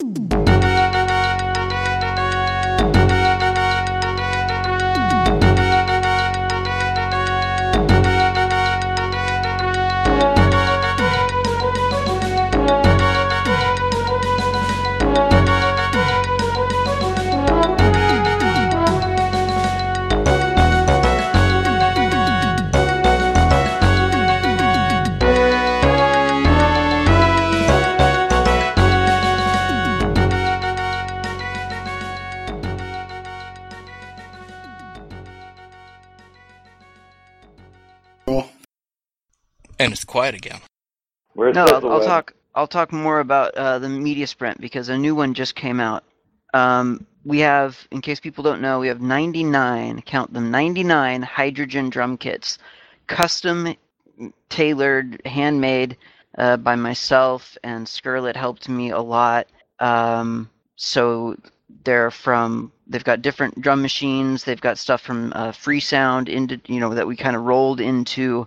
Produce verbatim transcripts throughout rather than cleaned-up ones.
And it's quiet again. Where's no, I'll, I'll Web? talk. I'll talk more about uh, the Media Sprint because a new one just came out. Um, we have, in case people don't know, we have ninety-nine. Count them, ninety-nine hydrogen drum kits, custom tailored, handmade uh, by myself, and Skirlet helped me a lot. Um, so they're from. They've got different drum machines. They've got stuff from uh, Freesound into you know that we kind of rolled into.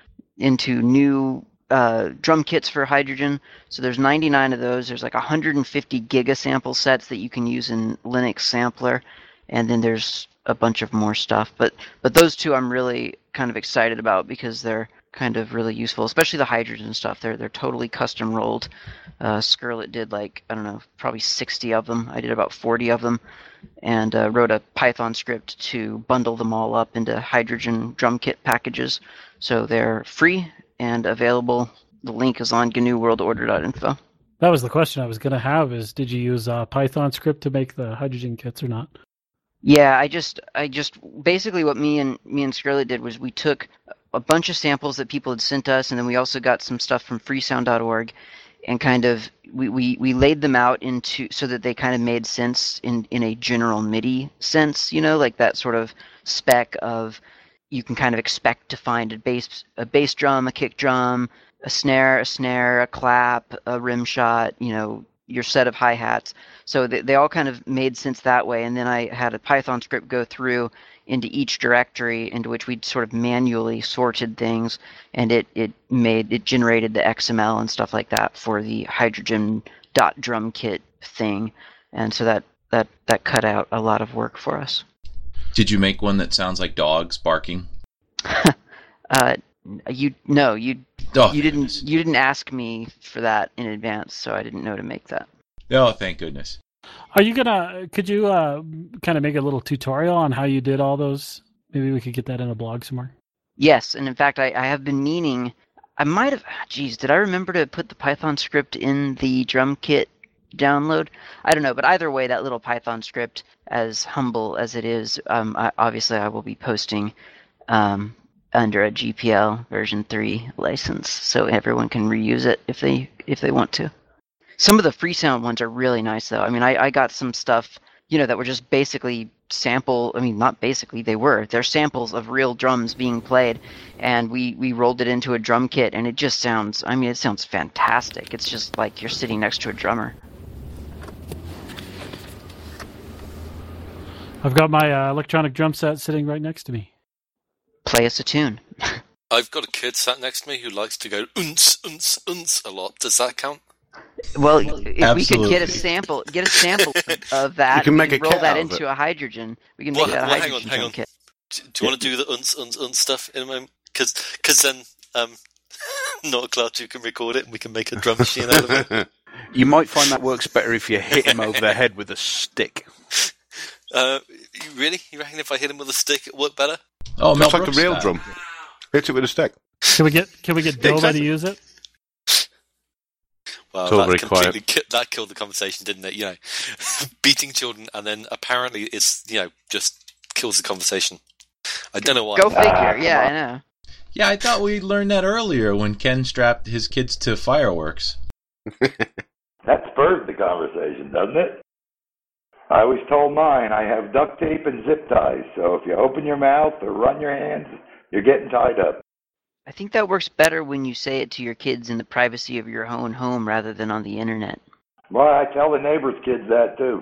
into new uh, drum kits for hydrogen. So there's ninety-nine of those. There's like one hundred fifty giga sample sets that you can use in Linux Sampler, and then there's a bunch of more stuff. But but those two I'm really kind of excited about because they're kind of really useful, especially the hydrogen stuff. They're they're totally custom rolled. Uh, Skirlet did like I don't know, probably sixty of them. I did about forty of them, and uh, wrote a Python script to bundle them all up into hydrogen drum kit packages. So they're free and available. The link is on G N U World Order dot info. That was the question I was going to have: is did you use a Python script to make the hydrogen kits or not? Yeah, I just, I just basically what me and me and Skirlet did was we took a bunch of samples that people had sent us, and then we also got some stuff from freesound dot org, and kind of we, we, we laid them out into so that they kind of made sense in, in a general MIDI sense, you know, like that sort of spec of you can kind of expect to find a bass a bass drum, a kick drum, a snare, a snare, a clap, a rim shot, you know, your set of hi-hats. So they, they all kind of made sense that way. And then I had a Python script go through into each directory into which we'd sort of manually sorted things, and it, it made it generated the X M L and stuff like that for the hydrogen dot drum kit thing. And so that, that, that cut out a lot of work for us. Did you make one that sounds like dogs barking? uh, you no, you oh, you didn't goodness. you didn't ask me for that in advance, so I didn't know to make that. Oh, thank goodness. Are you gonna? Could you uh, kind of make a little tutorial on how you did all those? Maybe we could get that in a blog somewhere. Yes, and in fact, I, I have been meaning. I might have. Geez, did I remember to put the Python script in the drum kit download? I don't know, but either way, that little Python script, as humble as it is, um, I, obviously I will be posting um, under a G P L version three license, so everyone can reuse it if they if they want to. Some of the Freesound ones are really nice, though. I mean, I, I got some stuff, you know, that were just basically sample. I mean, not basically, they were. They're samples of real drums being played, and we, we rolled it into a drum kit, and it just sounds, I mean, it sounds fantastic. It's just like you're sitting next to a drummer. I've got my uh, electronic drum set sitting right next to me. Play us a tune. I've got a kid sat next to me who likes to go unce, unce, unce a lot. Does that count? Well, if Absolutely. we could get a sample, get a sample of that, You can we make can a roll kit that out of into it. a hydrogen. We can Well, make that a well, hang hydrogen on, hang drum on. kit. Do, do you want to do the unce, unce, unce stuff in a moment? Because then, um, not Cloud, you can record it and we can make a drum machine out of it. You might find that works better if you hit him over the head with a stick. Uh, really? You reckon if I hit him with a stick, it would work better? Oh, Mel Just like a Brooks real style. drum. Hit it with a stick. Can we get Can we get Dilda Exactly. to use it? Well, It's all that very completely ki- that killed the conversation, didn't it? You know, beating children and then apparently it's, you know, just kills the conversation. I don't know why. Go figure. Ah, yeah, come I know. Yeah, I thought we learned that earlier when Ken strapped his kids to fireworks. That spurs the conversation, doesn't it? I always told mine, I have duct tape and zip ties, so if you open your mouth or run your hands, you're getting tied up. I think that works better when you say it to your kids in the privacy of your own home rather than on the internet. Well, I tell the neighbors' kids that too.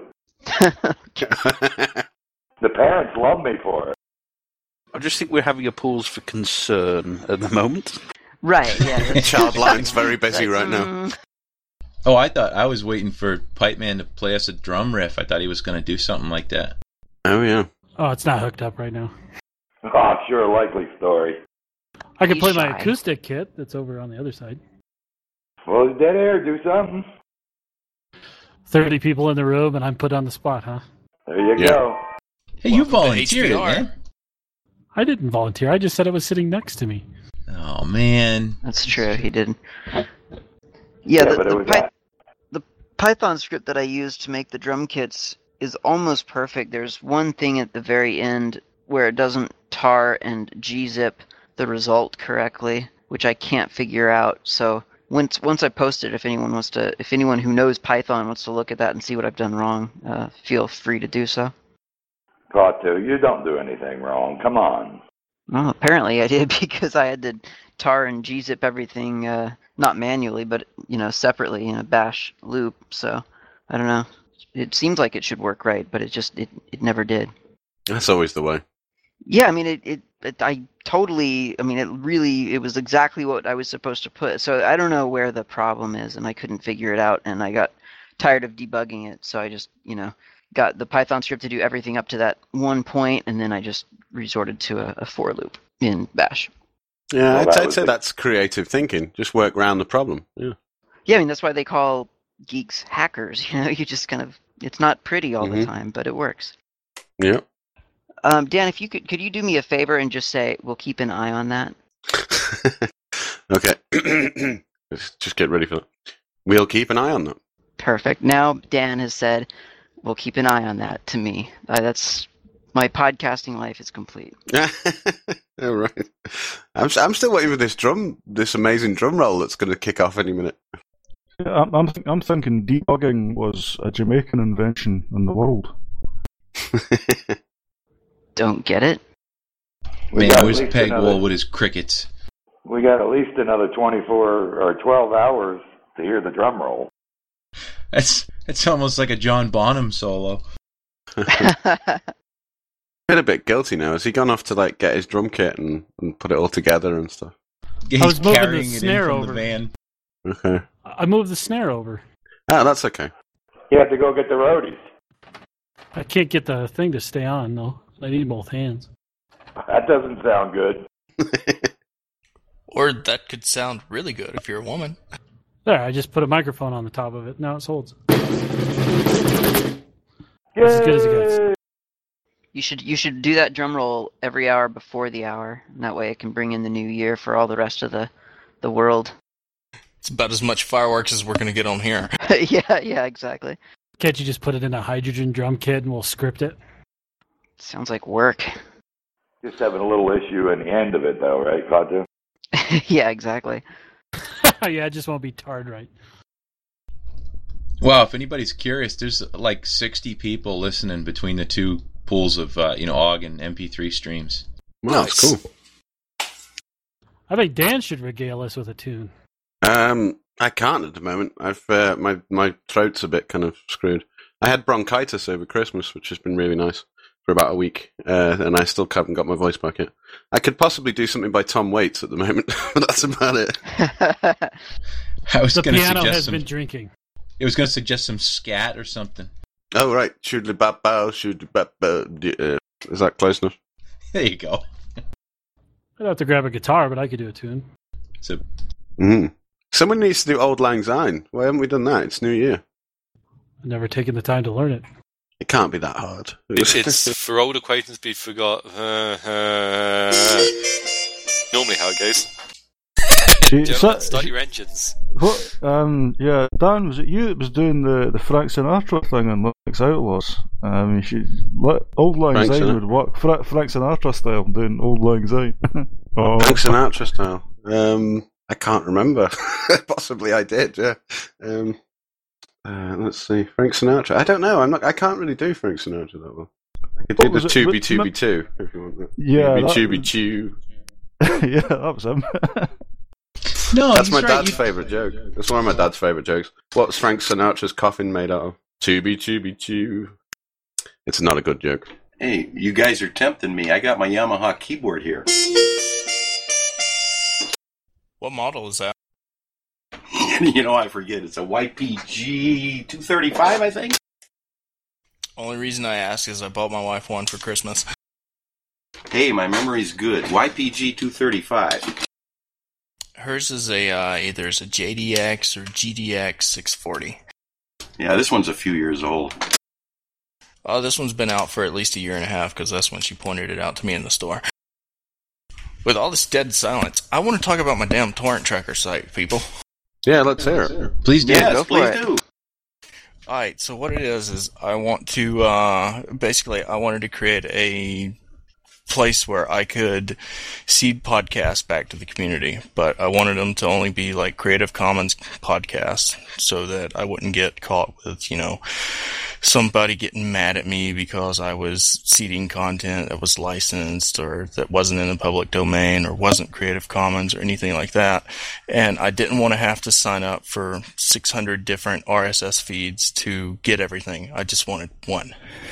The parents love me for it. I just think we're having a pause for concern at the moment. Right, yeah. that's- Childline's very busy like, right now. mm, Oh, I thought I was waiting for Pipe Man to play us a drum riff. I thought he was going to do something like that. Oh, yeah. Oh, it's not hooked up right now. Oh, sure, a likely story. I could He's play my shy. acoustic kit that's over on the other side. Well, dead air, do something. thirty people in the room, and I'm put on the spot, huh? There you Yeah. go. Hey, you Welcome to volunteered it, H V R. man. I didn't volunteer. I just said it was sitting next to me. Oh, man. That's true. He did. Yeah, Yeah, the, but it the, was Py- that. the Python script that I used to make the drum kits is almost perfect. There's one thing at the very end where it doesn't tar and gzip the result correctly, which I can't figure out. So once once I post it, if anyone wants to, if anyone who knows Python wants to look at that and see what I've done wrong, uh, feel free to do so. Katu, you don't do anything wrong. Come on. Well, apparently I did because I had to tar and gzip everything, uh, not manually, but you know, separately in a bash loop. So I don't know. It seems like it should work right, but it just it, it never did. That's always the way. Yeah, I mean it, it, it. I totally. I mean, it really. It was exactly what I was supposed to put. So I don't know where the problem is, and I couldn't figure it out, and I got tired of debugging it. So I just, you know, got the Python script to do everything up to that one point, and then I just resorted to a, a for loop in Bash. Yeah, Well, I'd, that I'd was say the- that's creative thinking. Just work around the problem. Yeah. Yeah, I mean that's why they call geeks hackers. You know, you just kind of. It's not pretty all Mhm. the time, but it works. Yeah. Um, Dan, if you could, could you do me a favor and just say we'll keep an eye on that? Okay. Let's just get ready for that. We'll keep an eye on that. Perfect. Now Dan has said we'll keep an eye on that to me. Uh, that's my podcasting life is complete. All right. I'm I'm still waiting for this drum, this amazing drum roll that's going to kick off any minute. Yeah, I'm I'm, th- I'm thinking debugging was a Jamaican invention in the world. Don't get it? We Man, got at where's least Peg another- Wall with his crickets? We got at least another twenty-four or twelve hours to hear the drum roll. That's that's almost like a John Bonham solo. I feel a bit guilty now. Has he gone off to like get his drum kit and, and put it all together and stuff? He's was moving the carrying it in snare from over. the van. Okay. I moved the snare over. Ah, that's okay. You have to go get the roadies. I can't get the thing to stay on, though. I need both hands. That doesn't sound good. Or that could sound really good if you're a woman. There, I just put a microphone on the top of it. Now it holds. Yay! As good as it gets. You should you should do that drum roll every hour before the hour. And that way it can bring in the new year for all the rest of the, the world. It's about as much fireworks as we're going to get on here. yeah, yeah, exactly. Can't you just put it in a hydrogen drum kit and we'll script it? Sounds like work. Just having a little issue in the end of it, though, right, Katu? yeah, exactly. yeah, it just won't be tarred right. Wow, if anybody's curious, there's like sixty people listening between the two pools of uh, you know O G and M P three streams. Well, that's Nice. cool. I think Dan should regale us with a tune. Um, I can't at the moment. I've uh, my my throat's a bit kind of screwed. I had bronchitis over Christmas, which has been really nice for about a week, uh, and I still haven't got my voice back yet. I could possibly do something by Tom Waits at the moment, but that's about it. I was The going to piano suggest has some. been drinking. It was going to suggest some scat or something. Oh right, shoodly bap bow, shoodly bap bow. Uh, Is that close enough? There you go. I'd have to grab a guitar, but I could do a tune. So Mm. Someone needs to do Old Lang Syne. Why haven't we done that? It's New Year. I've never taken the time to learn it. It can't be that hard. It's, it's for old acquaintance be forgot. Uh, uh, normally how it goes. See, Gentlemen, so- start your engines. what, um, yeah, Dan, was it you that was doing the, the Frank Sinatra thing on Linux Outlaws? Um, you should, let, Old Lang Frank Syne Sinatra? would work. Fra- Frank Sinatra style, doing Old Lang Syne. oh. Frank Sinatra style. Um, I can't remember. Possibly I did. Yeah. Um, uh, let's see. Frank Sinatra. I don't know. I'm not. I can't really do Frank Sinatra that well. I could do What the was it? Tooby But- Tooby Two if you want that. Yeah, Tooby that- Tooby Chew. yeah, that was him. no, That's he's my right. dad's You- favourite joke. That's one of my dad's favourite jokes. What's Frank Sinatra's coffin made out of? Tooby Tooby Chew. It's not a good joke. Hey, you guys are tempting me. I got my Yamaha keyboard here. What model is that? you know, I forget. It's a Y P G two thirty-five, I think. Only reason I ask is I bought my wife one for Christmas. Hey, my memory's good. Y P G two thirty-five. Hers is a uh, either is a J D X or G D X six forty. Yeah, this one's a few years old. Oh, this one's been out for at least a year and a half because that's when she pointed it out to me in the store. With all this dead silence, I want to talk about my damn torrent tracker site, people. Yeah, let's hear it. Please do. Yes, go for please it. do. Alright, so what it is, is I want to, uh, basically, I wanted to create a place where I could seed podcasts back to the community, but I wanted them to only be like Creative Commons podcasts so that I wouldn't get caught with, you know, somebody getting mad at me because I was seeding content that was licensed or that wasn't in the public domain or wasn't Creative Commons or anything like that. And I didn't want to have to sign up for six hundred different R S S feeds to get everything. I just wanted one.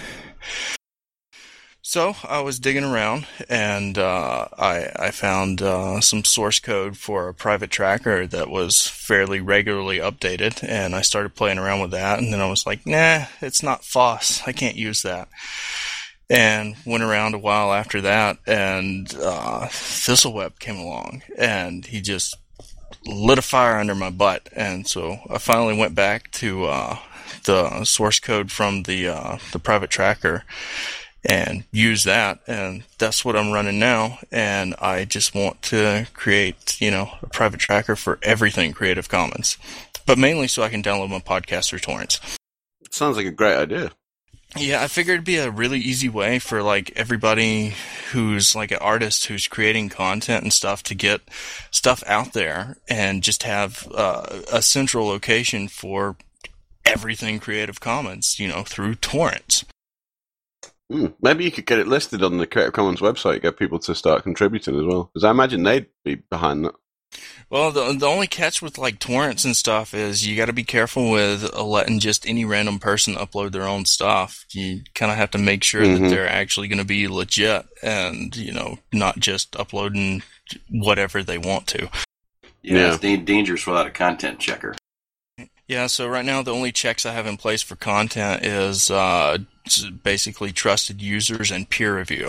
So I was digging around, and uh, I, I found uh, some source code for a private tracker that was fairly regularly updated, and I started playing around with that, and then I was like, nah, it's not F O S. I can't use that. And went around a while after that, and uh, Thistleweb came along, and he just lit a fire under my butt, and so I finally went back to uh, the source code from the uh, the private tracker, and use that, and that's what I'm running now, and I just want to create, you know, a private tracker for everything Creative Commons, but mainly so I can download my podcast through torrents. It sounds like a great idea. Yeah, I figured it'd be a really easy way for, like, everybody who's, like, an artist who's creating content and stuff to get stuff out there and just have uh, a central location for everything Creative Commons, you know, through torrents. Hmm. Maybe you could get it listed on the Creative Commons website, get people to start contributing as well. Because I imagine they'd be behind that. Well, the the only catch with like torrents and stuff is you got to be careful with uh, letting just any random person upload their own stuff. You kind of have to make sure Mm-hmm. that they're actually going to be legit and, you know, not just uploading whatever they want to. Yeah, Yeah. it's da- dangerous without a content checker. Yeah, so right now the only checks I have in place for content is uh, basically trusted users and peer review.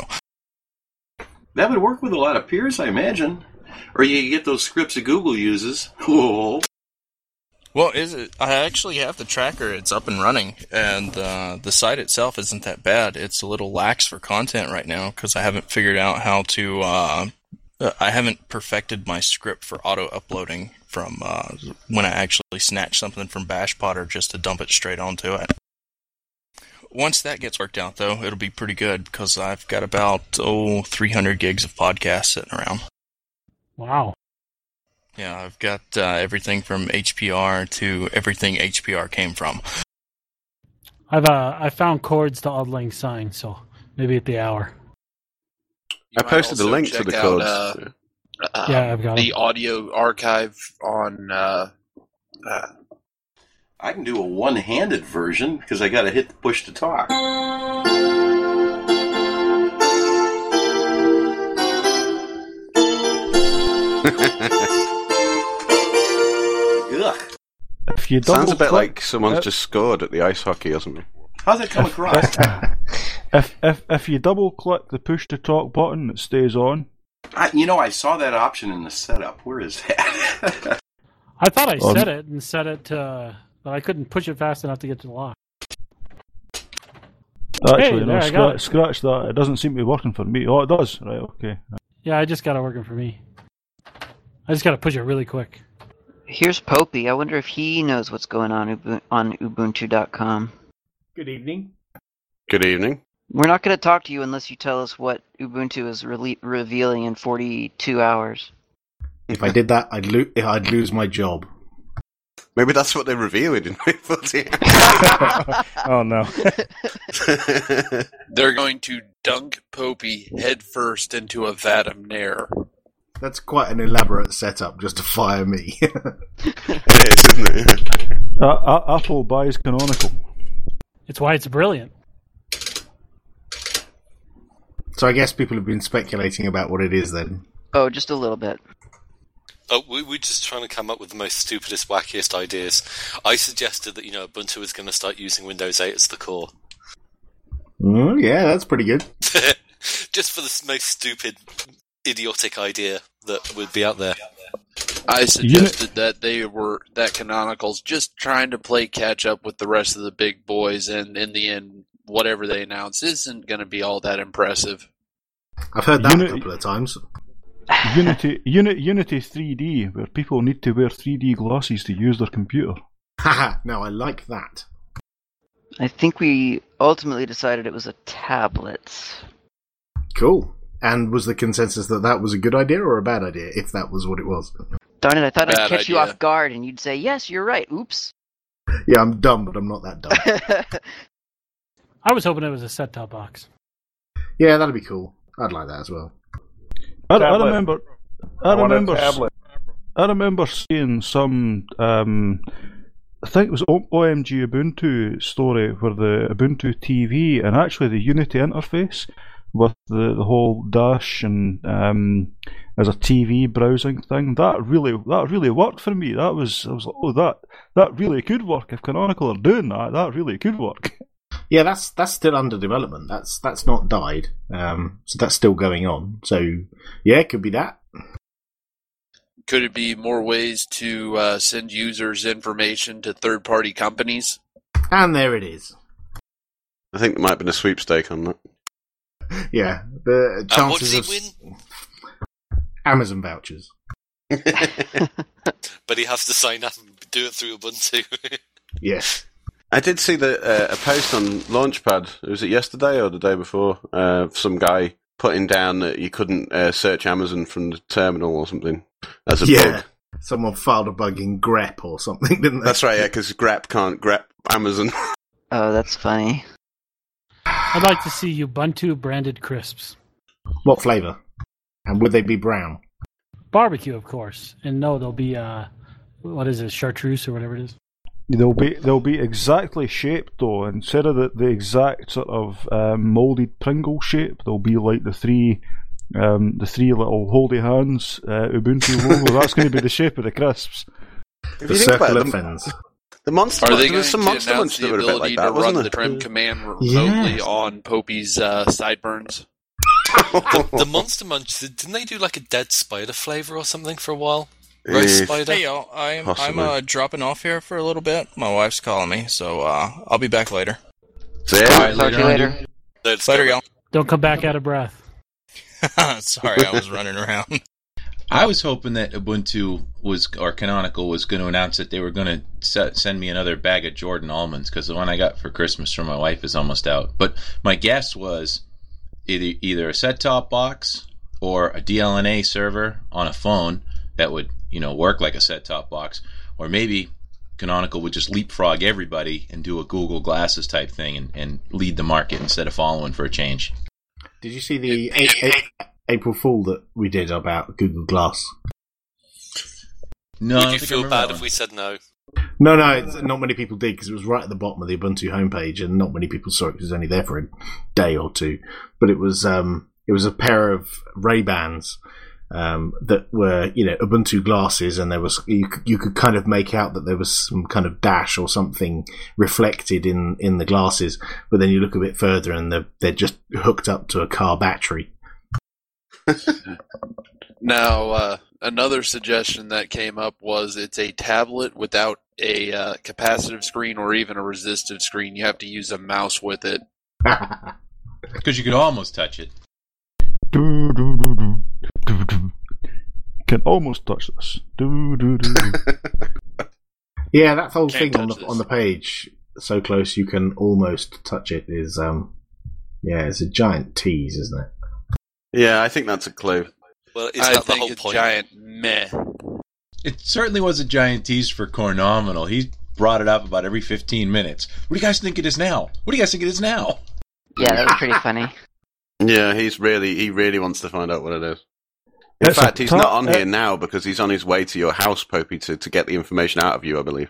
That would work with a lot of peers, I imagine. Or you get those scripts that Google uses. Whoa. Well, is it? I actually have the tracker. It's up and running, and uh, the site itself isn't that bad. It's a little lax for content right now because I haven't figured out how to. Uh, I haven't perfected my script for auto uploading from uh, when I actually snatch something from BashPotter just to dump it straight onto it. Once that gets worked out, though, it'll be pretty good because I've got about oh three hundred gigs of podcasts sitting around. Wow. Yeah, I've got uh, everything from H P R to everything H P R came from. I've uh, I found chords to Auld Lang Syne, so maybe at the hour. You I might posted the also link to check the out, codes. uh, Yeah. um, Yeah, I've got the them. audio archive on. Uh, uh, I can do a one-handed version because I got to hit the push to talk. Ugh. If you Sounds a bit double-click- like someone's uh, just scored at the ice hockey or something. How's that come across? if if if you double click the push to talk button, it stays on. I, you know, I saw that option in the setup. Where is that? I thought I Um, set it and set it, uh, but I couldn't push it fast enough to get to the lock. Actually, no, there, I got scratch, it. scratch that. It doesn't seem to be working for me. Oh, it does. Right, okay. Yeah, I just got it working for me. I just got to push it really quick. Here's Popey. I wonder if he knows what's going on Ubu- on Ubuntu dot com. Good evening. Good evening. We're not going to talk to you unless you tell us what Ubuntu is rele- revealing in forty-two hours. If I did that, I'd, lo- I'd lose my job. Maybe that's what they're revealing in forty. Oh no. they're going to dunk Popey headfirst into a vat of Nair. That's quite an elaborate setup just to fire me. It is, isn't it? Uh, uh, Apple buys Canonical. It's why it's brilliant. So I guess people have been speculating about what it is then. Oh, just a little bit. Oh, we we're just trying to come up with the most stupidest, wackiest ideas. I suggested that, you know, Ubuntu is going to start using Windows eight as the core. Mm, yeah, that's pretty good. Just for the most stupid, idiotic idea that would be out there. I suggested that they were that Canonical's just trying to play catch up with the rest of the big boys, and in the end, whatever they announce isn't going to be all that impressive. I've heard that Uni- a couple of times. Unity, Uni- Unity three D, where people need to wear three D glasses to use their computer. Haha, now I like that. I think we ultimately decided it was a tablet. Cool. And was the consensus that that was a good idea or a bad idea, if that was what it was? Darn it, I thought I'd Bad catch you idea. off guard and you'd say, yes, you're right. Oops. Yeah, I'm dumb, but I'm not that dumb. I was hoping it was a set-top box. Yeah, that'd be cool. I'd like that as well. I, I Tablet. remember. I, I want a remember. tablet. I remember seeing some. Um, I think it was O- OMG Ubuntu story where the Ubuntu T V and actually the Unity interface with the, the whole dash and um, as a T V browsing thing that really that really worked for me. That was I was like, oh that that really could work if Canonical are doing that. That really could work. Yeah, that's that's still under development. That's that's not died. Um, so that's still going on. So yeah, it could be that. Could it be more ways to uh, send users information to third-party companies? And there it is. I think there might have been a sweepstake on that. Yeah, the And what chances does of he win? Amazon vouchers. But he has to sign up and do it through Ubuntu. Yes. I did see the, uh, a post on Launchpad. Was it yesterday or the day before? Uh, some guy putting down that you couldn't uh, search Amazon from the terminal or something as a Yeah. bug. Someone filed a bug in grep or something, didn't they? That's right, yeah, because grep can't grep Amazon. Oh, that's funny. I'd like to see Ubuntu branded crisps. What flavour? And would they be brown? Barbecue, of course. And no, they'll be, uh, what is it, chartreuse or whatever it is. They'll be they'll be exactly shaped though. Instead of the, the exact sort of um, molded Pringle shape, they'll be like the three um, the three little holdy hands uh, Ubuntu logo. That's going to be the shape of the crisps. If The you think about circle it, of the, fins. the monster Are munch, they there going was some to monster announce munch the that were a bit ability like to that, run wasn't the it? trim command remotely Yes. on Popey's uh, sideburns? the, the Monster Munch, didn't they do like a dead spider flavour or something for a while? Roast Eh, spider? Hey y'all, I'm I'm Possibly. uh, dropping off here for a little bit. My wife's calling me, so uh, I'll be back later. So, yeah, All right, Talk to you on, later. dude. Let's Later, go. y'all. Don't come back out of breath. Sorry, I was running around. I was hoping that Ubuntu was or Canonical was going to announce that they were going to send me another bag of Jordan almonds because the one I got for Christmas from my wife is almost out. But my guess was either either a set-top box or a D L N A server on a phone that would, you know, work like a set-top box, or maybe Canonical would just leapfrog everybody and do a Google Glasses type thing and, and lead the market instead of following for a change. Did you see the a- a- April Fool that we did about Google Glass? No, I Would don't you think I feel remember bad that if one. we said no? No, no, it's, not many people did because it was right at the bottom of the Ubuntu homepage, and not many people saw it because it was only there for a day or two. But it was um, it was a pair of Ray-Bans um, that were, you know, Ubuntu glasses, and there was you could, you could kind of make out that there was some kind of dash or something reflected in, in the glasses. But then you look a bit further, and they're, they're just hooked up to a car battery. Now, uh, another suggestion that came up was it's a tablet without a uh, capacitive screen or even a resistive screen. You have to use a mouse with it. Because you could almost touch it. Do, do, do, do, do, do. Can almost touch this. Do, do, do, do. Yeah, that whole Can't thing on touch the this. on the page, so close you can almost touch it, is um, yeah, it's a giant tease, isn't it? yeah, I think that's a clue. Well, isn't I that the think whole it's point? giant meh. It certainly was a giant tease for Cornominal. He brought it up about every fifteen minutes. What do you guys think it is now? What do you guys think it is now? Yeah, that was pretty funny. Yeah, he's really he really wants to find out what it is. In It's a fact, he's top- not on uh, here now because he's on his way to your house, Popey, to, to get the information out of you, I believe.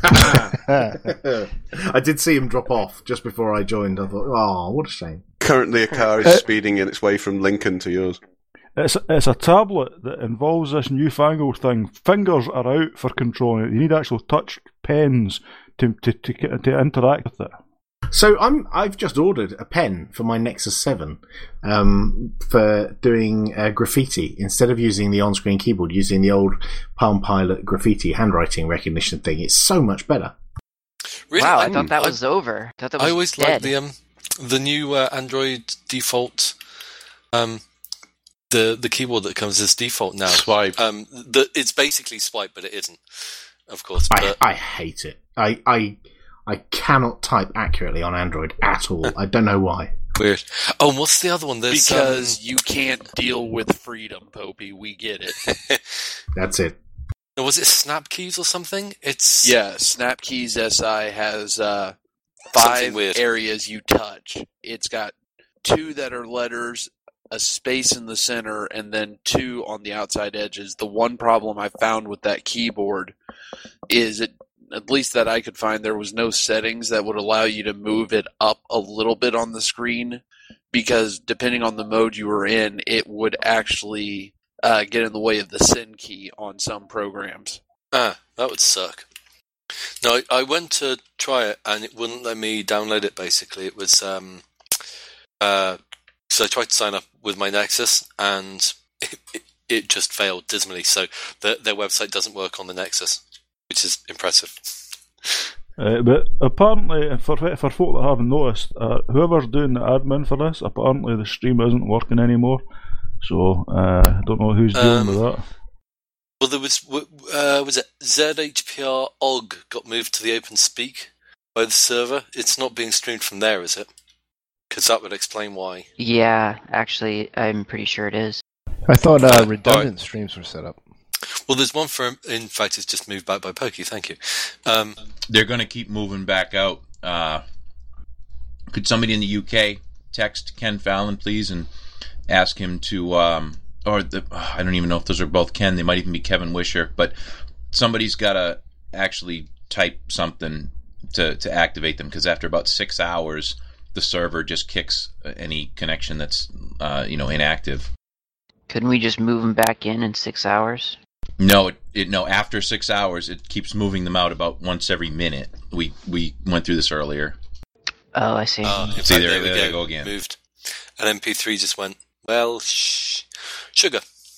I did see him drop off just before I joined. I thought, oh, what a shame. Currently, a car is Uh, speeding in its way from Lincoln to yours. It's it's a tablet that involves this newfangled thing. Fingers are out for controlling it. You need actual touch pens to to to, to interact with it. So I'm I've just ordered a pen for my Nexus seven um, for doing uh, graffiti instead of using the on-screen keyboard, using the old Palm Pilot graffiti handwriting recognition thing. It's so much better. Really? Wow, I I'm- thought that I- was over. I thought that was I always dead. like the um the new uh, Android default um the the keyboard that comes as default now. Swipe. Um, the it's basically swipe, but it isn't, of course. I, But I hate it. I, I I cannot type accurately on Android at all. I don't know why. weird. Oh, and what's the other one? There's Because um, you can't deal with freedom, Popey. We get it. That's it. was it Snap Keys or something? It's Yeah, Snapkeys S I has uh, Something five weird. areas you touch. It's got two that are letters, a space in the center, and then two on the outside edges. The one problem I found with that keyboard is it, at least that I could find, there was no settings that would allow you to move it up a little bit on the screen, because depending on the mode you were in, it would actually uh, get in the way of the send key on some programs. Ah, that would suck. No, I, I went to try it and it wouldn't let me download it. Basically, it was um, uh, so I tried to sign up with my Nexus and it, it, it just failed dismally. So the, their website doesn't work on the Nexus, which is impressive. Uh, but apparently, for for folk that haven't noticed, uh, whoever's doing the admin for this, apparently the stream isn't working anymore. So uh, I don't know who's dealing Um, with that. Well, there was uh, was it Z H P R O G got moved to the OpenSpeak by the server. It's not being streamed from there, is it? Because that would explain why. Yeah, actually, I'm pretty sure it is. I thought uh, Uh, redundant alright. streams were set up. Well, there's one for. In fact, it's just moved back by Pokey. Thank you. Um, They're going to keep moving back out. Uh, could somebody in the U K text Ken Fallon, please, and ask him to, um, or the, I don't even know if those are both Ken. They might even be Kevin Wisher, but somebody's got to actually type something to, to activate them, because after about six hours, the server just kicks any connection that's uh, you know inactive. Couldn't we just move them back in in six hours? No, it, it no. After six hours, it keeps moving them out about once every minute. We we went through this earlier. Oh, I see. uh, in See, fact, there- there we there go. you go again. Moved. And M P three just went. Well, shh, sugar.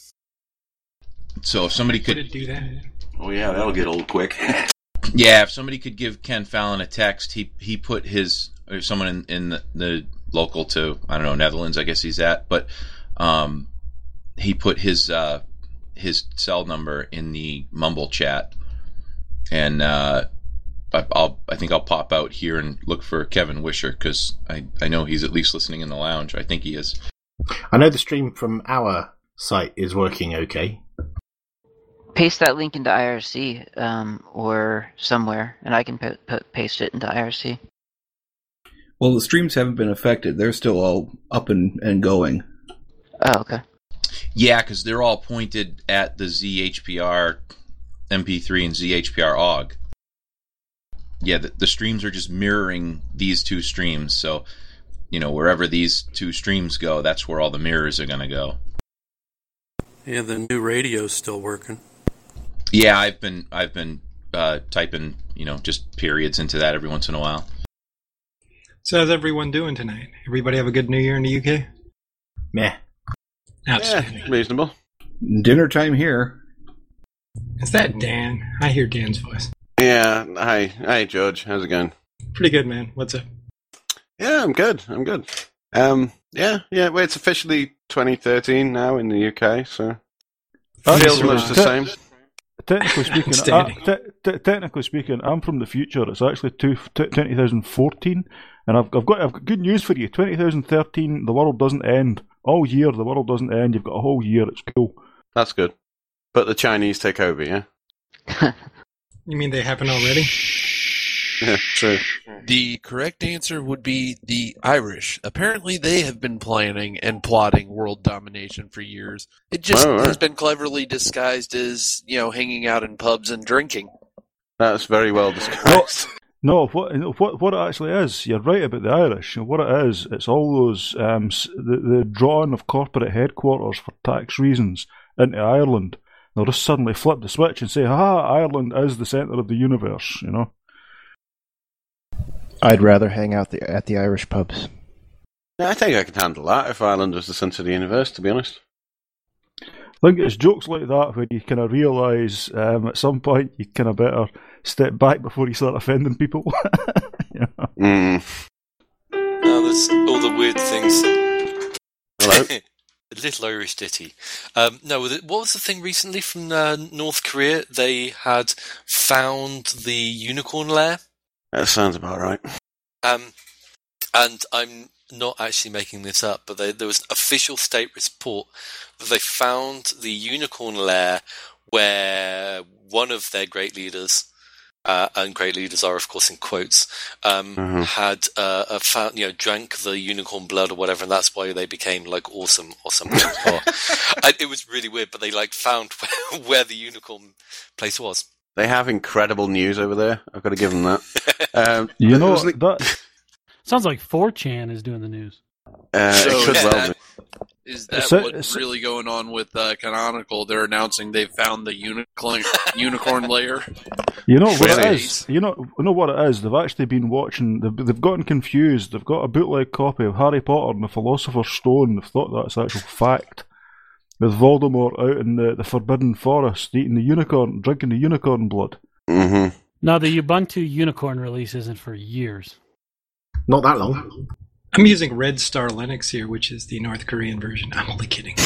So if somebody Could could, it do that? Oh yeah, that'll get old quick. yeah, if somebody could give Ken Fallon a text, he he put his or someone in in the, the local to I don't know Netherlands, I guess he's at, but um, he put his uh his cell number in the Mumble chat, and uh, I, I'll I think I'll pop out here and look for Kevin Wisher, because I I know he's at least listening in the lounge. I think he is. I know the stream from our site is working okay. Paste that link into I R C um, or somewhere, and I can p- p- paste it into I R C. Well, the streams haven't been affected. They're still all up and, and going. Oh, okay. Yeah, because they're all pointed at the Z H P R M P three and Z H P R O G. Yeah, the, the streams are just mirroring these two streams. So, you know, wherever these two streams go, that's where all the mirrors are going to go. Yeah, the new radio's still working. Yeah, I've been I've been uh, typing, you know, just periods into that every once in a while. So how's everyone doing tonight? Everybody have a good New Year in the U K? Meh. Outstanding. Yeah, reasonable. Dinner time here. Is that Dan? I hear Dan's voice. Yeah, hi, hi, George. How's it going? Pretty good, man. What's up? Yeah, I'm good. I'm good. Um, yeah, yeah. Well, it's officially twenty thirteen now in the U K, so feels much the Te- same. Technically speaking, I, Outstanding. te- te- technically speaking, I'm from the future. It's actually two, t- twenty fourteen, and I've, I've got I've got good news for you. twenty thirteen, the world doesn't end. All year, the world doesn't end. You've got a whole year. It's cool. That's good. But the Chinese take over, yeah. You mean they happen already? Yeah, true. The correct answer would be the Irish. Apparently, they have been planning and plotting world domination for years. It just Oh, right. has been cleverly disguised as, you know, hanging out in pubs and drinking. That's very well described. No, what what what it actually is, you're right about the Irish. What it is, it's all those um, the the drawing of corporate headquarters for tax reasons into Ireland. They'll just suddenly flip the switch and say, "Ha, Ireland is the centre of the universe." You know. I'd rather hang out the, at the Irish pubs. Yeah, I think I could handle that if Ireland was the centre of the universe. To be honest. I think it's jokes like that when you kind of realise um, at some point you kind of better step back before you start offending people. Yeah. Mm. Now there's all the weird things. Hello? A little Irish ditty. Um, no, what was the thing recently from uh, North Korea? They had found the unicorn lair. That sounds about right. Um, and I'm not actually making this up, but they, there was an official state report that they found the unicorn lair where one of their great leaders, uh, and great leaders are of course in quotes, um, mm-hmm. had uh, a found, you know, drank the unicorn blood or whatever, and that's why they became like awesome or something. or, I, it was really weird, but they like found where, where the unicorn place was. They have incredible news over there. I've got to give them that. Um, you know, wasn't it- that sounds like four chan is doing the news. Uh, So it could is well that, be. is that So- what's so- really going on with uh, Canonical? They're announcing they've found the unicorn unicorn layer. You know what Really? it is? You know, you know what it is? They've actually been watching, they've, they've gotten confused. They've got a bootleg copy of Harry Potter and the Philosopher's Stone. They've thought that's actual fact. With Voldemort out in the, the Forbidden Forest, eating the unicorn, drinking the unicorn blood. Mm-hmm. No, the Ubuntu unicorn release isn't for years. Not that long. I'm using Red Star Linux here, which is the North Korean version. I'm only kidding.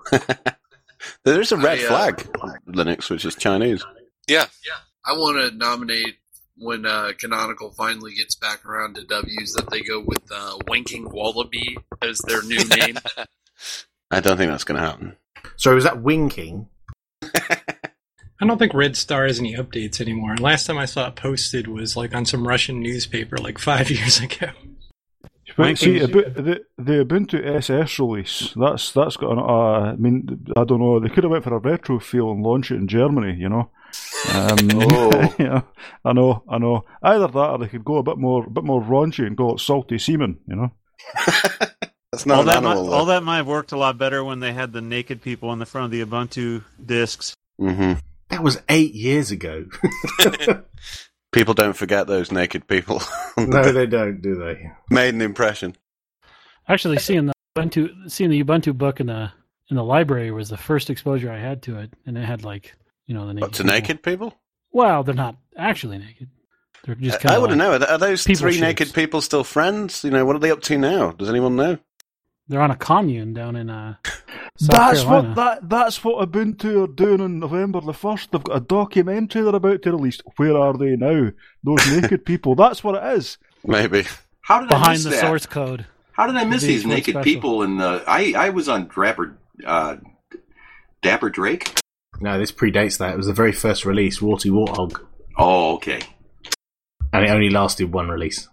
There is a red I, uh, flag Linux, which is Chinese. Yeah. I want to nominate when uh, Canonical finally gets back around to W's that they go with uh, Winking Wallaby as their new name. I don't think that's going to happen. So was that winking? I don't think Red Star has any updates anymore. Last time I saw it posted was like on some Russian newspaper like five years ago. But see, Ubu- the the Ubuntu S S release, that's that's got an. Uh, I mean, I don't know. They could have went for a retro feel and launched it in Germany. You know. Um, Oh. yeah, I know, I know. Either that, or they could go a bit more, a bit more raunchy and call it Salty Seaman. You know. That's not all an that might, animal, though. all that might have worked a lot better when they had the naked people on the front of the Ubuntu discs. Mm-hmm. That was eight years ago. People don't forget those naked people. No, they don't, do they? Made an impression. Actually, seeing the Ubuntu, seeing the Ubuntu book in the in the library was the first exposure I had to it, and it had like you know the naked What, to people. naked people? Well, they're not actually naked. They're just kind I of. wouldn't like, know. Are, are those people three shapes. naked people still friends? You know, what are they up to now? Does anyone know? They're on a commune down in uh, South That's Carolina. what that that's what Ubuntu are doing on November the first. They've got a documentary they're about to release. Where are they now? Those naked people. That's what it is. Maybe. How did I behind miss the that? source code. How did I miss The these V H one naked special. people? In the I I was on Dapper uh, Dapper Drake. No, this predates that. It was the very first release, Warty Warthog. Oh, okay. And it only lasted one release.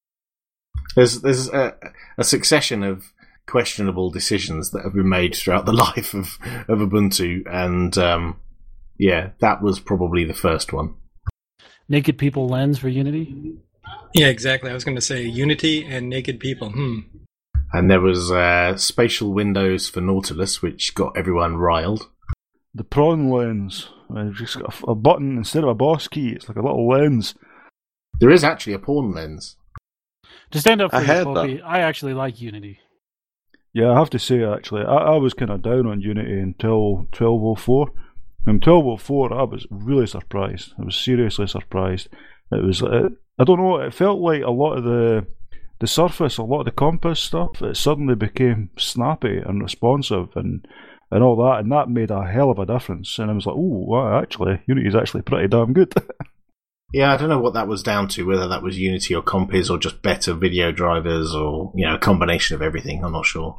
There's there's a, a succession of questionable decisions that have been made throughout the life of, of Ubuntu, and um, yeah, that was probably the first one. Naked people lens for Unity. Yeah, exactly. I was going to say Unity and naked people. Hmm. And there was uh, spatial windows for Nautilus, which got everyone riled. The prawn lens. I've just got a, a button instead of a boss key. It's like a little lens. There is actually a porn lens. To stand up for I you, heard Popey, I actually like Unity. Yeah, I have to say actually, I, I was kind of down on Unity until twelve oh four. In twelve oh four, I was really surprised. I was seriously surprised. It was, uh, I don't know, it felt like a lot of the the surface, a lot of the Compass stuff, it suddenly became snappy and responsive and and all that, and that made a hell of a difference. And I was like, oh, wow, actually, Unity's actually pretty damn good. Yeah, I don't know what that was down to, whether that was Unity or Compiz or just better video drivers or, you know, a combination of everything. I'm not sure.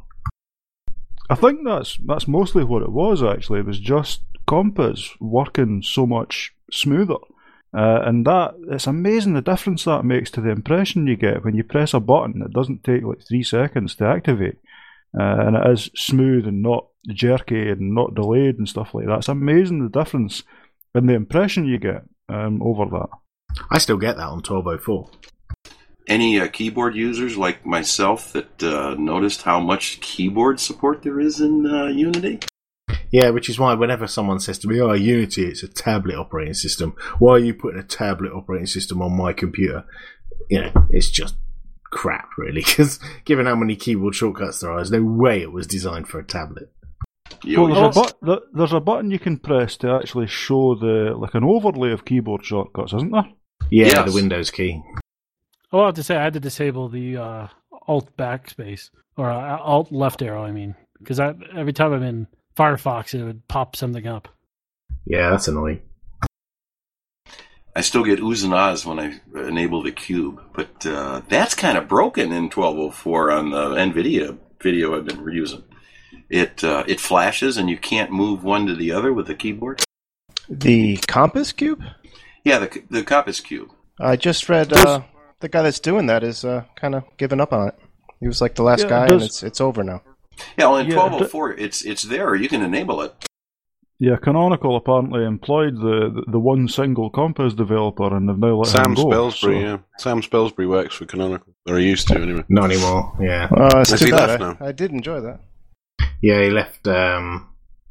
I think that's that's mostly what it was, actually. It was just Compass working so much smoother. Uh, and that, it's amazing the difference that makes to the impression you get when you press a button. It doesn't take like three seconds to activate. Uh, and it is smooth and not jerky and not delayed and stuff like that. It's amazing the difference in the impression you get um, over that. I still get that on twelve oh four. Any uh, keyboard users like myself that uh, noticed how much keyboard support there is in uh, Unity? Yeah, which is why whenever someone says to me, oh, Unity, it's a tablet operating system. Why are you putting a tablet operating system on my computer? You know, it's just crap, really, because given how many keyboard shortcuts there are, there's no way it was designed for a tablet. Well, there's, a but, there- there's a button you can press to actually show the like an overlay of keyboard shortcuts, isn't there? Yeah, Yes. the Windows key. I'll have to say I had to disable the uh, Alt backspace or uh, Alt left arrow. I mean, because every time I'm in Firefox, it would pop something up. Yeah, that's annoying. I still get oohs and ahs when I enable the cube, but uh, that's kind of broken in twelve oh four on the NVIDIA video I've been reusing. It uh, it flashes and you can't move one to the other with the keyboard. The Compass Cube? Yeah, the the Compass Cube. I just read uh, the guy that's doing that is uh, kind of giving up on it. He was like the last Yeah, guy, does- and it's it's over now. Yeah, well, in Yeah, twelve oh four, it's it's there. You can enable it. Yeah, Canonical apparently employed the, the, the one single Compass developer, and they've now let him Sam go. Spilsbury, so- yeah. Sam Spilsbury works for Canonical. Or he used to, anyway. Not anymore, yeah. Uh, it's Has too he bad. left I, now? I did enjoy that. Yeah, he left um,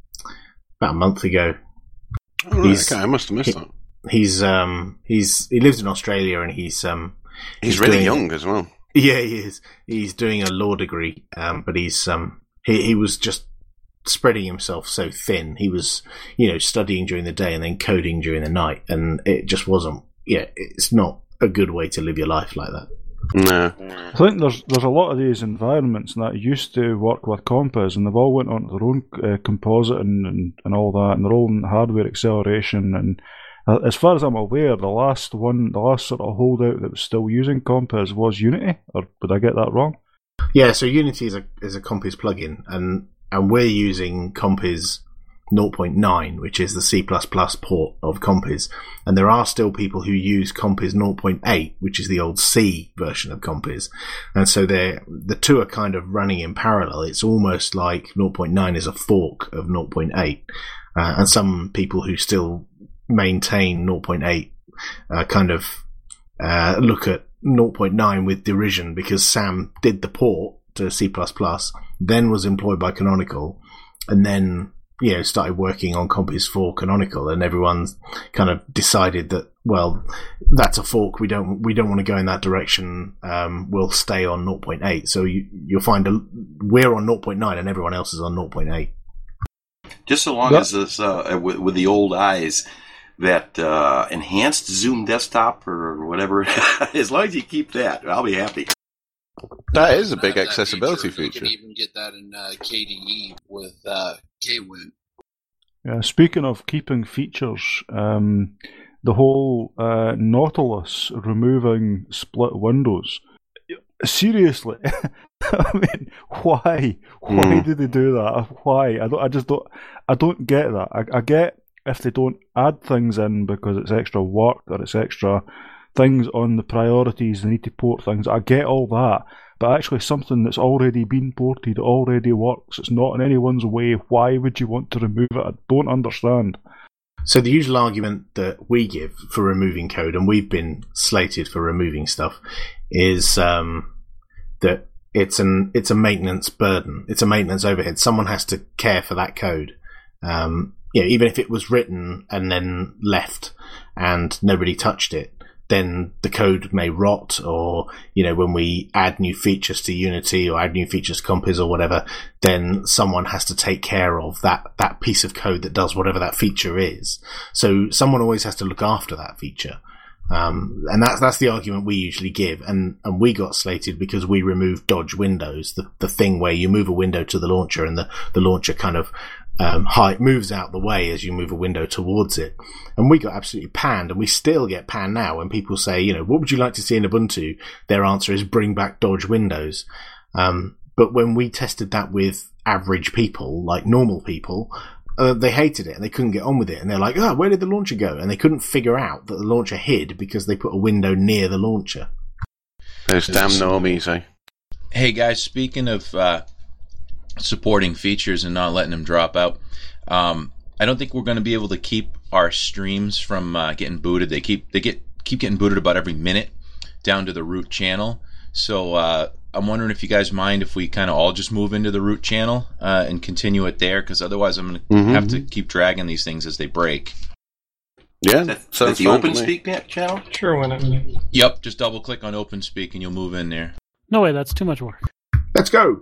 about a month ago. Oh, right, He's- okay, I must have missed that. He's um, he's he lives in Australia, and he's um, He's really doing- young as well. Yeah, he is. He's doing a law degree, um, but he's um, he he was just spreading himself so thin. He was, you know, studying during the day and then coding during the night, and it just wasn't. Yeah, it's not a good way to live your life like that. No. I think there's there's a lot of these environments that used to work with Compass, and they've all went on to their own uh, compositing and, and all that, and their own hardware acceleration. And uh, as far as I'm aware, the last one, the last sort of holdout that was still using Compass was Unity. Or would I get that wrong? Yeah, so Unity is a is a Compiz plugin, and and we're using Compiz zero point nine, which is the C plus plus port of Compiz, and there are still people who use Compiz zero point eight, which is the old C version of Compiz, and so they the two are kind of running in parallel. It's almost like zero point nine is a fork of zero point eight, uh, and some people who still maintain zero point eight uh, kind of uh, look at zero point nine with derision, because Sam did the port to C plus plus, then was employed by Canonical, and then, you know, started working on Compiz for Canonical, and everyone's kind of decided that, well, that's a fork. We don't we don't want to go in that direction. Um, we'll stay on zero point eight. So you, you'll find a, we're on zero point nine and everyone else is on zero point eight. Just so long That- as this uh, with, with the old eyes, that uh, enhanced zoom desktop or whatever, as long as you keep that, I'll be happy. That is a big That accessibility You feature. can even get that in uh, K D E with uh, K W I N. Yeah, speaking of keeping features, um, the whole uh, Nautilus removing split windows. Seriously, I mean, why? Why Mm. did they do that? Why? I don't. I just don't. I don't get that. I, I get if they don't add things in because it's extra work or it's extra things on the priorities. They need to port things. I get all that. But actually, something that's already been ported already works. It's not in anyone's way. Why would you want to remove it? I don't understand. So the usual argument that we give for removing code, and we've been slated for removing stuff, is um, that it's an it's a maintenance burden. It's a maintenance overhead. Someone has to care for that code. Um, you know, even if it was written and then left and nobody touched it, then the code may rot, or, you know, when we add new features to Unity or add new features to Compiz or whatever, then someone has to take care of that, that piece of code that does whatever that feature is. So someone always has to look after that feature. Um, and that's, that's the argument we usually give. And, and we got slated because we removed Dodge Windows, the, the thing where you move a window to the launcher and the, the launcher kind of Um, high, moves out the way as you move a window towards it. And we got absolutely panned, and we still get panned now when people say, you know, what would you like to see in Ubuntu? Their answer is bring back Dodge Windows. Um, but when we tested that with average people, like normal people, uh, they hated it and they couldn't get on with it. And they're like, oh, where did the launcher go? And they couldn't figure out that the launcher hid because they put a window near the launcher. Those damn normies, eh? Hey guys, speaking of uh, supporting features and not letting them drop out, um, I don't think we're going to be able to keep our streams from uh, getting booted. They keep they get keep getting booted about every minute down to the root channel. So uh, I'm wondering if you guys mind if we kind of all just move into the root channel uh, and continue it there, because otherwise I'm going to Mhm. have to keep dragging these things as they break. Yeah, That, sounds that the fine to me. OpenSpeak net channel? Sure, why not? Yep, just double click on OpenSpeak and you'll move in there. No way, that's too much work. Let's go.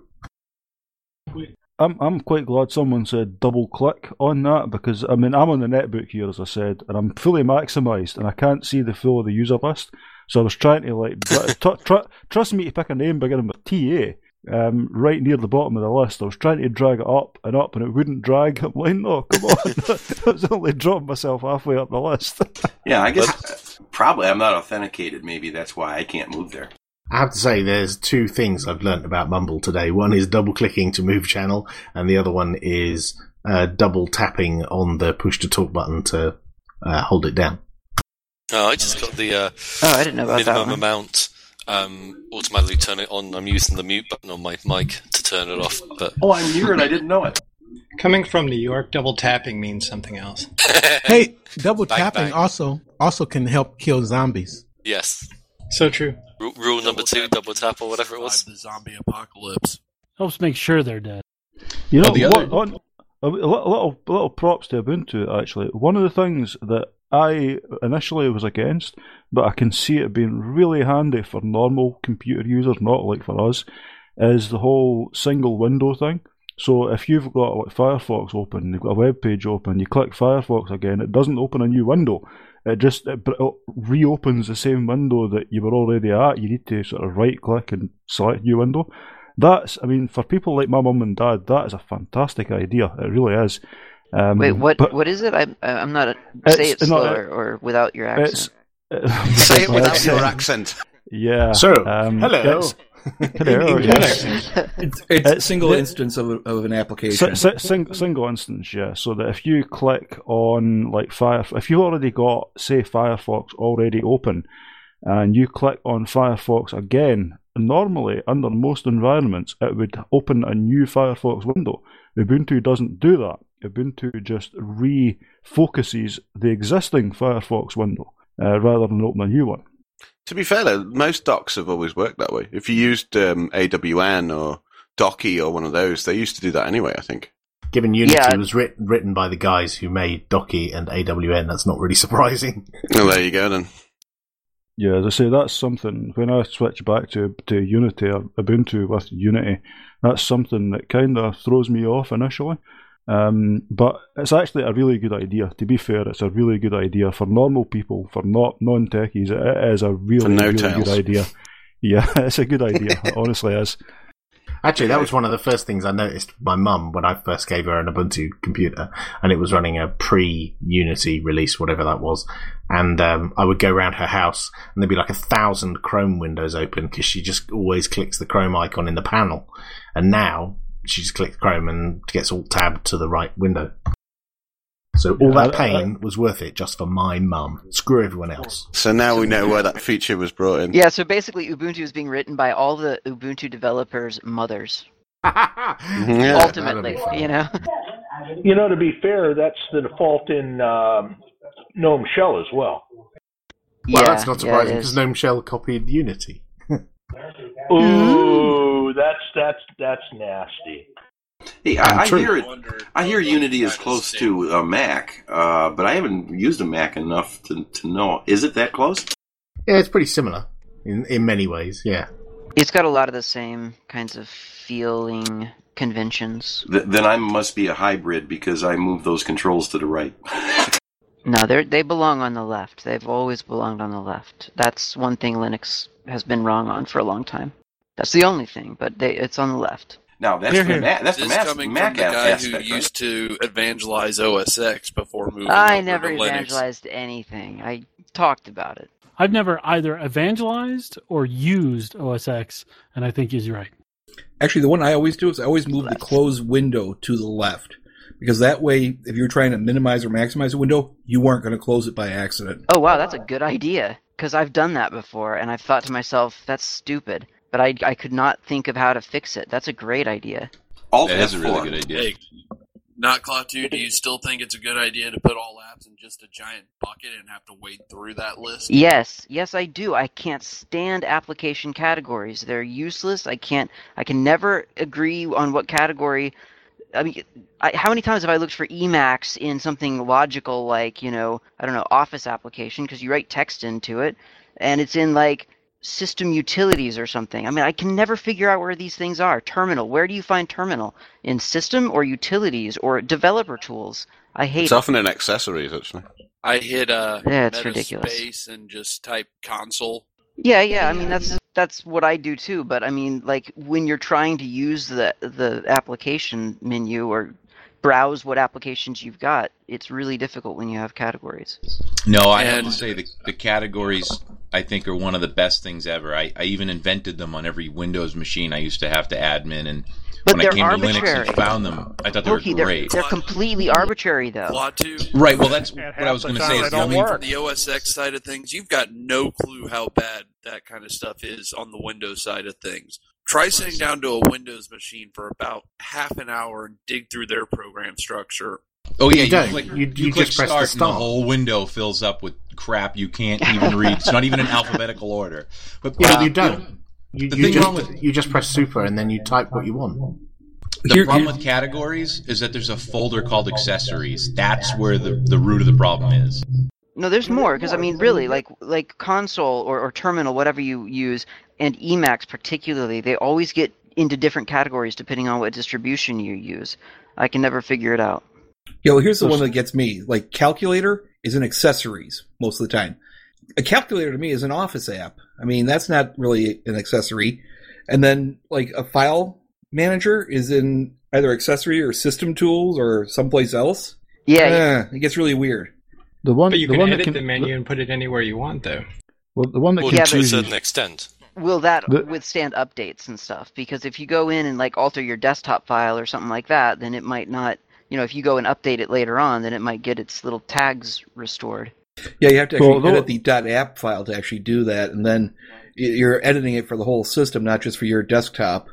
I'm I'm quite glad someone said double click on that, because I mean I'm on the netbook here, as I said, and I'm fully maximised and I can't see the full of the user list. So I was trying to like tr- tr- trust me to pick a name beginning with T A. Um, right near the bottom of the list, I was trying to drag it up and up, and it wouldn't drag. I'm like, no, come on! I was only dropping myself halfway up the list. Yeah, I guess probably I'm not authenticated. Maybe that's why I can't move there. I have to say, there's two things I've learnt about Mumble today. One is double clicking to move channel, and the other one is uh, double tapping on the push to talk button to uh, hold it down. Oh, I just got the uh, Oh, I didn't know about that minimum one. amount. Um, automatically turn it on. I'm using the mute button on my mic to turn it off. But Oh, I'm here and I didn't know it. Coming from New York, double tapping means something else. Hey, double Bang, tapping bang. also also can help kill zombies. yes, So true. R- rule number two: double tap or whatever it was. The zombie apocalypse. Helps make sure they're dead. You know, Oh, the what, other- on, a little, little little props to Ubuntu, actually. One of the things that I initially was against, but I can see it being really handy for normal computer users, not like for us, is the whole single window thing. So if you've got like Firefox open, you've got a web page open, you click Firefox again, it doesn't open a new window. It just it, it reopens the same window that you were already at. You need to sort of right click and select new window. That's, I mean, for people like my mum and dad, that is a fantastic idea. It really is. Um, Wait, what? but What is it? I'm I'm not. A, It's- say it no, slower or without your accent. it's Say it without your accent. Yeah. So, um, hello. it's- hello. In yes. It's, it's a It's- single it- instance of, a, of an application. S- s- sing, single instance, yeah. So that if you click on like Fire, if you've already got say Firefox already open, and you click on Firefox again, normally under most environments it would open a new Firefox window. Ubuntu doesn't do that. Ubuntu just refocuses the existing Firefox window uh, rather than open a new one. To be fair, though, most docs have always worked that way. If you used um, A W N or Docky or one of those, they used to do that anyway, I think. Given Unity Yeah. was writ- written by the guys who made Docky and A W N, that's not really surprising. Well, there you go then. Yeah, as I say, that's something, when I switch back to, to Unity or Ubuntu with Unity, that's something that kind of throws me off initially. Um, but it's actually a really good idea. To be fair, it's a really good idea for normal people, for not non-techies. It, it is a really, For no really tails. good idea. Yeah, it's a good idea. It honestly is. Actually, that was one of the first things I noticed with my mum when I first gave her an Ubuntu computer, and it was running a pre-Unity release, whatever that was. And um, I would go around her house, and there'd be like a thousand Chrome windows open because she just always clicks the Chrome icon in the panel. And now she just clicks Chrome and gets alt tabbed to the right window. So all Yeah, that I- I- pain was worth it just for my mum. Screw everyone else. So now we know where that feature was brought in. Yeah, so basically Ubuntu is being written by all the Ubuntu developers' mothers. Yeah. Ultimately, that'd be fun. you know. You know, to be fair, that's the default in um, GNOME Shell as well. Well, yeah, that's not yeah, surprising it because is. GNOME Shell copied Unity. Ooh, that's that's that's nasty. Hey, I, I True. hear it. I hear Unity is close to a Mac, uh, but I haven't used a Mac enough to, to know. Is it that close? Yeah, it's pretty similar in in many ways. Yeah. It's got a lot of the same kinds of feeling conventions. Th- then I must be a hybrid because I move those controls to the right. No, they they belong on the left. They've always belonged on the left. That's one thing Linux has been wrong on for a long time. That's the only thing, but they, it's on the left. Now that's Here, the here. Mac. That's the This Mac, coming Mac from the guy aspect. who right? used to evangelize O S X before moving I over never to Linux. evangelized anything. I talked about it. I've never either evangelized or used O S X, and I think he's right. Actually, the one I always do is I always move the close window to the left. Because that way, if you're trying to minimize or maximize a window, you weren't going to close it by accident. Oh wow, that's a good idea. Because I've done that before, and I've thought to myself, that's stupid. But I I could not think of how to fix it. That's a great idea. Alt That is a F four. really good idea. Hey, Not Klaatu, do you still think it's a good idea to put all apps in just a giant bucket and have to wade through that list? Yes, yes, I do. I can't stand application categories. They're useless. I can't. I can never agree on what category. I mean, I, how many times have I looked for Emacs in something logical like, you know, I don't know, Office application, because you write text into it, and it's in like system utilities or something. I mean, I can never figure out where these things are. Terminal, where do you find terminal? In system or utilities or developer tools? I hate It's it. often in accessories, actually. I hit uh, Yeah, it's Metaspace ridiculous. and just type console. Yeah, yeah. I mean, that's that's what I do too. But I mean, like when you're trying to use the the application menu or browse what applications you've got, it's really difficult when you have categories. No, I have And- to say the the categories I think are one of the best things ever. I, I even invented them on every Windows machine. I used to have to admin, and But when I they're came to arbitrary. Linux and found them, I thought they Loki, were they're great. they're completely arbitrary though. Klaatu. Right. Well, that's And what half I was the going to time say. they Is the don't only work. From the O S X side of things, you've got no clue how bad that kind of stuff is on the Windows side of things. Try sitting down to a Windows machine for about half an hour and dig through their program structure. Oh yeah, You you, don't. click, You- you, you click just press the start, and the start. whole window fills up with crap you can't even read. It's not even in alphabetical order. But Yeah, uh, but you don't. You, the you thing just wrong with you just press super and then you type what you want. the Here- problem here- with categories is that there's a folder called accessories. That's where the, the root of the problem is. No, there's more because I mean, really, like like console or, or terminal, whatever you use, and Emacs particularly, they always get into different categories depending on what distribution you use. I can never figure it out. Yeah, well, here's the one that gets me. Like, calculator is an accessories most of the time. A calculator to me is an Office app. I mean, that's not really an accessory. And then, like, a file manager is in either accessory or system tools or someplace else. Yeah, Eh, it gets really weird. The one, But you the can one that edit can, the menu and put it anywhere you want, though. well, the one that Well, can to a choose. certain extent. Will that The- withstand updates and stuff? Because if you go in and like alter your desktop file or something like that, then it might not. You know, if you go and update it later on, then it might get its little tags restored. Yeah, you have to actually Well, though- edit the .app file to actually do that, and then y- you're editing it for the whole system, not just for your desktop.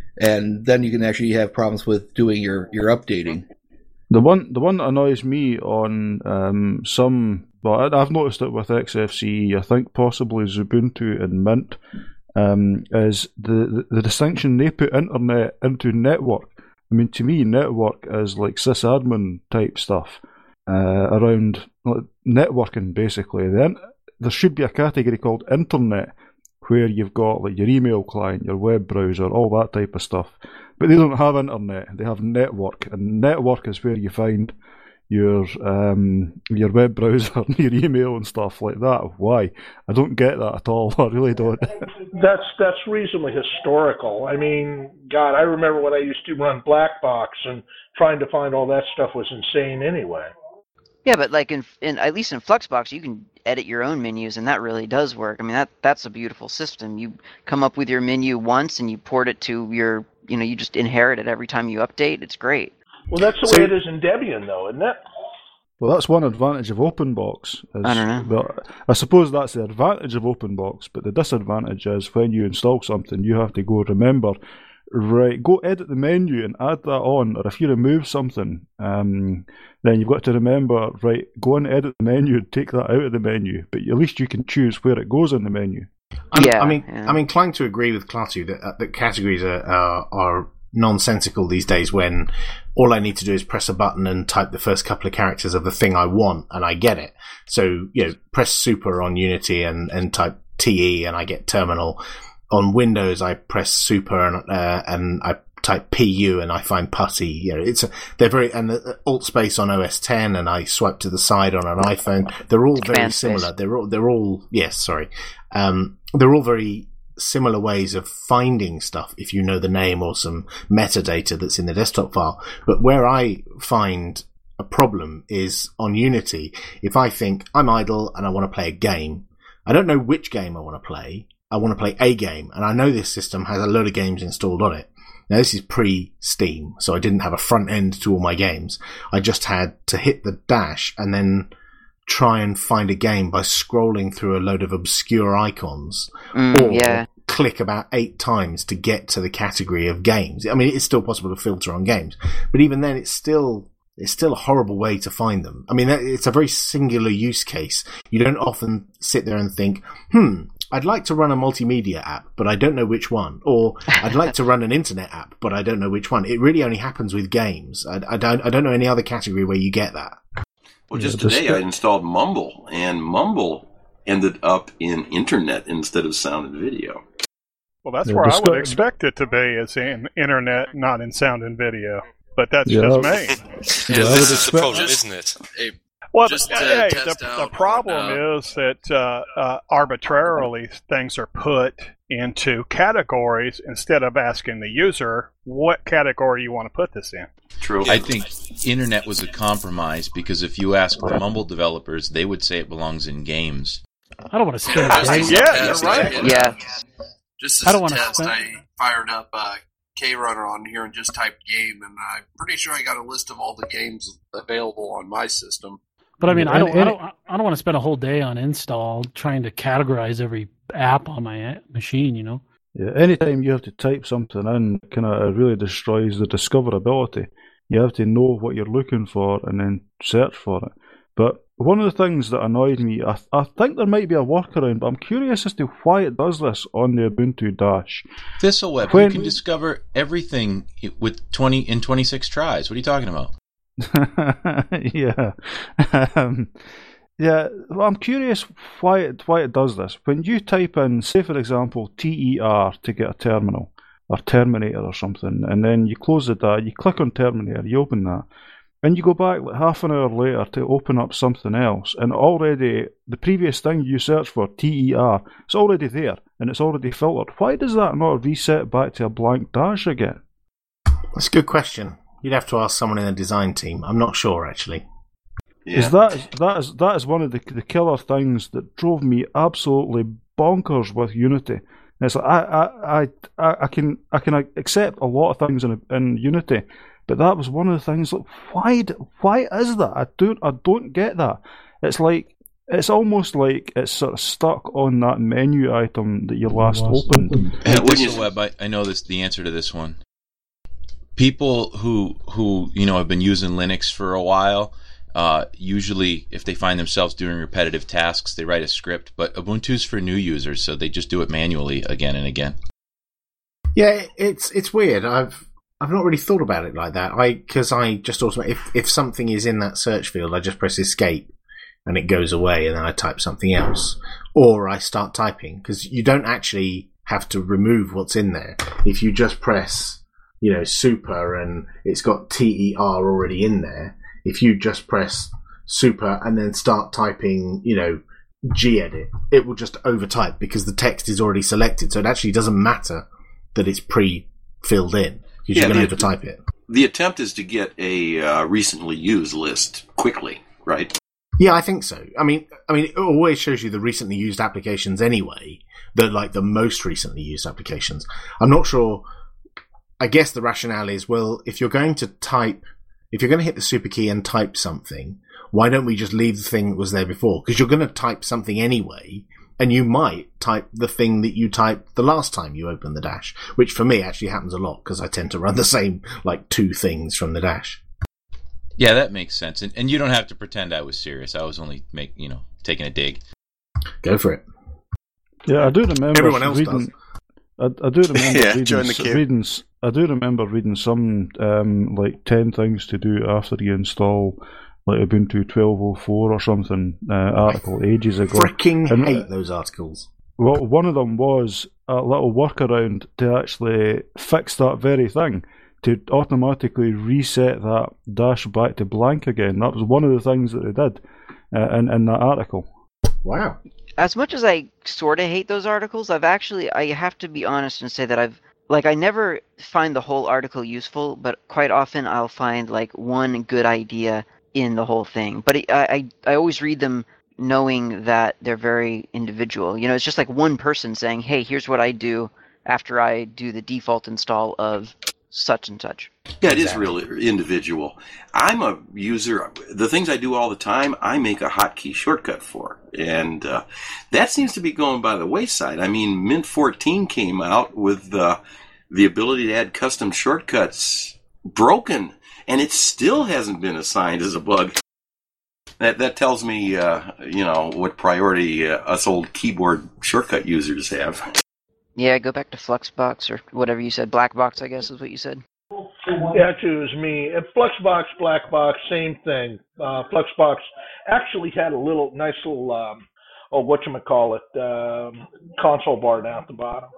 And then you can actually have problems with doing your, your updating. The one, the one that annoys me on um, some, well, I- I've noticed it with X F C E. I think possibly Ubuntu and Mint, um, is the, the the distinction they put internet into network. I mean, to me, network is like sysadmin type stuff uh, around like, networking, basically. Then there should be a category called internet, where you've got like your email client, your web browser, all that type of stuff. But they don't have internet; they have network, and network is where you find your um, your web browser, and your email, and stuff like that. Why? I don't get that at all. I really don't. That's that's reasonably historical. I mean, God, I remember when I used to run Blackbox, and trying to find all that stuff was insane anyway. Yeah, but like in, in at least in Fluxbox, you can edit your own menus, and that really does work. I mean, that that's a beautiful system. You come up with your menu once, and you port it to your, you know, you just inherit it every time you update. It's great. Well, that's the So- way it is in Debian, though, isn't it? Well, that's one advantage of OpenBox. Is, I don't know. Well, I suppose that's the advantage of OpenBox, but the disadvantage is when you install something, you have to go remember, right, go edit the menu and add that on, or if you remove something, um, then you've got to remember, right, go and edit the menu and take that out of the menu, but at least you can choose where it goes in the menu. I'm, Yeah, I mean, yeah. I'm inclined to agree with Klaatu that, uh, that categories are, are are nonsensical these days. When all I need to do is press a button and type the first couple of characters of the thing I want, and I get it. So, you know, press super on Unity and, and type T E, and I get terminal. On Windows, I press super and uh, and I type P U, and I find putty. You know, it's a, they're very and the Alt space on O S ten, and I swipe to the side on an iPhone. They're all very Command space. similar. They're all they're all yes, sorry. Um, they're all very similar ways of finding stuff if you know the name or some metadata that's in the desktop file. But where I find a problem is on Unity. If I think I'm idle and I want to play a game, I don't know which game I want to play. I want to play a game, and I know this system has a load of games installed on it. Now, this is pre-Steam, so I didn't have a front end to all my games. I just had to hit the dash and then try and find a game by scrolling through a load of obscure icons, Mm, or yeah. click about eight times to get to the category of games. I mean, it's still possible to filter on games, but even then, it's still it's still a horrible way to find them. I mean, it's a very singular use case. You don't often sit there and think, hmm, I'd like to run a multimedia app, but I don't know which one. Or I'd like to run an internet app, but I don't know which one. It really only happens with games. I, I don't I don't know any other category where you get that. Well, just today I installed Mumble, and Mumble ended up in internet instead of sound and video. Well, that's Yeah, where I the would sc- expect it to be, is in internet, not in sound and video. But that's Yeah. just me. Yeah, I would This is the expect- problem, isn't it? Hey, Well, Just the, to hey, test the, out the on, problem uh, is that uh, uh, arbitrarily things are put into categories instead of asking the user what category you want to put this in. True. I think internet was a compromise because if you ask the Mumble developers, they would say it belongs in games. I don't want to spend Just a as day. a Yeah, test, you're right. I did, Yeah. uh, Just I as don't a wanna test, spend- I fired up uh, K-Runner on here and just typed game, and I'm pretty sure I got a list of all the games available on my system. But I mean, I And- don't, I and- don't, I don't want to spend a whole day on install trying to categorize every app on my a- machine. You know. Yeah, anytime you have to type something in, kind of it really destroys the discoverability. You have to know what you're looking for and then search for it. But one of the things that annoyed me, I, I think there might be a workaround, but I'm curious as to why it does this on the Ubuntu Dash. Thistleweb, When- you can discover everything with twenty in twenty-six tries. What are you talking about? yeah, um, yeah. Well, I'm curious why it why it does this. When you type in, say for example, T E R to get a terminal or Terminator or something, and then you close the data, you click on Terminator, you open that, and you go back like half an hour later to open up something else, and already the previous thing you searched for, T E R, it's already there and it's already filtered. Why does that not reset back to a blank dash again? That's a good question. You'd have to ask someone in the design team. I'm not sure, actually. Yeah. Is that that is that is one of the the killer things that drove me absolutely bonkers with Unity. And it's like I I, I I I can I can accept a lot of things in in Unity, but that was one of the things. Like, why d- why is that? I don't I don't get that. It's like it's almost like it's sort of stuck on that menu item that you last opened. Hey, wouldn't you- Thistleweb, I, I know this the answer to this one. People who who you know have been using Linux for a while, uh, usually if they find themselves doing repetitive tasks, they write a script. But Ubuntu's for new users, so they just do it manually again and again. Yeah, it's it's weird. I've I've not really thought about it like that. I because I just automatically if if something is in that search field, I just press escape and it goes away, and then I type something else, or I start typing because you don't actually have to remove what's in there if you just press, you know, super and it's got T E R already in there. If you just press super and then start typing, you know, gedit, it will just overtype because the text is already selected. So it actually doesn't matter that it's pre-filled in because Yeah, you're going the- to overtype it. The attempt is to get a uh, recently used list quickly, right? Yeah, I think so. I mean, I mean, it always shows you the recently used applications anyway. The like the most recently used applications. I'm not sure. I guess the rationale is, well, if you're going to type, if you're going to hit the super key and type something, why don't we just leave the thing that was there before? Because you're going to type something anyway, and you might type the thing that you typed the last time you open the dash, which for me actually happens a lot because I tend to run the same like two things from the dash. Yeah, that makes sense. And and you don't have to pretend I was serious. I was only make you know taking a dig. Go for it. Yeah, I do remember Everyone else reading. I, I do remember Yeah, reading, join the s- queue. reading. s- I do remember reading some um, like ten things to do after you install like Ubuntu twelve oh four or something uh, article ages ago. Freaking And, uh, hate those articles. Well, one of them was a little workaround to actually fix that very thing, to automatically reset that dash back to blank again. That was one of the things that they did uh, in, in that article. Wow. As much as I sort of hate those articles, I've actually, I have to be honest and say that I've, like, I never find the whole article useful, but quite often I'll find, like, one good idea in the whole thing. But it, I, I, I always read them knowing that they're very individual. You know, it's just like one person saying, hey, here's what I do after I do the default install of such and such. Yeah, it is really individual. I'm a user. The things I do all the time, I make a hotkey shortcut for. And uh, that seems to be going by the wayside. I mean, Mint fourteen came out with uh, the ability to add custom shortcuts broken. and it still hasn't been assigned as a bug. That that tells me, uh, you know, what priority uh, us old keyboard shortcut users have. Yeah, go back to Fluxbox or whatever you said. Blackbox, I guess is what you said. Yeah, actually, it was me. And Fluxbox, Blackbox, same thing. Uh, Fluxbox actually had a little nice little, um, oh, whatchamacallit, um, console bar down at the bottom.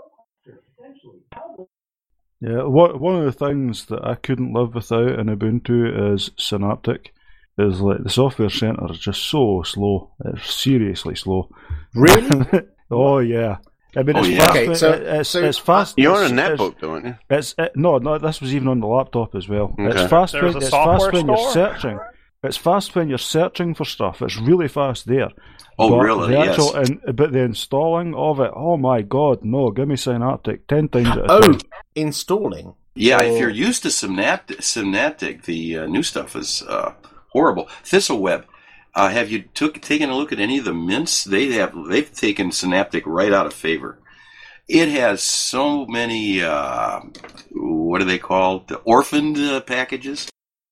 Yeah, one one of the things that I couldn't live without in Ubuntu is Synaptic. Is like the software center is just so slow. It's seriously slow. Really? Oh yeah. I mean, Oh, it's yeah. fast. Okay, when- so- it's, so it's fast. you're on a it's- netbook, it's- don't you? It's it, no, no. This was even on the laptop as well. Okay. It's fast. There's when, a it's software fast when you're store? searching. It's fast when you're searching for stuff. It's really fast there. Oh, But really? The Yes. actual, in, but the installing of it. Oh my God, no! Give me Synaptic ten times out of Oh, ten. installing. Yeah, Or- if you're used to Synaptic, Synaptic the uh, new stuff is uh, horrible. ThistleWeb, uh, have you took taken a look at any of the mints? They have they've taken Synaptic right out of favor. It has so many uh, what are they called? The orphaned uh, packages.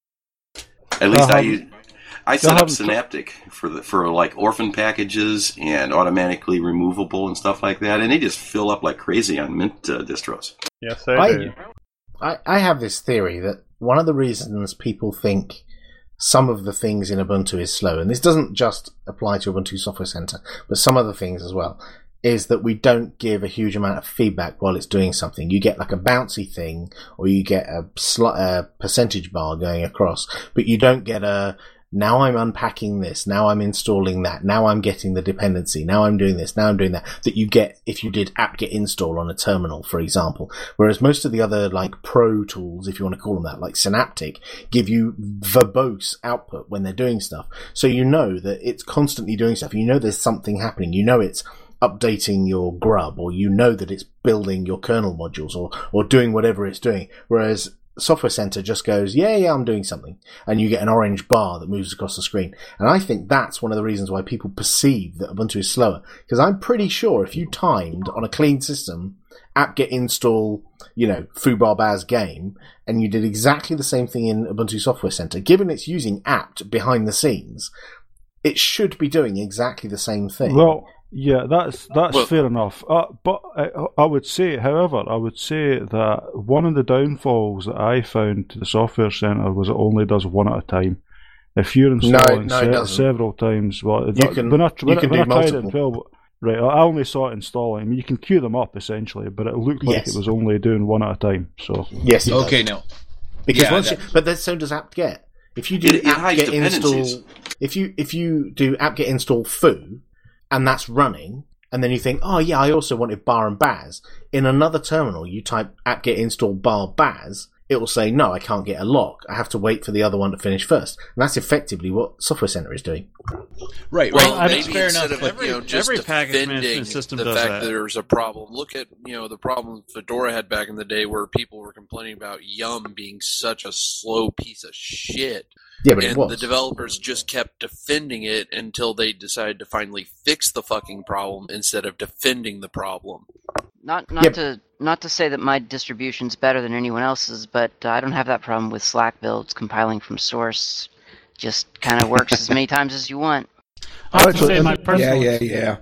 At least I Um, use. I set They'll up have- Synaptic for the for like orphan packages and automatically removable and stuff like that, and they just fill up like crazy on Mint uh, distros. Yes, they I, do. I, I have this theory that one of the reasons people think some of the things in Ubuntu is slow, and this doesn't just apply to Ubuntu Software Center, but some other things as well, is that we don't give a huge amount of feedback while it's doing something. You get like a bouncy thing, or you get a, sl- a percentage bar going across, but you don't get a, now I'm unpacking this, now I'm installing that, now I'm getting the dependency, now I'm doing this, now I'm doing that, that you get if you did apt-get install on a terminal, for example. Whereas most of the other, like, pro tools, if you want to call them that, like Synaptic, give you verbose output when they're doing stuff. So you know that it's constantly doing stuff. You know there's something happening. You know it's updating your grub, or you know that it's building your kernel modules, or, or doing whatever it's doing. Whereas Software Center just goes, yeah, yeah, I'm doing something. And you get an orange bar that moves across the screen. And I think that's one of the reasons why people perceive that Ubuntu is slower. Because I'm pretty sure if you timed on a clean system, apt-get install, you know, foobar game, and you did exactly the same thing in Ubuntu Software Center, given it's using apt behind the scenes, it should be doing exactly the same thing. Well, yeah, that's that's Well- fair enough. Uh, but I, I would say, however, I would say that one of the downfalls that I found to the Software Center was it only does one at a time. If you're installing no, it se- doesn't. several times, well, You that, can- when I, you when, can when do I tried it in multiple. twelve, right, I only saw it installing. I mean, you can queue them up essentially, but it looked like Yes. it was only doing one at a time. So Yes, it does. Okay, now. Because Yeah, once that- you, but then so does apt-get. If you do It- it hides apt-get install, dependencies. if you if you do apt-get install foo, and that's running, and then you think, oh yeah, I also wanted bar and baz. In another terminal, you type apt-get install bar baz, it will say, no, I can't get a lock. I have to wait for the other one to finish first. And that's effectively what Software Center is doing. Right, Well, right. maybe That's fair instead enough. of Every- you know just every package defending management system the does fact that. that there's a problem. Look at you know the problem Fedora had back in the day, where people were complaining about Yum being such a slow piece of shit. Yeah, but it and was. the developers just kept defending it until they decided to finally fix the fucking problem instead of defending the problem. Not not Yep. to not to say that my distribution's better than anyone else's, but uh, I don't have that problem with Slack builds compiling from source. Just kind of works as many times as you want. I have to Actually, say my and- personal Yeah, yeah, yeah.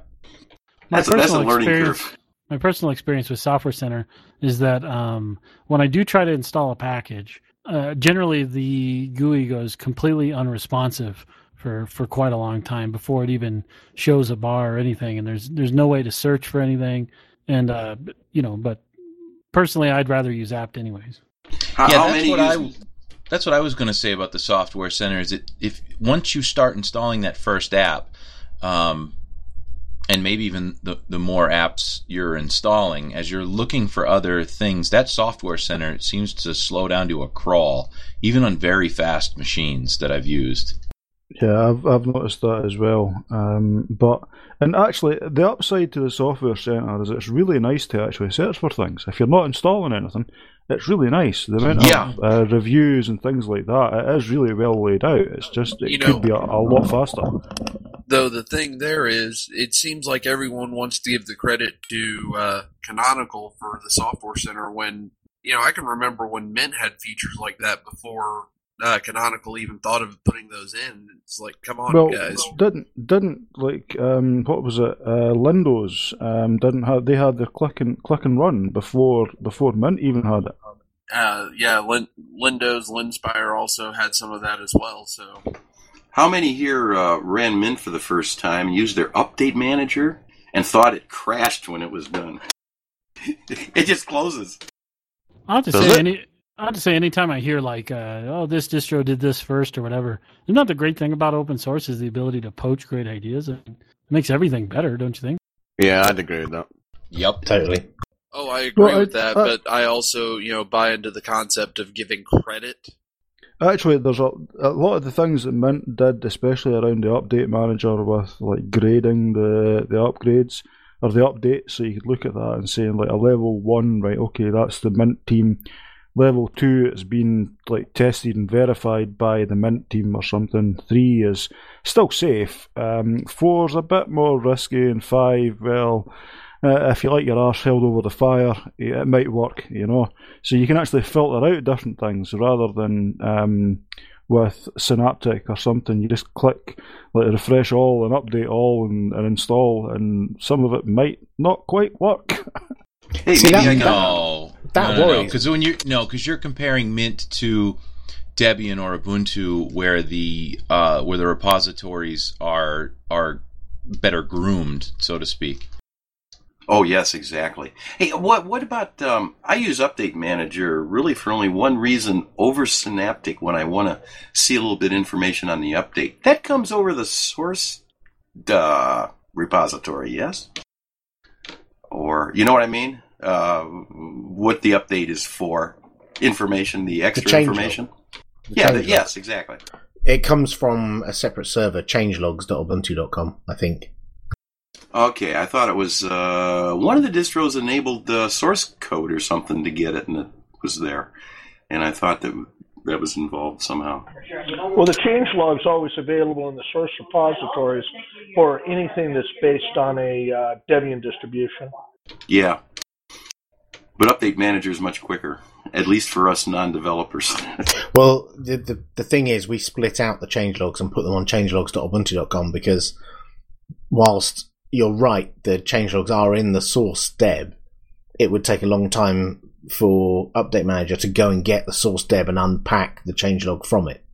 My That's a- that's a personal learning experience, curve. My personal experience with Software Center is that um, when I do try to install a package, uh, generally the G U I goes completely unresponsive for, for quite a long time before it even shows a bar or anything, and there's there's no way to search for anything. And uh, you know, but personally, I'd rather use apt anyways. How, yeah, how that's many what I. use- That's what I was going to say about the Software Center. Is that if once you start installing that first app, um, and maybe even the the more apps you're installing, as you're looking for other things, that Software Center seems to slow down to a crawl, even on very fast machines that I've used. Yeah, I've I've noticed that as well. Um, but and actually, the upside to the Software Center is it's really nice to actually search for things. If you're not installing anything, it's really nice. The amount Yeah. of uh, reviews and things like that, it is really well laid out. It's just it You could know- be a, a lot faster. Though the thing there is, it seems like everyone wants to give the credit to uh, Canonical for the Software Center when, you know, I can remember when Mint had features like that before uh, Canonical even thought of putting those in. It's like, come on, well, guys. didn't didn't like um, what was it? Uh, Lindows um, didn't have they had the click and click and run before before Mint even had it. Uh, yeah, Lin- Lindows, Linspire also had some of that as well. So, how many here uh, ran Mint for the first time, used their update manager, and thought it crashed when it was done? It just closes. I have to Does say it? any. I have to say anytime I hear like, uh, oh, this distro did this first or whatever. Isn't that the great thing about open source is the ability to poach great ideas? It makes everything better, don't you think? Yeah, I'd agree with that. Yep, totally. oh, I agree Well, with I- that, uh, but I also, you know, buy into the concept of giving credit. Actually, there's a, a lot of the things that Mint did, especially around the update manager with like grading the the upgrades or the updates, so you could look at that and say like a level one, right? Okay, that's the Mint team. Level two has been like tested and verified by the Mint team or something. Three is still safe. Um, four's a bit more risky, and five, well, uh, if you like your arse held over the fire, it might work, you know. So you can actually filter out different things rather than um, with Synaptic or something. You just click like refresh all and update all and, and install, and some of it might not quite work. Hey, See, maybe that- I can. No, That no, no, worries. because when you no, because you're comparing Mint to Debian or Ubuntu, where the uh, where the repositories are are better groomed, so to speak. Oh yes, exactly. Hey, what what about? Um, I use Update Manager really for only one reason over Synaptic when I want to see a little bit of information on the update. That comes over the source uh, repository, yes? Or you know what I mean? Uh, what the update is for? Information, the extra change information. log. The Yeah, change the, log. yes, exactly. It comes from a separate server, changelogs dot ubuntu dot com, I think. Okay, I thought it was uh, one of the distros enabled the source code or something to get it, and it was there. And I thought that that was involved somehow. Well, the changelog's always available in the source repositories for anything that's based on a uh, Debian distribution. Yeah. But Update Manager is much quicker, at least for us non-developers. Well, the, the the thing is, we split out the changelogs and put them on changelogs dot ubuntu dot com because whilst you're right, the changelogs are in the source deb, it would take a long time for Update Manager to go and get the source deb and unpack the changelog from it.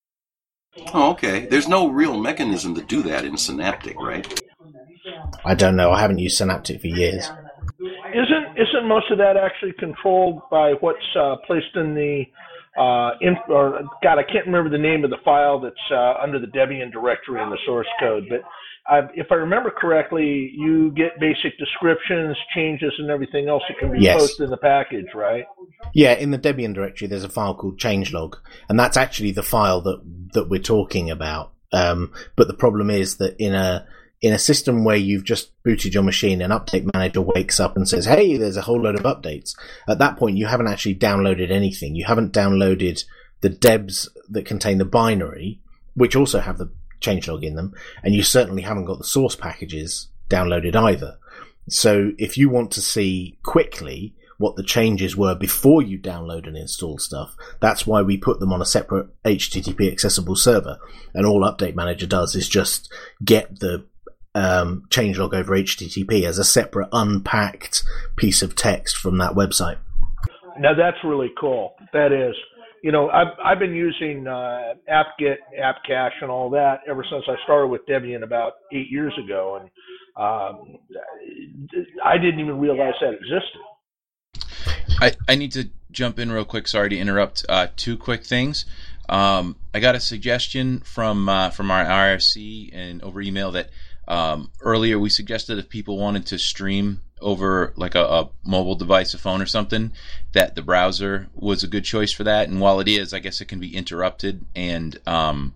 Oh, okay. There's no real mechanism to do that in Synaptic, right? I don't know. I haven't used Synaptic for years. Isn't isn't most of that actually controlled by what's uh, placed in the uh, in, or God, I can't remember the name of the file that's uh, under the Debian directory in the source code. But I've, if I remember correctly, you get basic descriptions, changes, and everything else that can be Yes. posted in the package, right? Yeah, in the Debian directory, there's a file called changelog, and that's actually the file that that we're talking about. Um, but the problem is that in a in a system where you've just booted your machine, an Update Manager wakes up and says, "Hey, there's a whole load of updates." At that point, you haven't actually downloaded anything. You haven't downloaded the debs that contain the binary, which also have the changelog in them, and you certainly haven't got the source packages downloaded either. So if you want to see quickly what the changes were before you download and install stuff, that's why we put them on a separate H T T P accessible server. And all Update Manager does is just get the um, changelog over H T T P as a separate unpacked piece of text from that website. Now that's really cool. That is, you know, I've I've been using uh, apt-get, apt-cache, and all that ever since I started with Debian about eight years ago, and um, I didn't even realize that existed. I, I need to jump in real quick. Sorry to interrupt. Uh, two quick things. Um, I got a suggestion from uh, from our I R C and over email that um, earlier we suggested if people wanted to stream over like a, a mobile device, a phone or something, that the browser was a good choice for that. And while it is, I guess it can be interrupted, and um,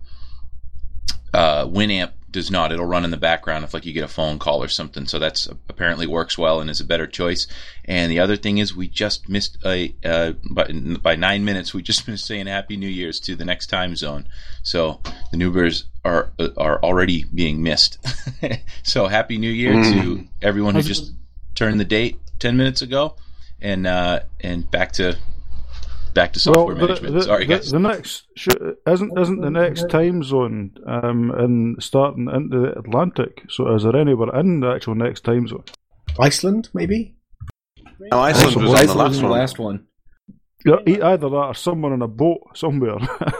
uh, Winamp does not. It'll run in the background if like you get a phone call or something. So that's apparently works well and is a better choice. And the other thing is we just missed a uh, by, by nine minutes. We just missed saying Happy New Year's to the next time zone. So the Newbers are are already being missed. So Happy New Year Mm. to everyone who just turned the date ten minutes ago, and uh, and back to back to software well, the, management. the, Sorry, the, guys. The next sh- isn't isn't the next time zone um, in starting into the Atlantic. So is there anywhere in the actual next time zone? Iceland, maybe. Oh, Iceland was on the Iceland last was the one. last one. Yeah, e- either that or someone in a boat somewhere.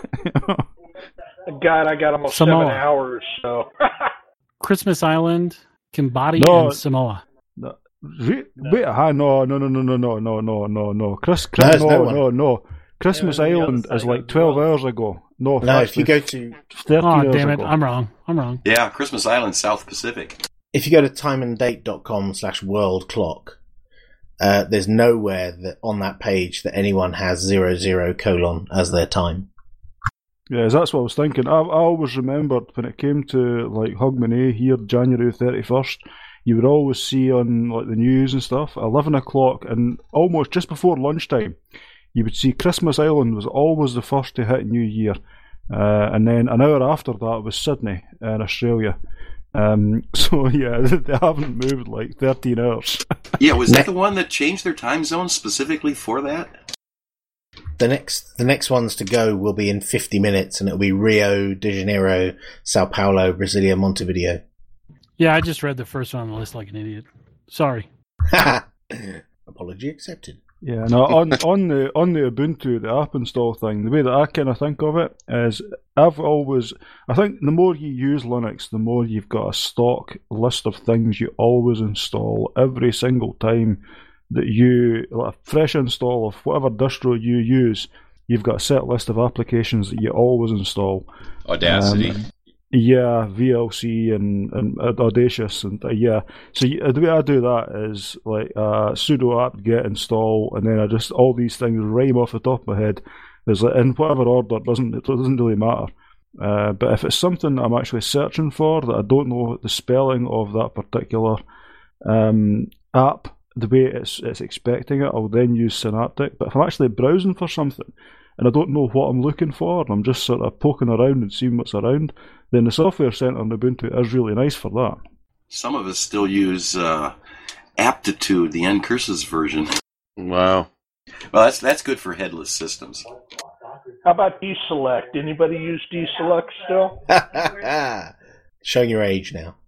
God, I got almost Samoa. seven hours, so. Christmas Island, Kimbati, No. and Samoa. No, re- wait, ah, no, no, no, no, no, no, no, no, no, no. Chris, No, Chris, there's no, no no, one. no. Christmas Island is like twelve hours ago. No, No, if actually, you go to thirteen Oh, hours damn it. ago. I'm wrong. I'm wrong. Yeah, Christmas Island, South Pacific. if you go to timeanddate.com slash world clock, uh, there's nowhere that on that page that anyone has zero zero colon as their time. Yeah, that's what I was thinking. I, I always remembered when it came to like Hogmanay here, January thirty-first, you would always see on like the news and stuff, eleven o'clock and almost just before lunchtime, you would see Christmas Island was always the first to hit New Year. Uh, and then an hour after that was Sydney in Australia. Um, so yeah, they haven't moved like thirteen hours. Yeah, was that the one that changed their time zone specifically for that? The next, the next ones to go will be in fifty minutes, and it'll be Rio de Janeiro, Sao Paulo, Brasilia, Montevideo. Yeah, I just read the first one on the list like an idiot. Sorry. Apology accepted. Yeah, no, on on the on the Ubuntu, the app install thing, the way that I kind of think of it is, I've always, I think the more you use Linux, the more you've got a stock list of things you always install every single time that you, like a fresh install of whatever distro you use, you've got a set list of applications that you always install. Audacity. Um, yeah, V L C and, and Audacious and uh, yeah. So you, the way I do that is like uh, sudo apt get install, and then I just all these things rhyme off the top of my head. There's like in whatever order, it doesn't it doesn't really matter. Uh, but if it's something I'm actually searching for that I don't know the spelling of that particular um, app, the way it's it's expecting it, I'll then use Synaptic. But if I'm actually browsing for something and I don't know what I'm looking for, and I'm just sort of poking around and seeing what's around, then the Software Center on Ubuntu is really nice for that. Some of us still use uh, Aptitude, the Ncurses version. Wow. Well, that's that's good for headless systems. How about deselect? Anybody use deselect still? Showing your age now.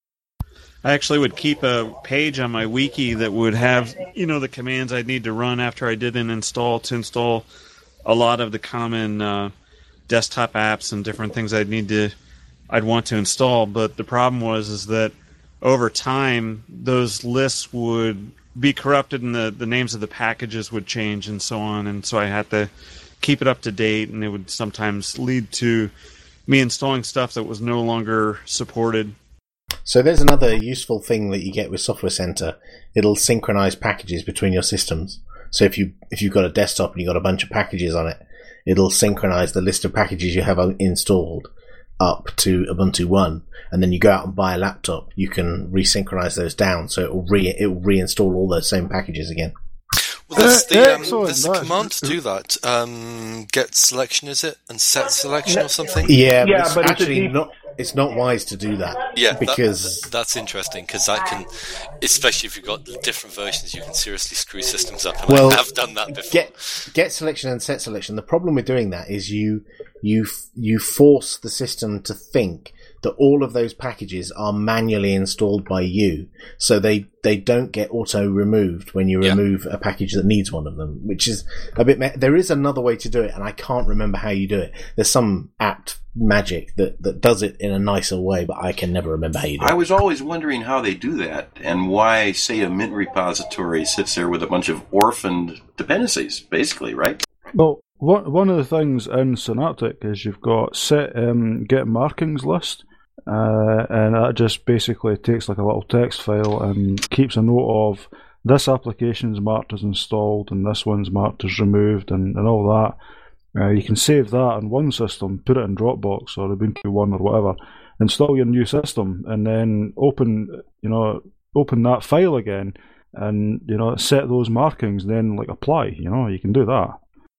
I actually would keep a page on my wiki that would have, you know, the commands I'd need to run after I did an install to install a lot of the common uh, desktop apps and different things I'd need to, I'd want to install. But the problem was is that over time, those lists would be corrupted and the, the names of the packages would change and so on. And so I had to keep it up to date, and it would sometimes lead to me installing stuff that was no longer supported. So there's another useful thing that you get with Software Center. It'll synchronize packages between your systems. So if you if you've got a desktop and you've got a bunch of packages on it, it'll synchronize the list of packages you have installed up to Ubuntu one, and then you go out and buy a laptop, you can resynchronize those down, so it will re it will reinstall all those same packages again. Well, there's the, um, Excellent, there's the that's- command to do that. Um, get selection, is it? And set selection or something? Yeah, but Yeah, it's but it's a actually deep- not. It's not wise to do that. Yeah, that- because that's interesting, because that can, especially if you've got different versions, you can seriously screw systems up. And well, I have done that before. Get get selection and set selection. The problem with doing that is you you you force the system to think that all of those packages are manually installed by you, so they they don't get auto removed when you Yeah. remove a package that needs one of them, which is a bit. Me- there is another way to do it, and I can't remember how you do it. There's some apt magic that that does it in a nicer way, but I can never remember how you do I it. was always wondering how they do that and why, say, a Mint repository sits there with a bunch of orphaned dependencies, basically, right? Well, one one of the things in Synaptic is you've got set um, get markings list, uh, and that just basically takes like a little text file and keeps a note of this application's marked as installed and this one's marked as removed and, and all that. Uh, you can save that on one system, put it in Dropbox or Ubuntu One or whatever, install your new system, and then open you know open that file again, and you know set those markings, then like apply. You know you can do that.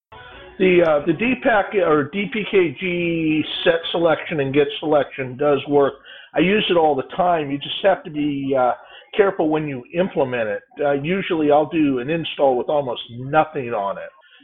The uh, the D PAC or D P K G set selection and get selection does work. I use it all the time. You just have to be uh, careful when you implement it. Uh, usually I'll do an install with almost nothing on it.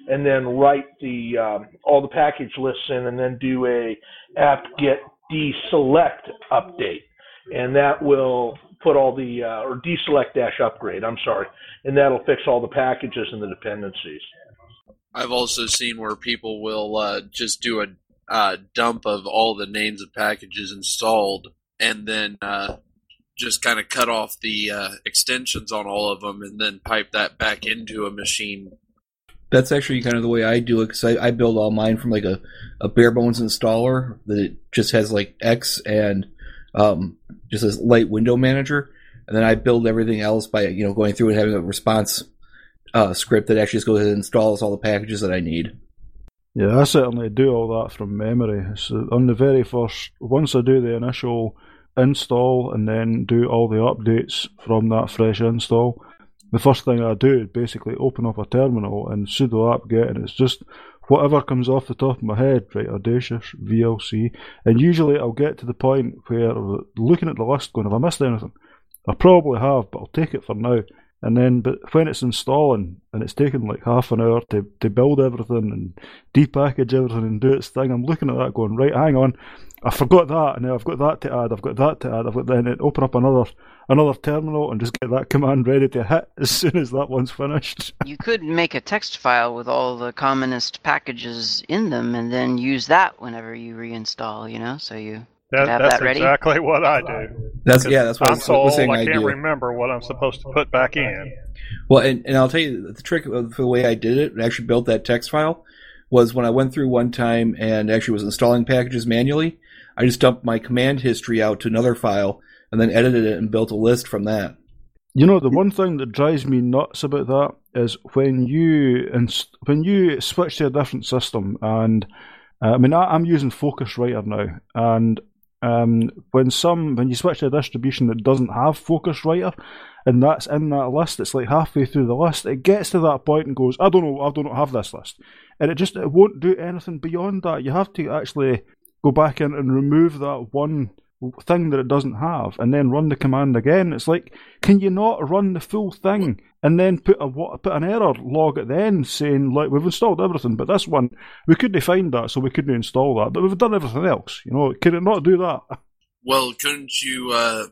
and then write the um, all the package lists in, and then do a apt-get deselect update, and that will put all the uh, or deselect dash upgrade. I'm sorry, and that'll fix all the packages and the dependencies. I've also seen where people will uh, just do a uh, dump of all the names of packages installed, and then uh, just kind of cut off the uh, extensions on all of them, and then pipe that back into a machine. That's actually kind of the way I do it, because I, I build all mine from like a, a bare bones installer that it just has like X and um, just a light window manager, and then I build everything else by you know going through and having a response uh, script that actually just goes ahead and installs all the packages that I need. Yeah, I certainly do all that from memory. So on the very first, once I do the initial install and then do all the updates from that fresh install, the first thing I do is basically open up a terminal and sudo apt-get, and it's just whatever comes off the top of my head, right, audacious, V L C, and usually I'll get to the point where I'm looking at the list going, have I missed anything? I probably have, but I'll take it for now. And then, but when it's installing, and it's taking like half an hour to, to build everything and depackage everything and do its thing, I'm looking at that going, right, hang on, I forgot that, and now I've got that to add, I've got that to add, I've got then open up another another terminal and just get that command ready to hit as soon as that one's finished. You could make a text file with all the commonest packages in them, and then use that whenever you reinstall. You know, so you That, could have that's that ready. exactly what I do. That's yeah. That's what I'm I was, so was old saying I I can't do. remember what I'm supposed to put back in. Well, and, and I'll tell you the trick of the way I did it, and actually built that text file, was when I went through one time and actually was installing packages manually, I just dumped my command history out to another file and then edited it and built a list from that. You know, the one thing that drives me nuts about that is when you inst- when you switch to a different system, and uh, I mean, I, I'm using Focuswriter now, and um, when some when you switch to a distribution that doesn't have Focuswriter, and that's in that list, it's like halfway through the list, it gets to that point and goes, I don't know, I don't have this list, and it just it won't do anything beyond that. You have to actually go back in and remove that one thing that it doesn't have, and then run the command again. It's like, can you not run the full thing and then put a put an error log at the end saying, like, we've installed everything, but this one we couldn't find that, so we couldn't install that, but we've done everything else. You know, can it not do that? Well, couldn't you? Uh,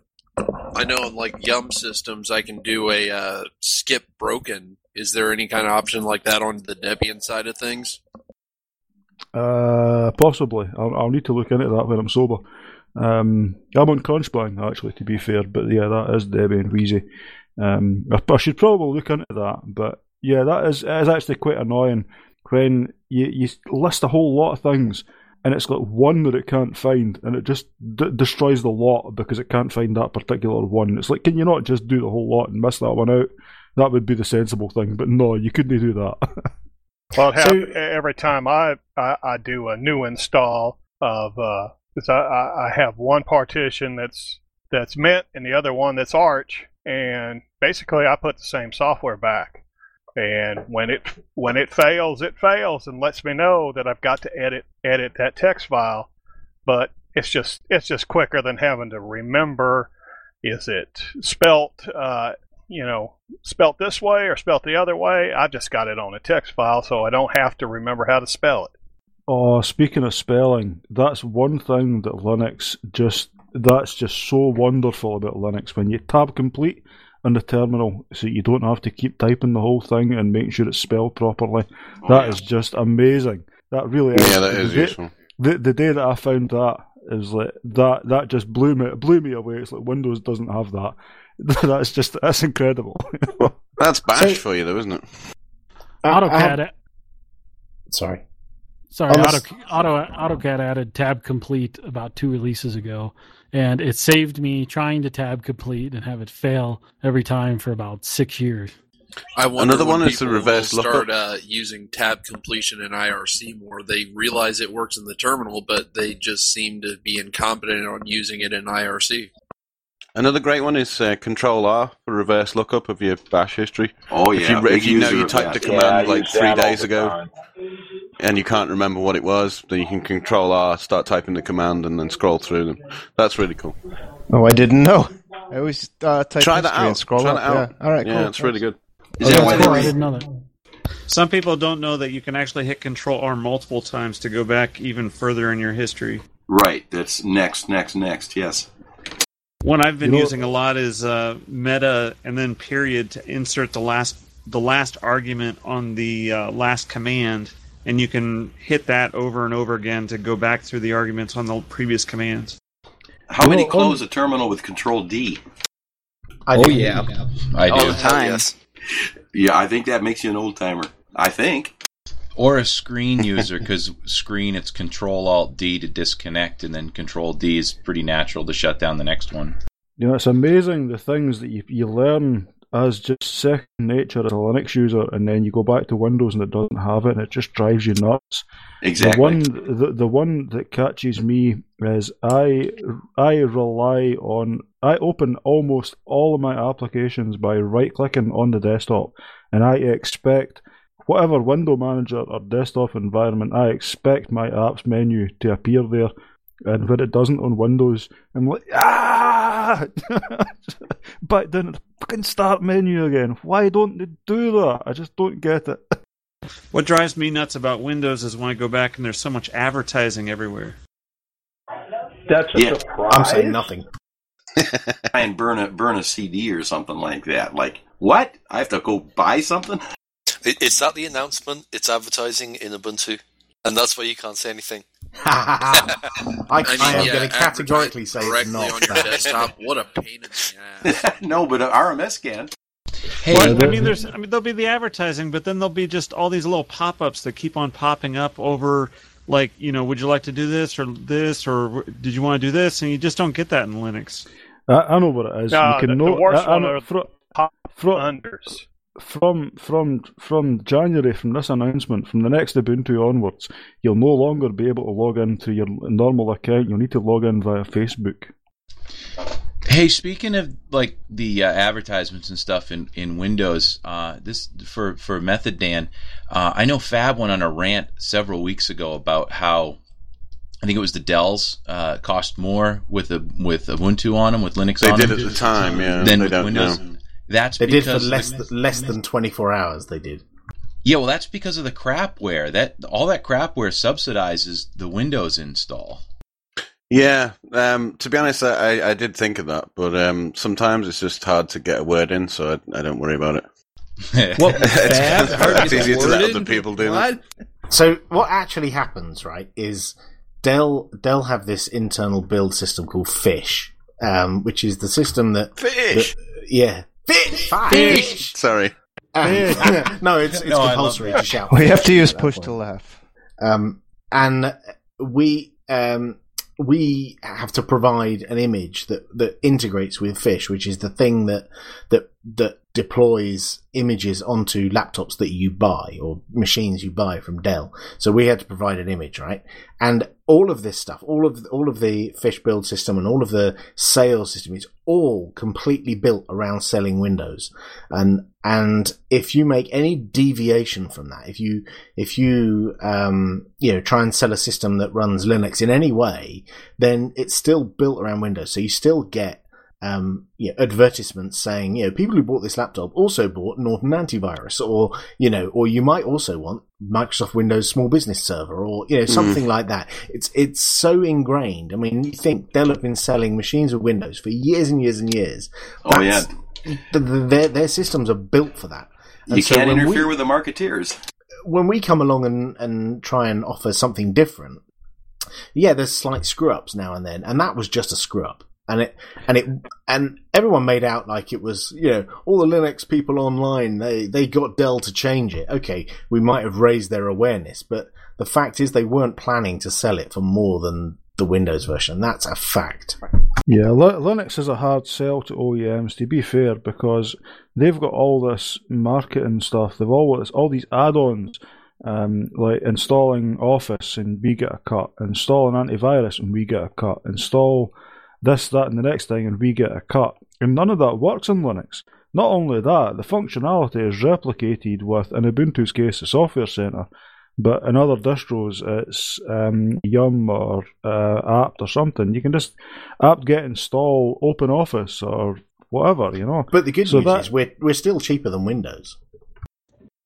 I know in like Yum systems, I can do a uh, skip broken. Is there any kind of option like that on the Debian side of things? Uh, possibly. I'll, I'll need to look into that when I'm sober. Um, I'm on Crunchbang, actually, to be fair, but yeah, that is Debian Wheezy. Um, I, I should probably look into that, but yeah, that is, it is actually quite annoying when you, you list a whole lot of things and it's got one that it can't find, and it just d- destroys the lot because it can't find that particular one. It's like, can you not just do the whole lot and miss that one out? That would be the sensible thing, but no, you couldn't do that. Well, it happens every time I, I, I do a new install of, uh, because I, I have one partition that's that's Mint and the other one that's Arch, and basically I put the same software back. And when it when it fails, it fails and lets me know that I've got to edit edit that text file. But it's just it's just quicker than having to remember, is it spelt uh, you know spelt this way or spelt the other way? I just got it on a text file, so I don't have to remember how to spell it. Oh, speaking of spelling, that's one thing that Linux just, that's just so wonderful about Linux. When you tab complete on the terminal, so you don't have to keep typing the whole thing and making sure it's spelled properly, oh, that yeah. is just amazing. That really is. Yeah, that is the useful. Day, the, the day that I found that, is like, that, that just blew me, blew me away. It's like Windows doesn't have that. That's just, that's incredible. That's Bash for you though, isn't it? AutoCAD. Uh, sorry. Sorry, Auto, Auto, AutoCAD added tab complete about two releases ago, and it saved me trying to tab complete and have it fail every time for about six years. I wonder Another when one is the people reverse will start lookup. uh, using tab completion in I R C more. They realize it works in the terminal, but they just seem to be incompetent on using it in I R C. Another great one is uh, Control R for reverse lookup of your Bash history. Oh if yeah, you, if you know user you of typed that. a command Yeah, I like use three that all days the ago time. and you can't remember what it was, then you can Control R, start typing the command, and then scroll through them. That's really cool. Oh, I didn't know. I always uh, type Try that history out. and scroll Try up. that out. Yeah. All right. Yeah, cool. it's really good. Is there a way to Cool, I re- didn't know that. Some people don't know that you can actually hit Control R multiple times to go back even further in your history. Right. That's next, next, next. Yes. One I've been You know- using a lot is uh, meta and then period to insert the last the last argument on the uh, last command, and you can hit that over and over again to go back through the arguments on the previous commands. How You many know, close a terminal with Control D? I Oh do. yeah. I All do. the time. Yes. Yeah, I think that makes you an old timer. I think. Or a screen user, because screen, it's Control Alt D to disconnect, and then Control D is pretty natural to shut down the next one. You know, it's amazing the things that you, you learn as just second nature as a Linux user, and then you go back to Windows and it doesn't have it, and it just drives you nuts. Exactly. The one, the, the one that catches me is I I rely on I open almost all of my applications by right clicking on the desktop, and I expect whatever window manager or desktop environment, I expect my apps menu to appear there. And when it doesn't on Windows, I'm like, ah! Back down to the fucking start menu again. Why don't they do that? I just don't get it. What drives me nuts about Windows is when I go back and there's so much advertising everywhere. That's a Yeah. surprise. I'm saying nothing. And burn a burn a C D or something like that. Like, what? I have to go buy something? It, it's that the announcement. It's advertising in Ubuntu, and that's why you can't say anything. I, I, mean, am yeah, going to categorically advertise say it's directly not on your that. desktop. What a pain in the ass. No, but R M S can. Hey, Well, I the- mean, there's, I mean, there'll be the advertising, but then there'll be just all these little pop-ups that keep on popping up over, like, you know, would you like to do this or this, or did you want to do this? And you just don't get that in Linux. I, I know what it is. No, you can the, know, the worst I, I one know, are fro- pop fro- unders. from from from January, from this announcement, from the next Ubuntu onwards, you'll no longer be able to log into your normal account. You'll need to log in via Facebook. Hey, speaking of like the uh, advertisements and stuff in, in Windows, uh, this for for Method Dan, uh, I know Fab went on a rant several weeks ago about how I think it was the Dells uh, cost more with a, with Ubuntu on them, with Linux They on did them, at the time, yeah. than They with don't Windows. now. That's They did for because less th- less than twenty-four hours. They did. yeah, well, that's because of the crapware. That all that crapware subsidizes the Windows install. Yeah, um, to be honest, I, I did think of that, but um, sometimes it's just hard to get a word in, so I, I don't worry about it. What, Fab? Hard to It's get easier the to let word other in? people do What? that. So what actually happens, right, is Dell Dell have this internal build system called Fish, um, which is the system that Fish. that- yeah, Fish, Fish. Sorry. Um, no, it's it's No, I compulsory love to shout. We have to Fish use at that push point. to laugh. Um, and we um, we have to provide an image that, that integrates with Fish, which is the thing that that that deploys images onto laptops that you buy or machines you buy from Dell. So we had to provide an image, right? And all of this stuff, all of all of the Fish build system and all of the sales system is all completely built around selling Windows. And and if you make any deviation from that, if you if you um you know try and sell a system that runs Linux in any way, then it's still built around Windows. So you still get Um, you know, advertisements saying, you know, people who bought this laptop also bought Norton Antivirus, or, you know, or you might also want Microsoft Windows Small Business Server, or, you know, something Mm. like that. It's, it's so ingrained. I mean, you think Dell have been selling machines with Windows for years and years and years. Oh, yeah. The, the, their, their systems are built for that. And You so can't when we- interfere with the marketeers. when we come along and, and try and offer something different, yeah, there's slight screw ups now and then, and that was just a screw up. And it, and it, and everyone made out like it was, you know, all the Linux people online, they, they got Dell to change it. Okay, we might have raised their awareness, but the fact is they weren't planning to sell it for more than the Windows version. That's a fact. Yeah, Li- Linux is a hard sell to O E Ms, to be fair, because they've got all this marketing stuff. They've all this, all these add-ons, um, like installing Office and we get a cut, installing antivirus and we get a cut, install this, that, and the next thing and we get a cut. And none of that works in Linux. Not only that, the functionality is replicated with, in Ubuntu's case, the Software Center, but in other distros, it's um, Yum or uh, apt or something. You can just apt-get install OpenOffice or whatever, you know. But the good So news that- is we're, we're still cheaper than Windows.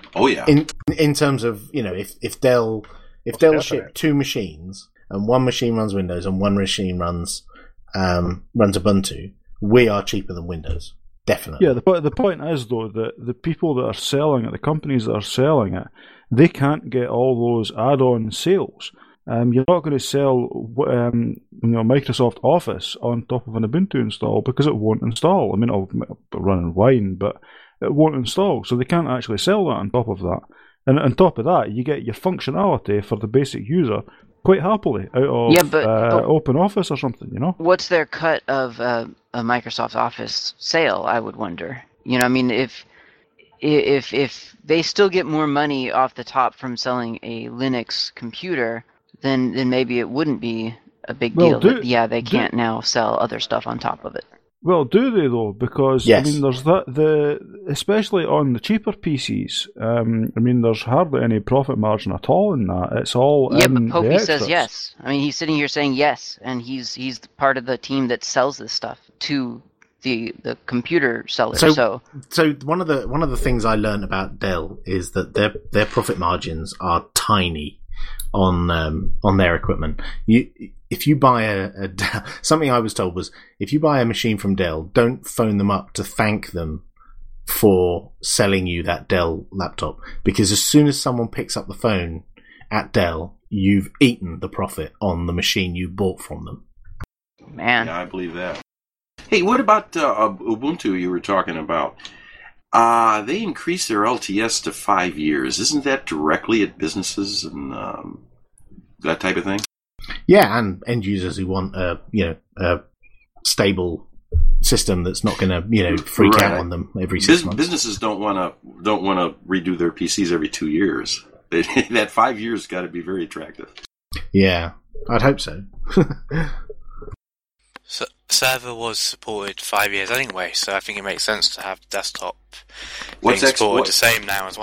Oh yeah. In in terms of, you know, if if Dell if Most Dell definite. ship two machines and one machine runs Windows and one machine runs um, runs Ubuntu, we are cheaper than Windows. Definitely. Yeah, the point the point is though that the people that are selling it, the companies that are selling it, they can't get all those add-on sales. Um, you're not going to sell um, you know, Microsoft Office on top of an Ubuntu install because it won't install. I mean, it'll run in Wine, but it won't install, so they can't actually sell that on top of that. And on top of that, you get your functionality for the basic user quite happily out of Yeah, but- uh, but- Open Office or something, you know? What's their cut of uh, a Microsoft Office sale? I would wonder. You know, I mean, if if if they still get more money off the top from selling a Linux computer, then then maybe it wouldn't be a big Well, deal. do- that, yeah, they do- can't now sell other stuff on top of it. Well, do they though? Because Yes. I mean, there's that the especially on the cheaper P Cs. Um, I mean, there's hardly any profit margin at all in that. It's all Yeah, in but the Popey says extras. yes. I mean, he's sitting here saying yes, and he's he's part of the team that sells this stuff to the the computer seller. So, So, so one of the one of the things I learned about Dell is that their their profit margins are tiny on um, on their equipment. You if you buy a, a something I was told was if you buy a machine from Dell, don't phone them up to thank them for selling you that Dell laptop, because as soon as someone picks up the phone at Dell, you've eaten the profit on the machine you bought from them. man, Yeah, I believe that. Hey, what about uh, Ubuntu you were talking about? Uh, they increased their L T S to five years. Isn't that directly at businesses and um, that type of thing? Yeah, and end users who want a you know a stable system that's not going to you know freak Right. out on them every six Bus- months. Businesses don't want to don't want to redo their P Cs every two years. That five years got to be very attractive. Yeah, I'd hope so. So, server was supported five years anyway, so I think it makes sense to have desktop What's things X- supported what- the same now as well.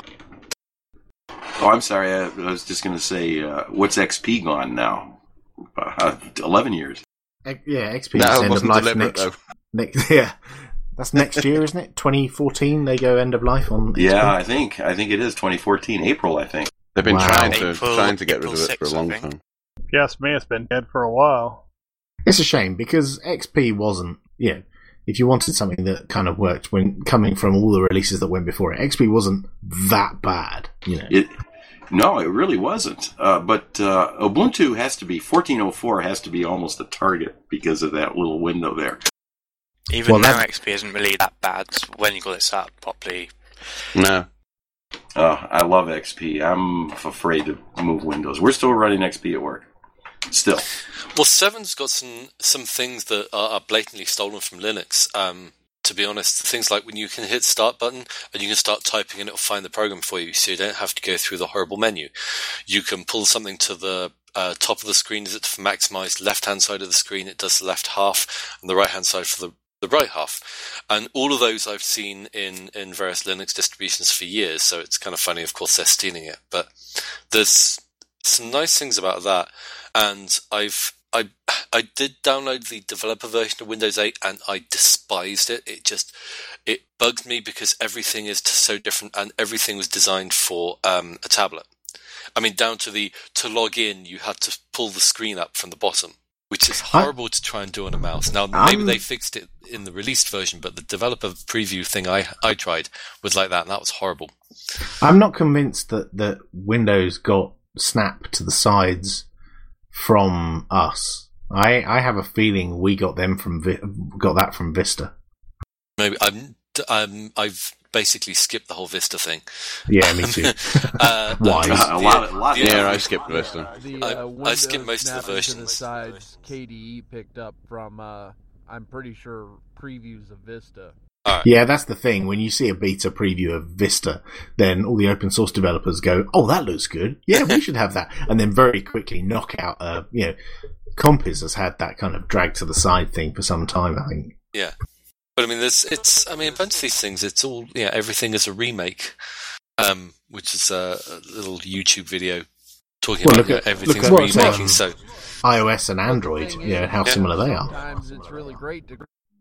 Oh, I'm sorry. I, I was just going to say, uh, what's X P gone now? Uh, Eleven years. Ex- yeah, X P No, is it end of wasn't life deliberate, next, though. next. Yeah, that's next year, isn't it? twenty fourteen, they go end of life on. X P. Yeah, I think I think it is twenty fourteen April. I think They've been Wow. trying to April- trying to get April rid of it for a sixth, I long think. time. Yes, me, it's been dead for a while. It's a shame because X P wasn't. You know, if you wanted something that kind of worked when coming from all the releases that went before it, X P wasn't that bad. You know. it. No, it really wasn't. Uh, but uh, Ubuntu has to be fourteen oh four has to be almost a target because of that little window there. Even Well, now, that- X P isn't really that bad when you got it set up properly. No. Uh, I love X P. I'm afraid to move Windows. We're still running X P at work. Still. Well, seven's got some some things that are, are blatantly stolen from Linux. Um, to be honest, things like when you can hit start button and you can start typing and it'll find the program for you, so you don't have to go through the horrible menu. You can pull something to the uh, top of the screen. Is it for maximize left hand side of the screen? It does the left half, and the right hand side for the the right half. And all of those I've seen in, in various Linux distributions for years, so it's kind of funny, of course, they're stealing it. But there's some nice things about that. And I've I I did download the developer version of Windows eight, and I despised it. It just it bugged me because everything is so different, and everything was designed for um, a tablet. I mean, down to the to log in, you had to pull the screen up from the bottom, which is horrible to try and do on a mouse. Now, maybe Um, they fixed it in the released version, but the developer preview thing I I tried was like that, and that was horrible. I'm not convinced that, that Windows got Snap to the sides from us. I I have a feeling we got them from Vi- got that from Vista. Maybe I'm, I'm I've basically skipped the whole Vista thing. Yeah, me too. uh, Wise. the- A lot- a lot- the- Yeah, I skipped Vista. The, I, uh, I Windows skipped most of the snapping to the versions. sides K D E picked up from, uh, I'm pretty sure, previews of Vista. Yeah, that's the thing. When you see a beta preview of Vista, then all the open source developers go, "Oh, that looks good. Yeah, we should have that," and then very quickly knock out. Uh, you know, Compiz has had that kind of drag to the side thing for some time, I think. Yeah, but I mean, there's it's. I mean, a bunch of these things. It's all yeah. Everything is a remake, um, which is a, a little YouTube video talking Well, about look at- you know, everything's look at, remaking. um, so iOS and Android, you know, how Yeah. similar they are. Sometimes it's really great to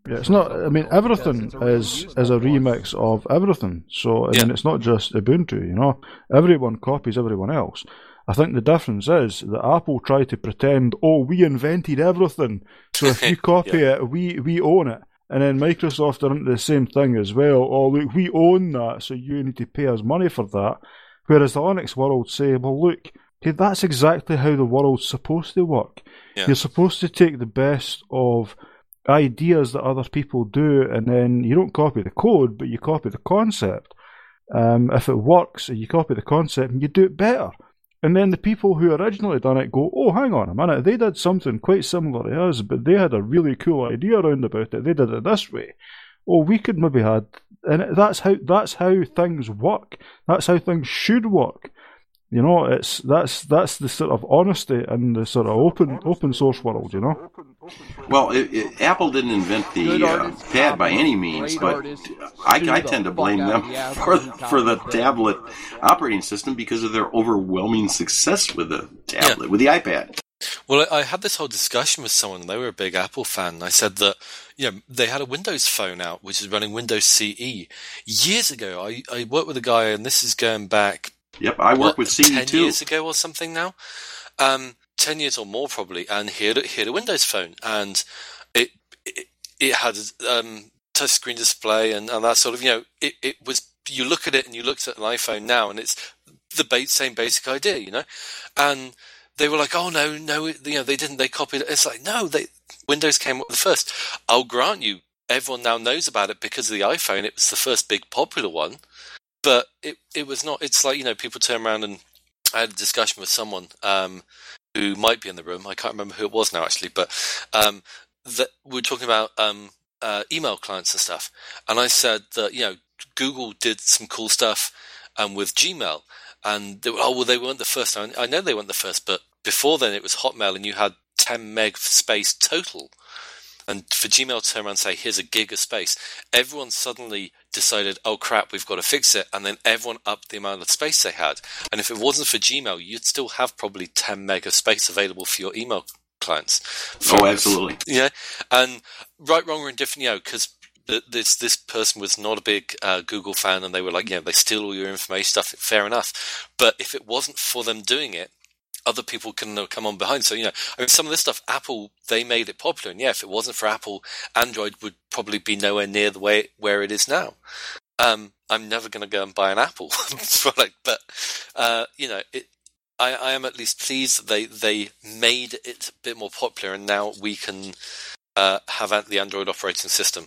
Yeah, it's not. I mean, everything is is a remix of everything. So I mean, it's not just Ubuntu. You know, everyone copies everyone else. I think the difference is that Apple tried to pretend, oh, we invented everything. So if you copy yeah. it, we we own it. And then Microsoft are into the same thing as well. Oh, look, we own that, so you need to pay us money for that. Whereas the Linux world say, well, look, okay, that's exactly how the world's supposed to work. Yeah. You're supposed to take the best of ideas that other people do, and then you don't copy the code, but you copy the concept. Um, if it works, you copy the concept and you do it better. And then the people who originally done it go, oh, hang on a minute, they did something quite similar to us, but they had a really cool idea around about it. They did it this way. Oh, we could maybe had, and that's how that's how things work. That's how things should work. You know, it's that's that's the sort of honesty and the sort of open open source world. You know. Well, it, it, Apple didn't invent the uh, pad by any means, but I, I tend to blame them for for the tablet operating system because of their overwhelming success with the tablet, yeah. with the iPad. Well, I had this whole discussion with someone, and they were a big Apple fan, and I said that, you know, they had a Windows phone out, which is running Windows C E. Years ago, I, I worked with a guy, and this is going back... Yep, I worked with C E ten too. years ago or something now. Um, ten years or more probably, and he had, he had a Windows phone, and it it, it had um, touchscreen display and, and that sort of, you know, it, it was, you look at it and you looked at an iPhone now, and it's the ba- same basic idea, you know, and they were like, oh no, no, you know, they didn't, they copied it. It's like, no, they Windows came up with the first. I'll grant you, everyone now knows about it because of the iPhone. It was the first big popular one. But it it was not, it's like, you know, people turn around, and I had a discussion with someone um, who might be in the room. I can't remember who it was now, actually, but um, that we were talking about um, uh, email clients and stuff. And I said that, you know, Google did some cool stuff um, with Gmail. And they were, oh, well, they weren't the first. I, I know they weren't the first, but before then it was Hotmail, and you had ten meg space total. And for Gmail to turn around and say, here's a gig of space, everyone suddenly decided, oh crap, we've got to fix it. And then everyone upped the amount of space they had. And if it wasn't for Gmail, you'd still have probably ten meg of space available for your email clients. For, oh, absolutely. Yeah. And right, wrong, or indifferent, you know, because this this person was not a big uh, Google fan, and they were like, yeah, they steal all your information stuff, fair enough. But if it wasn't for them doing it, other people can uh, come on behind. So, you know, I mean, some of this stuff, Apple, they made it popular. And yeah, if it wasn't for Apple, Android would probably be nowhere near the way where it is now. Um, I'm never going to go and buy an Apple product, but, uh, you know, it, I, I am at least pleased that they, they made it a bit more popular, and now we can uh, have the Android operating system.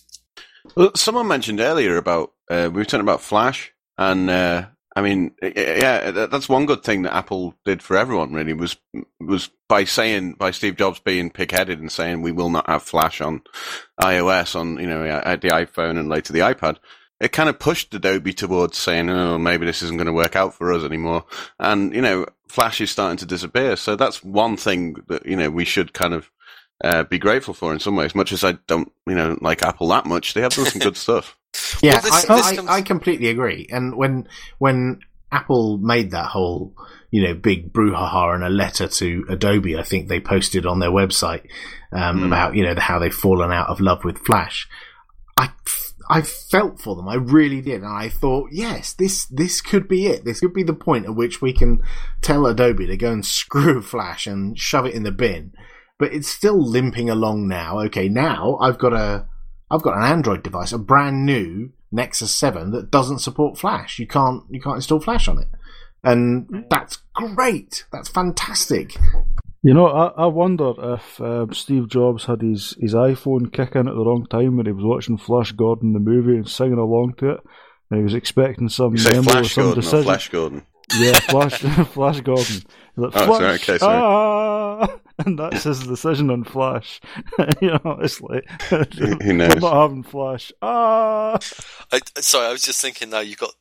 Well, someone mentioned earlier about, uh, we were talking about Flash, and uh, I mean, yeah, that's one good thing that Apple did for everyone, really, was was by saying, by Steve Jobs being pig-headed and saying we will not have Flash on iOS, on, you know, the iPhone and later the iPad. It kind of pushed Adobe towards saying, oh, maybe this isn't going to work out for us anymore. And, you know, Flash is starting to disappear. So that's one thing that, you know, we should kind of uh, be grateful for in some ways. Much as I don't, you know, like Apple that much, they have done some good stuff. Yeah, Well, this- I, this I, comes- I completely agree. And when when Apple made that whole, you know, big brouhaha in a letter to Adobe, I think they posted on their website um, Mm. about, you know, how they've fallen out of love with Flash. I I felt for them. I really did. And I thought, yes, this this could be it. This could be the point at which we can tell Adobe to go and screw Flash and shove it in the bin. But it's still limping along now. Okay, now I've got a I've got an Android device, a brand new Nexus seven that doesn't support Flash. You can't you can't install Flash on it. And that's great. That's fantastic. You know, I, I wonder if um, Steve Jobs had his, his iPhone kick in at the wrong time when he was watching Flash Gordon, the movie, and singing along to it. And he was expecting some You say memo or Flash some Gordon or decision. Flash Gordon? Yeah, Flash Flash Gordon. He's like, Oh, Flash, sorry, okay, sorry. ah! And that's his decision on Flash. You know, it's like, Who we're knows? not having Flash. Ah! I, sorry, I was just thinking now you've got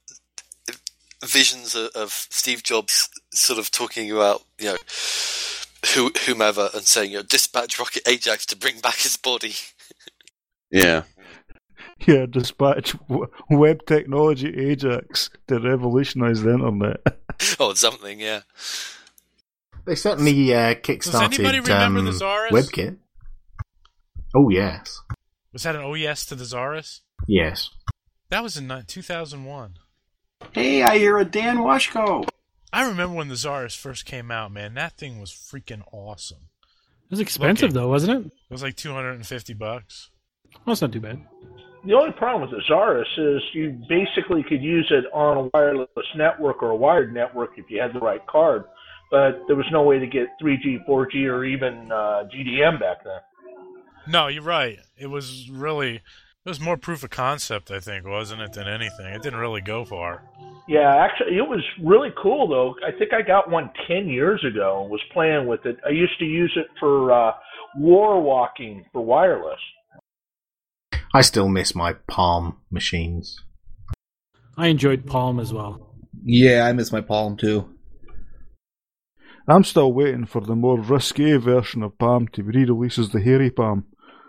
visions of, of Steve Jobs sort of talking about, you know, who, whomever, and saying, you know, dispatch Rocket Ajax to bring back his body. Yeah. Yeah, dispatch w- web technology Ajax to revolutionise the internet. Oh, something, yeah. They certainly uh, Does kickstarted anybody remember um, the Czarist? WebKit. Oh, yes. Was that an O E S to the Zaurus? Yes. That was in two thousand one. Hey, I hear a Dan Washko. I remember when the Zaurus first came out, man. That thing was freaking awesome. It was expensive, Looking. though, wasn't it? It was like two hundred fifty bucks. Well, that's not too bad. The only problem with the Zaurus is you basically could use it on a wireless network or a wired network if you had the right card, but there was no way to get three G, four G, or even uh, G D M back then. No, you're right. It was really, it was more proof of concept, I think, wasn't it, than anything. It didn't really go far. Yeah, actually, it was really cool, though. I think I got one ten years ago and was playing with it. I used to use it for uh, war walking for wireless. I still miss my Palm machines. I enjoyed Palm as well. Yeah, I miss my Palm too. I'm still waiting for the more risque version of Palm to be re-released as the Hairy Palm.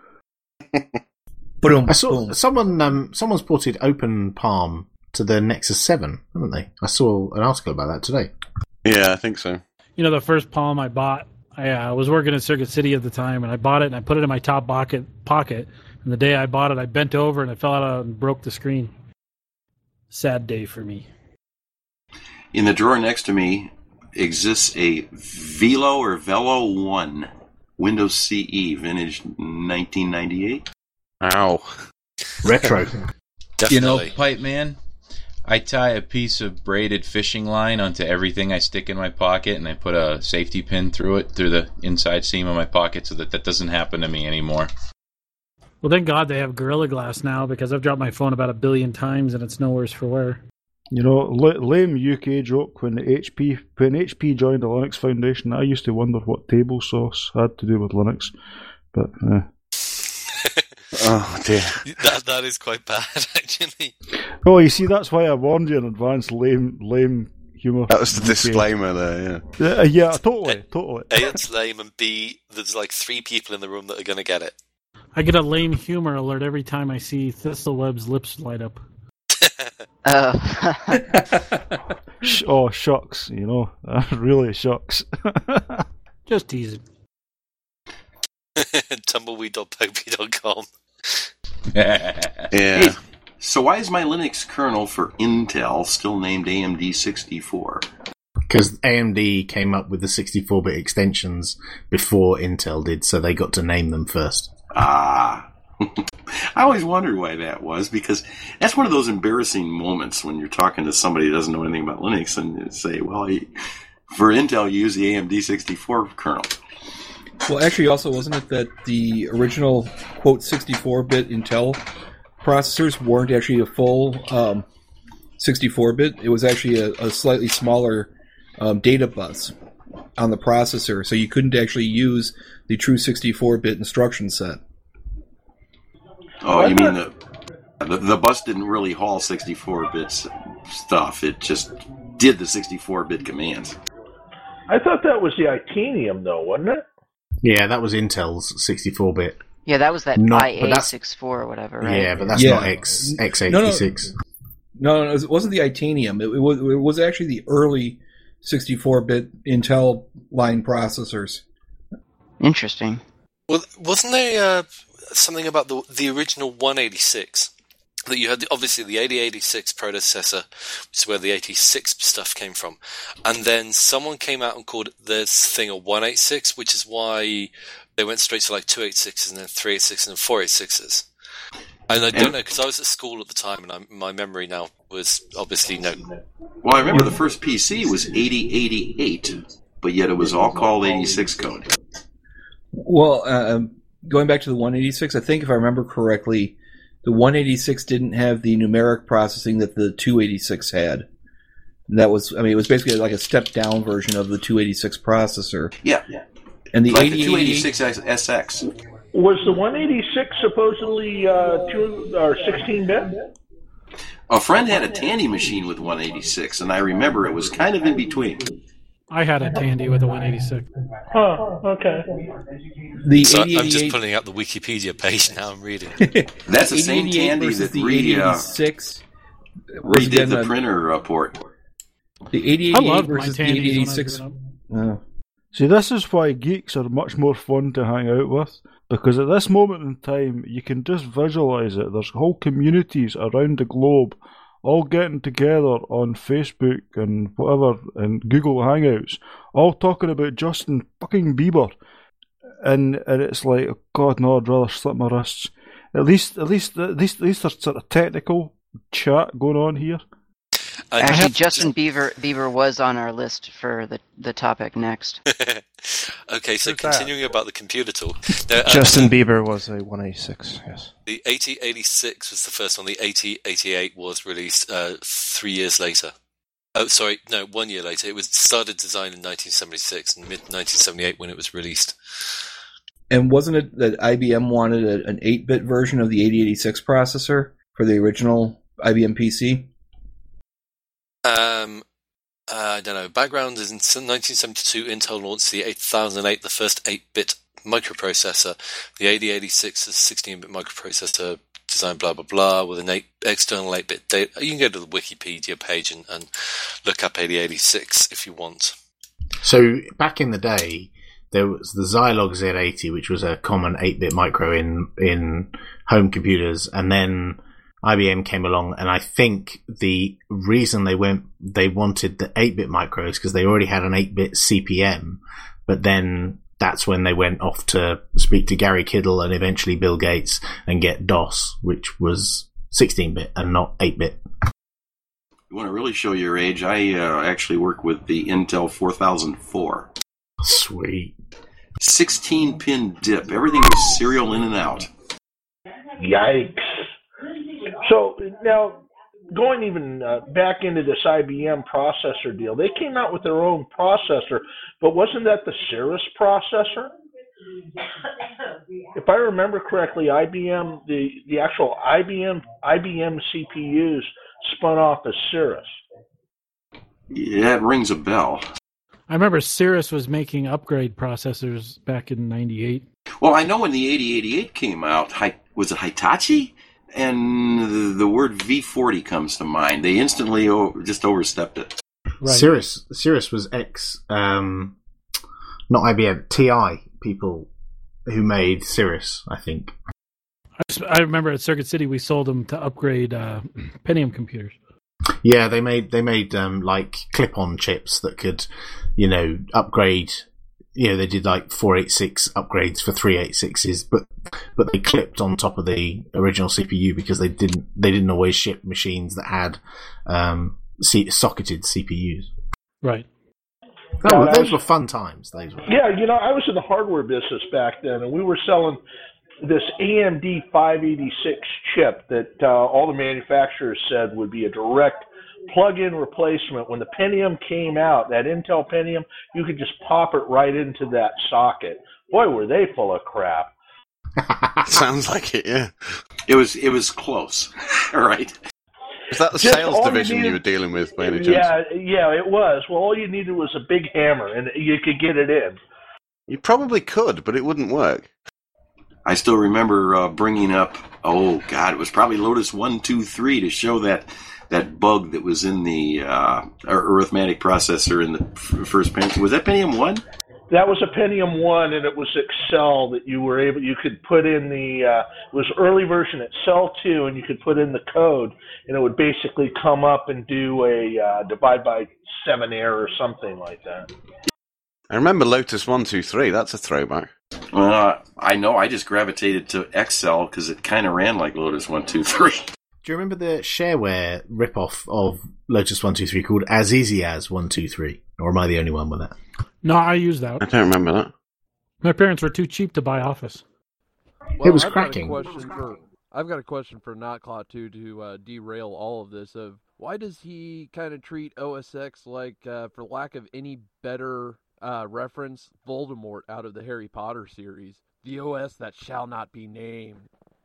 I saw someone. Um, someone's ported Open Palm to the Nexus seven, haven't they? I saw an article about that today. Yeah, I think so. You know, the first Palm I bought, I uh, was working at Circuit City at the time, and I bought it and I put it in my top pocket. Pocket, and the day I bought it, I bent over and I fell out and broke the screen. Sad day for me. In the drawer next to me exists a Velo or Velo one Windows C E vintage nineteen ninety-eight. Ow. Retro. You know, Pipe Man, I tie a piece of braided fishing line onto everything I stick in my pocket, and I put a safety pin through it, through the inside seam of my pocket, so that that doesn't happen to me anymore. Well, thank God they have Gorilla Glass now, because I've dropped my phone about a billion times and it's no worse for wear. You know, l- lame U K joke, when the H P when H P joined the Linux Foundation, I used to wonder what table sauce had to do with Linux. But, uh... oh, dear. That, that is quite bad, actually. Oh, you see, that's why I warned you in advance, lame, lame humour. That was the disclaimer there, yeah. Uh, yeah, totally, totally. A, it's lame, and B, there's like three people in the room that are going to get it. I get a lame humor alert every time I see Thistleweb's lips light up. Uh. Oh, shucks, you know. Really shucks. Just teasing. tumbleweed dot poppy dot com. Yeah. Hey, so why is my Linux kernel for Intel still named A M D sixty-four? Because A M D came up with the sixty-four bit extensions before Intel did, so they got to name them first. Ah. I always wondered why that was, because that's one of those embarrassing moments when you're talking to somebody who doesn't know anything about Linux and you say, well, for Intel, you use the A M D sixty-four kernel. Well, actually, also, wasn't it that the original, quote, sixty-four bit Intel processors weren't actually a full um, sixty-four bit? It was actually a, a slightly smaller um, data bus on the processor, so you couldn't actually use the true sixty-four bit instruction set. Oh, you mean the, the the bus didn't really haul sixty-four bit stuff. It just did the sixty-four bit commands. I thought that was the Itanium, though, wasn't it? Yeah, that was Intel's sixty-four bit. Yeah, that was that Not- I A but that's- sixty-four or whatever, right? Yeah, but that's Yeah. not X x eighty-six. No, no, no, it wasn't the Itanium. It, it, was, it was actually the early sixty-four bit Intel line processors. Interesting. Well, wasn't there uh, something about the the original one eighty-six? That you had, the, obviously, the eighty eighty-six predecessor, which is where the eighty-six stuff came from. And then someone came out and called this thing a one eighty-six, which is why they went straight to like two eighty-sixes and then three eighty-sixes and four eighty-sixes. And I don't know, because I was at school at the time, and I, my memory now was obviously no. Well, I remember the first P C was eighty eighty-eight, but yet it was all called eighty-six code. Well, uh, going back to the one eighty-six, I think if I remember correctly, the one eighty-six didn't have the numeric processing that the two eighty-six had. And that was, I mean, it was basically like a step-down version of the two eighty-six processor. Yeah. And the like eighty the two eighty-six S X. Was the one eighty-six supposedly uh, two or sixteen bit? A friend had a Tandy machine with one eighty-six, and I remember it was kind of in between. I had a Tandy with a one eighty-six. Oh, okay. The So eighty I'm just eighty-eight pulling out the Wikipedia page now. I'm reading. That's the same eighty eighty-eight Tandy versus that the re, eighty uh, eighty-six was redid again the a- printer uh, port. The eighty I eighty-eight loved my versus the Tandys when I eighty was eighty-six. growing Uh, See, this is why geeks are much more fun to hang out with, Because at this moment in time, you can just visualize it. There's whole communities around the globe all getting together on Facebook and whatever, and Google Hangouts, all talking about Justin fucking Bieber. And and it's like, oh God, no, I'd rather slit my wrists. At least, at least, at least, at least there's sort of technical chat going on here. Actually, Justin Bieber Bieber was on our list for the, the topic next. Okay, so continuing about the computer talk. Now, uh, Justin Bieber was a one eighty-six, yes. The eighty eighty-six was the first one. The eighty eighty-eight was released uh, three years later. Oh, sorry, no, one year later. It was started design in nineteen seventy-six and mid nineteen seventy-eight when it was released. And wasn't it that I B M wanted a, an eight-bit version of the eighty eighty-six processor for the original I B M P C? Um, uh, I don't know. Background is in nineteen seventy-two, Intel launched the eight thousand eight, the first eight-bit microprocessor. The eighty eighty-six is a sixteen-bit microprocessor designed blah, blah, blah, with an eight, external eight-bit data. You can go to the Wikipedia page and, and look up eighty eighty-six if you want. So back in the day, there was the Zilog Z eighty, which was a common eight-bit micro in, in home computers, and then I B M came along, and I think the reason they went, they wanted the eight-bit micros because they already had an eight-bit C P M, but then that's when they went off to speak to Gary Kiddle and eventually Bill Gates and get DOS, which was sixteen-bit and not eight-bit. You want to really show your age? I uh, actually work with the Intel four thousand four. Sweet. sixteen-pin dip. Everything was serial in and out. Yikes. So now, going even uh, back into this I B M processor deal, they came out with their own processor, but wasn't that the Cirrus processor? If I remember correctly, I B M, the, the actual I B M I B M C P Us spun off as Cirrus. Yeah, it rings a bell. I remember Cirrus was making upgrade processors back in ninety-eight. Well, I know when the eighty eighty-eight came out, was it Hitachi? And the word V forty comes to mind. They instantly o- just overstepped it. Right. Cirrus, Cirrus was ex, um, not I B M, T I people who made Cirrus, I think. I remember at Circuit City we sold them to upgrade uh, Pentium computers. Yeah, they made they made um, like clip-on chips that could, you know, upgrade. You know, they did like four eighty-six upgrades for three eighty-sixes, but but they clipped on top of the original C P U because they didn't they didn't always ship machines that had um, C- socketed C P Us. Right. Oh, Yeah, those was- were fun times. Those were. Yeah, you know, I was in the hardware business back then, and we were selling this A M D five eighty-six chip that uh, all the manufacturers said would be a direct plug-in replacement. When the Pentium came out, that Intel Pentium, you could just pop it right into that socket. Boy, were they full of crap. Sounds like it, yeah. It was it was close. All right. Is that the Just sales all you division you, needed- were dealing with by any chance? Yeah, yeah, it was. Well, all you needed was a big hammer, and you could get it in. You probably could, but it wouldn't work. I still remember uh, bringing up, oh, God, it was probably Lotus one two three to show that that bug that was in the uh, arithmetic processor in the f- first Pentium. Was that Pentium one? That was a Pentium one, and it was Excel that you were able, you could put in the, uh, it was early version Excel two, and you could put in the code, and it would basically come up and do a uh, divide by seven error or something like that. I remember Lotus one two three. That's a throwback. Uh, I know. I just gravitated to Excel because it kind of ran like Lotus one two three. Do you remember the shareware ripoff of Lotus one two three called As Easy As one two three? Or am I the only one with that? No, I used that. I don't remember that. My parents were too cheap to buy Office. It was I've cracking. Got a question for, I've got a question for Notclaw, too, to uh, derail all of this. Of why does he kind of treat O S X like, uh, for lack of any better uh, reference, Voldemort out of the Harry Potter series? The O S that shall not be named.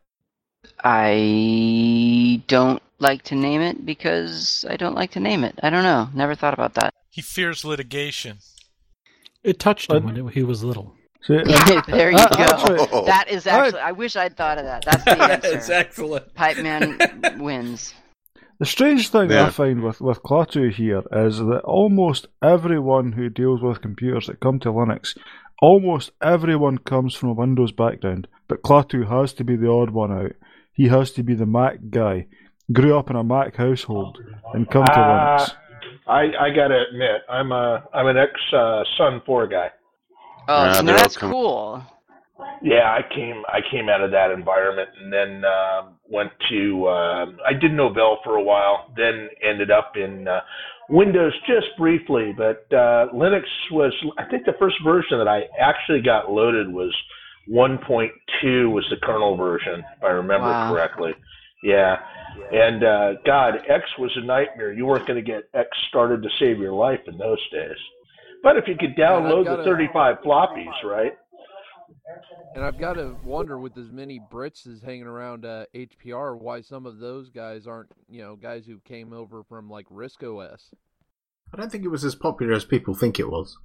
I don't like to name it because I don't like to name it. I don't know. Never thought about that. He fears litigation. It touched him when it, he was little. See, There you uh, go. actually- That is actually. I wish I'd thought of that. That's the answer. It's excellent. Pipe Man wins. The strange thing Yeah. I find with, with Klaatu here is that almost everyone who deals with computers that come to Linux Almost everyone comes from a Windows background, but Klaatu has to be the odd one out. He has to be the Mac guy. Grew up in a Mac household and come to Uh, Linux. I I gotta admit, I'm a I'm an ex uh, Sun four guy. Oh, Uh, so they're all that's com- cool. Yeah, I came I came out of that environment and then uh, went to uh, I did Novell for a while, then ended up in uh, Windows just briefly, but uh, Linux was I think the first version that I actually got loaded was one point two was the kernel version, if I remember Wow. correctly. Yeah. And uh, God, X was a nightmare. You weren't going to get X started to save your life in those days. But if you could download got the a- thirty-five floppies, right? And I've got to wonder, with as many Brits as hanging around uh, H P R, why some of those guys aren't, you know, guys who came over from like RISC O S. I don't think it was as popular as people think it was.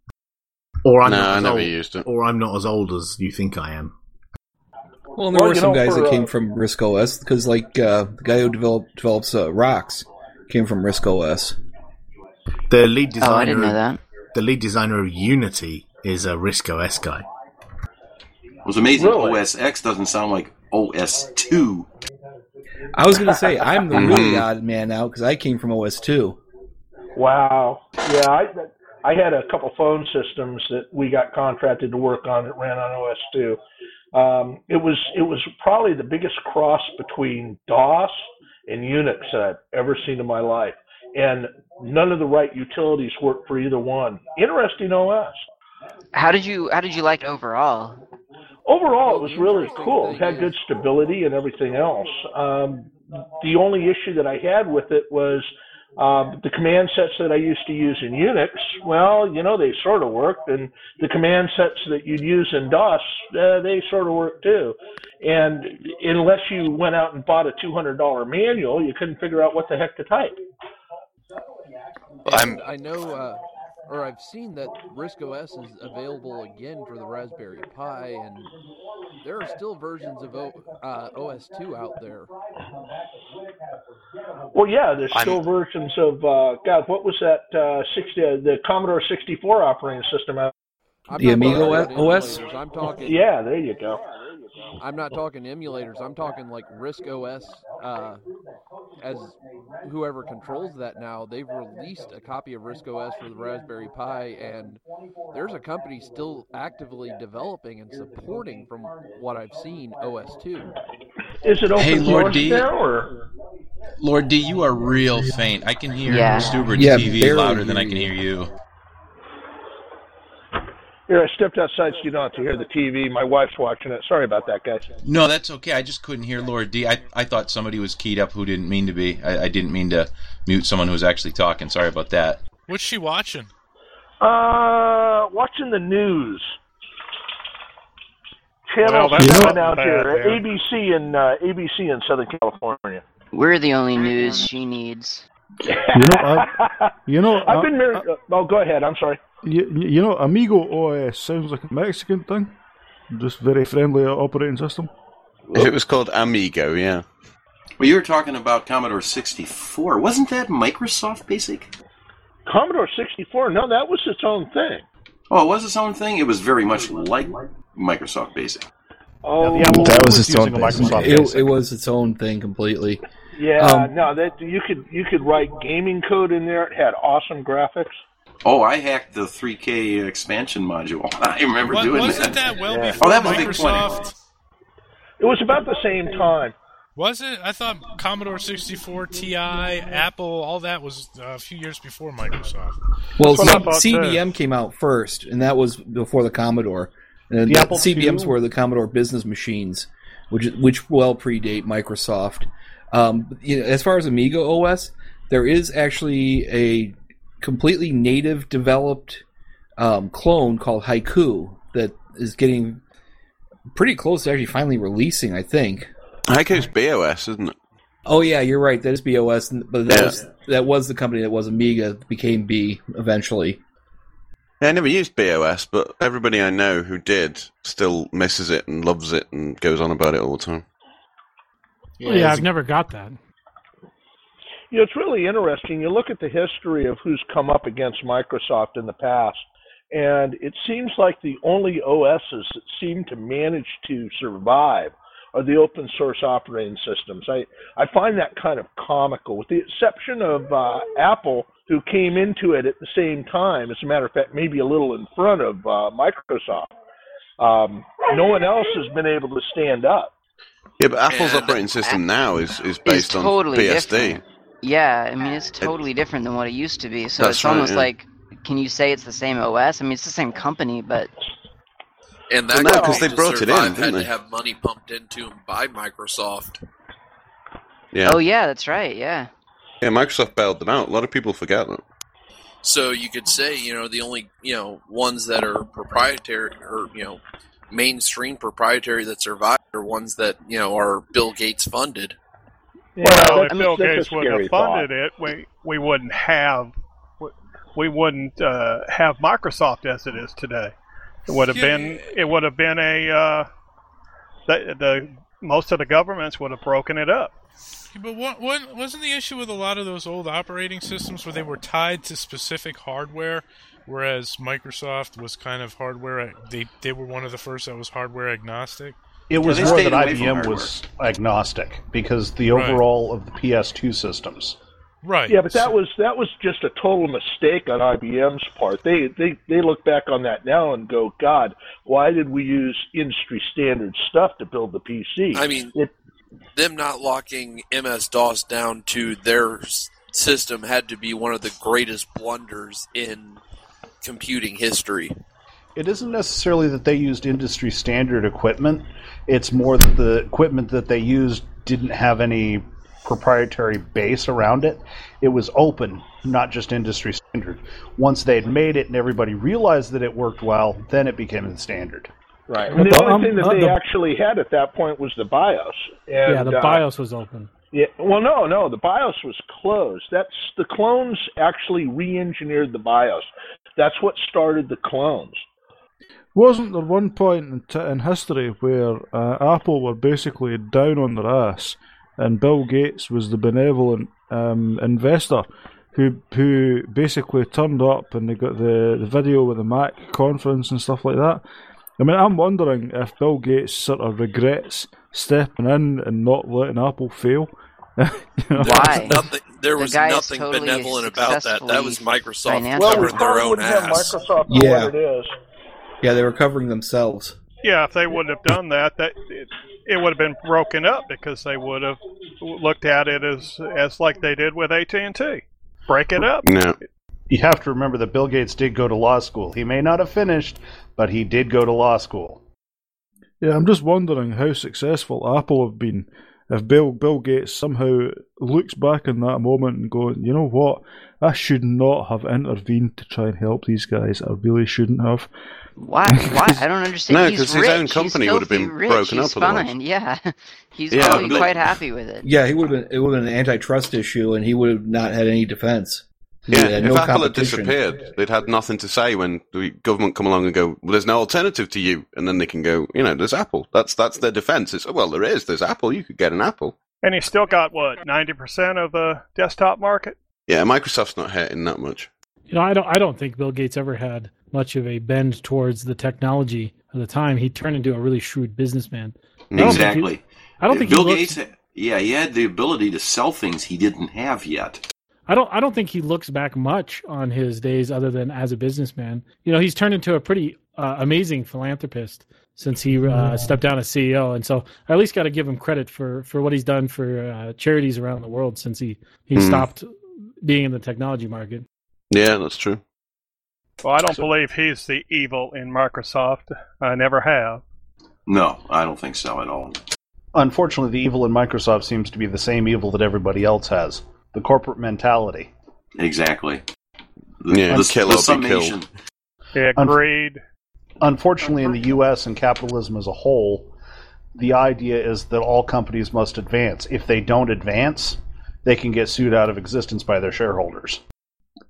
Or I'm No, not I as never old, used it. Or I'm not as old as you think I am. Well, and there Well, were you some know, guys for, that came uh, from RISC O S, because like uh, the guy who developed develops uh, Rocks came from RISC O S. The lead designer. Oh, I didn't know that. The lead designer of Unity is a RISC O S guy. It was amazing. Really? O S X doesn't sound like O S two. I was going to say, I'm the really Mhm. odd man now, because I came from O S two. Wow. Yeah, I I had a couple phone systems that we got contracted to work on that ran on O S two. Um, it was it was probably the biggest cross between DOS and Unix that I've ever seen in my life, and none of the right utilities worked for either one. Interesting O S. How did you How did you like it overall? Overall, it was really interesting cool. It thing had is- good stability and everything else. Um, the only issue that I had with it was um, the command sets that I used to use in Unix. Well, you know, they sort of worked, and the command sets that you'd use in DOS, uh, they sort of worked too. And unless you went out and bought a two hundred dollar manual, you couldn't figure out what the heck to type. And I know, uh, or I've seen that RISC O S is available again for the Raspberry Pi, and there are still versions of o, uh, O S two out there. Well, yeah, there's I'm- still versions of uh, God. What was that? Uh, sixty, uh, the Commodore sixty-four operating system out. I'm The not Amiga talking about O S? emulators. I'm talking. Yeah, there you go. I'm not talking emulators. I'm talking like RISC O S. Uh, as whoever controls that now, they've released a copy of RISC O S for the Raspberry Pi, and there's a company still actively developing and supporting, from what I've seen, O S two. Is it open Hey, Lord source D. now, or? Lord D, you are real faint. I can hear Yeah. Stubert's Yeah, T V barely louder than hear I can hear you. Here, I stepped outside so you don't have to hear the T V. My wife's watching it. Sorry about that, guys. No, that's okay. I just couldn't hear Lord D. I, I thought somebody was keyed up who didn't mean to be. I, I didn't mean to mute someone who was actually talking. Sorry about that. What's she watching? Uh, watching the news. Channel Well, that's seven not out bad, here. man. A B C in uh, A B C in Southern California. We're the only news she needs. You know, I, you know, I've I- been married. Oh, go ahead. I'm sorry. You, you know, Amigo O S sounds like a Mexican thing. Just very friendly operating system. If it was called Amigo, yeah. Well, you were talking about Commodore sixty-four. Wasn't that Microsoft Basic? Commodore sixty-four. No, that was its own thing. Oh, it was its own thing? It was very much like Microsoft Basic. Oh, That was its own Microsoft It, Basic. it was its own thing completely. yeah. Um, no, that you could you could write gaming code in there. It had awesome graphics. Oh, I hacked the three K expansion module. I remember What, doing wasn't that. that well Yeah. before Oh, that was Big Microsoft? It was about the same time. Was it? I thought Commodore sixty-four, T I, Apple, all that was uh, a few years before Microsoft. Well, That's what I C- thought, C B M too. came out first, and that was before the Commodore. And The the Apple C B Ms two? were the Commodore business machines, which which well predate Microsoft. Um, you know, as far as Amiga O S, there is actually a completely native developed um, clone called Haiku that is getting pretty close to actually finally releasing, I think. Haiku's B O S, isn't it? Oh yeah, you're right. That is B O S, but that Yeah. was that was the company that was Amiga, became B eventually. Yeah, I never used B O S, but everybody I know who did still misses it and loves it and goes on about it all the time. Yeah, yeah I've never got that. You know, it's really interesting. You look at the history of who's come up against Microsoft in the past, And it seems like the only O Ss that seem to manage to survive are the open source operating systems. I, I find that kind of comical, with the exception of uh, Apple, who came into it at the same time. As a matter of fact, maybe a little in front of uh, Microsoft. Um, no one else has been able to stand up. Yeah, but Apple's and operating system now is, is based it's totally on B S D. Different. Yeah, I mean, it's totally it, different than what it used to be. So it's right, almost yeah. like, can you say it's the same O S? I mean, it's the same company, but... And that well, no, because they brought it in, didn't had they? to have money pumped into them by Microsoft. Yeah. Oh, yeah, that's right, yeah. Yeah, Microsoft bailed them out. A lot of people forget that. So you could say, you know, the only, you know, ones that are proprietary or, you know, mainstream proprietary that survive are ones that, you know, are Bill Gates funded. Well, Well, if that's- Bill that's a Gates wouldn't scary have funded it, we we wouldn't have we wouldn't uh, have Microsoft as it is today. It would have Yeah. been it would have been a uh, the, the most of the governments would have broken it up. But what, what wasn't the issue with a lot of those old operating systems where they were tied to specific hardware, whereas Microsoft was kind of hardware. They they were one of the first that was hardware agnostic. It was Yeah, they more stayed that away from I B M hardware. was agnostic because the Right. overall of the P S two systems. Right. Yeah, but that was that was just a total mistake on I B M's part. They they they look back on that now and go, God, why did we use industry standard stuff to build the P C? I mean, it, them not locking M S DOS down to their s- system had to be one of the greatest blunders in computing history. It isn't necessarily that they used industry standard equipment. It's more that the equipment that they used didn't have any proprietary base around it. It was open, not just industry standard. Once they'd made it and everybody realized that it worked well, then it became the standard. right. But And the the- only um, thing that uh, they the- actually had at that point was the BIOS. And, yeah, the uh, BIOS was open. Yeah, well, no, no, the BIOS was closed. That's the clones actually re-engineered the BIOS. That's what started the clones. Wasn't there one point in, t- in history where uh, Apple were basically down on their ass, and Bill Gates was the benevolent um, investor who who basically turned up, and they got the, the video with the Mac conference and stuff like that? I mean, I'm wondering if Bill Gates sort of regrets stepping in and not letting Apple fail. You know? There was nothing, there The was guy is nothing totally benevolent about that. That was Microsoft financially- Well, we covering their probably own wouldn't have ass. Microsoft for Yeah. what it is. Yeah, they were covering themselves. Yeah, if they wouldn't have done that, that it, it would have been broken up because they would have looked at it as as like they did with A T and T. Break it up. No. You have to remember that Bill Gates did go to law school. He may not have finished, but he did go to law school. Yeah, I'm just wondering how successful Apple have been. If Bill Bill Gates somehow looks back in that moment and going, you know what, I should not have intervened to try and help these guys. I really shouldn't have. Why? Why? I don't understand. No, He's 'cause his rich. own company He's would have been filthy rich. broken He's up otherwise. fine. Yeah, he's Yeah, probably Bill- quite happy with it. Yeah, he would have been. It would have been an antitrust issue, and he would have not had any defense. He Yeah, had if no Apple had competition. disappeared, they'd had nothing to say when the government come along and go, well, there's no alternative to you. And then they can go, you know, there's Apple. That's that's their defense. It's, well, there is. There's Apple. You could get an Apple. And he's still got, what, ninety percent of the desktop market? Yeah, Microsoft's not hurting that much. You know, I don't. I don't think Bill Gates ever had much of a bend towards the technology at the time. He turned into a really shrewd businessman. I don't think he- Exactly. I don't think Bill he looks, Gates. Yeah, he had the ability to sell things he didn't have yet. I don't. I don't think he looks back much on his days, other than as a businessman. You know, he's turned into a pretty uh, amazing philanthropist since he uh, stepped down as C E O, and so I at least got to give him credit for, for what he's done for uh, charities around the world since he he Mm. stopped being in the technology market. Yeah, that's true. Well, I don't believe he's the evil in Microsoft. I never have. No, I don't think so at all. Unfortunately, the evil in Microsoft seems to be the same evil that everybody else has. The corporate mentality. Exactly. The, Yeah, the, kill the or be summation. killed. Yeah, Unf- greed. Unfortunately, in the U S and capitalism as a whole, the idea is that all companies must advance. If they don't advance, they can get sued out of existence by their shareholders.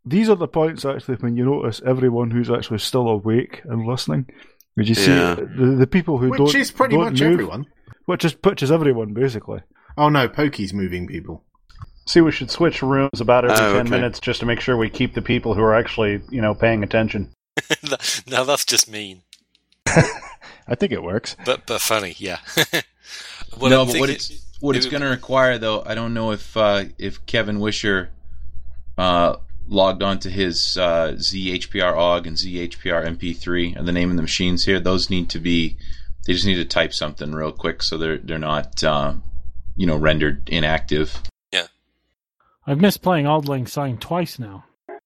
these are the points actually when you notice everyone who's actually still awake and listening. As you see, Yeah. the, the people who Which don't is pretty don't much move, everyone. Which is which is everyone basically. Oh no, Pokey's moving people. See, we should switch rooms about every Oh, ten okay. minutes just to make sure we keep the people who are actually, you know, paying attention. Now that's just mean, I think it works. but but funny, yeah. Well, no, I'm but what thinking- it's what it's it- going to require, though, I don't know if uh, if Kevin Wisher uh, logged onto his uh, Z H P R O G and Z H P R M P three and the name of the machines here. Those need to be. They just need to type something real quick so they're they're not uh, you know rendered inactive. Yeah. I've missed playing Auld Lang Syne twice now.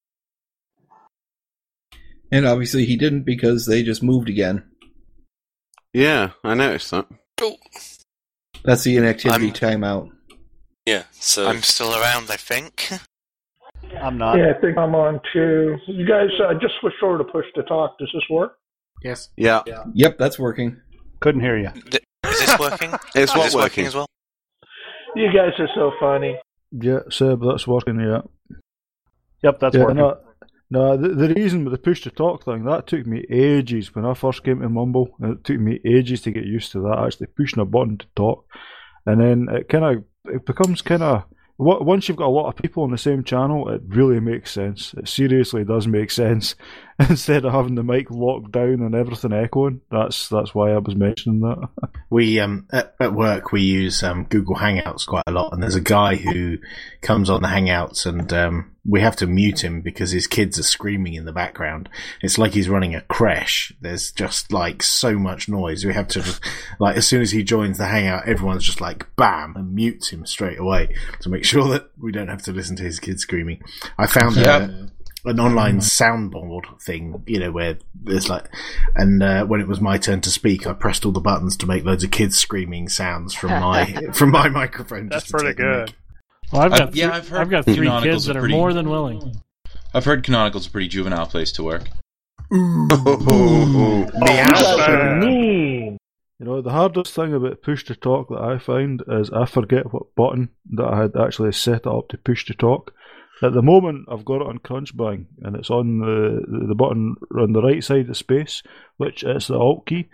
And obviously he didn't because they just moved again. Yeah, I noticed that. That's the inactivity timeout. Yeah, so I'm still around, I think. I'm not. Yeah, I think I'm on too. You guys uh, just switched over to push to talk. Does this work? Yes. Yeah. Yep, that's working. Couldn't hear you. Is this working? It's Is what this working. working as well? You guys are so funny. Yeah, Seb, that's working. Yeah. Yep, that's yeah, working. No, no the, the reason with the push to talk thing, that took me ages when I first came to Mumble, and it took me ages to get used to that, actually pushing a button to talk. And then it kind of, it becomes kind of, once you've got a lot of people on the same channel, it really makes sense. It seriously does make sense. Instead of having the mic locked down and everything echoing, that's that's why I was mentioning that. We um at, at work we use um Google Hangouts quite a lot, and there's a guy who comes on the Hangouts, and um we have to mute him because his kids are screaming in the background. It's like he's running a creche. There's just like so much noise. We have to just, like, as soon as he joins the Hangout, everyone's just like bam and mutes him straight away to make sure that we don't have to listen to his kids screaming. I found Yeah. a, an online soundboard thing, you know, where there's like, and uh, when it was my turn to speak, I pressed all the buttons to make loads of kids screaming sounds from my from my microphone. That's just to pretty take the good. mic. Well, I've got I've- yeah, three, I've heard I've got three Canonical's kids a that are pretty- more than willing. I've heard Canonical's a pretty juvenile place to work. Oh, you guys are mean. You know, the hardest thing about push to talk that I find is I forget what button that I had actually set it up to push to talk. At the moment, I've got it on Crunchbang, and it's on the the button on the right side of space, which is the Alt key.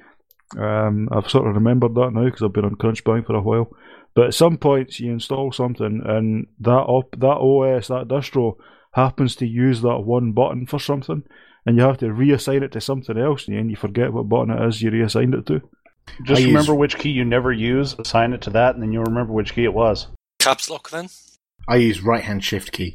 Um, I've sort of remembered that now because I've been on Crunchbang for a while. But at some points, you install something, and that op- that O S, that distro, happens to use that one button for something, and you have to reassign it to something else, and then you forget what button it is you reassigned it to. Just I remember use- which key you never use, assign it to that, and then you'll remember which key it was. caps lock then? I use right hand shift key.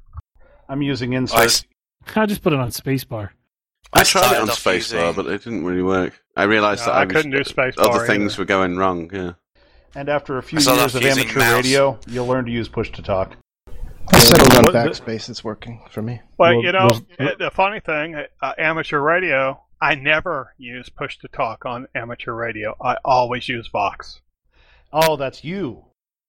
I'm using insert. I just put it on spacebar. I, I tried it started on off spacebar, using- but it didn't really work. I realised No, that I I, was, couldn't do spacebar other things either. were going wrong. Yeah. And after a few I started years off of using amateur mouse. radio, you'll learn to use push to talk. I settled on What the- backspace. It's working for me. Well, Well, you know, there's- uh, the funny thing, uh, amateur radio, I never use push to talk on amateur radio. I always use Vox. Oh, that's you.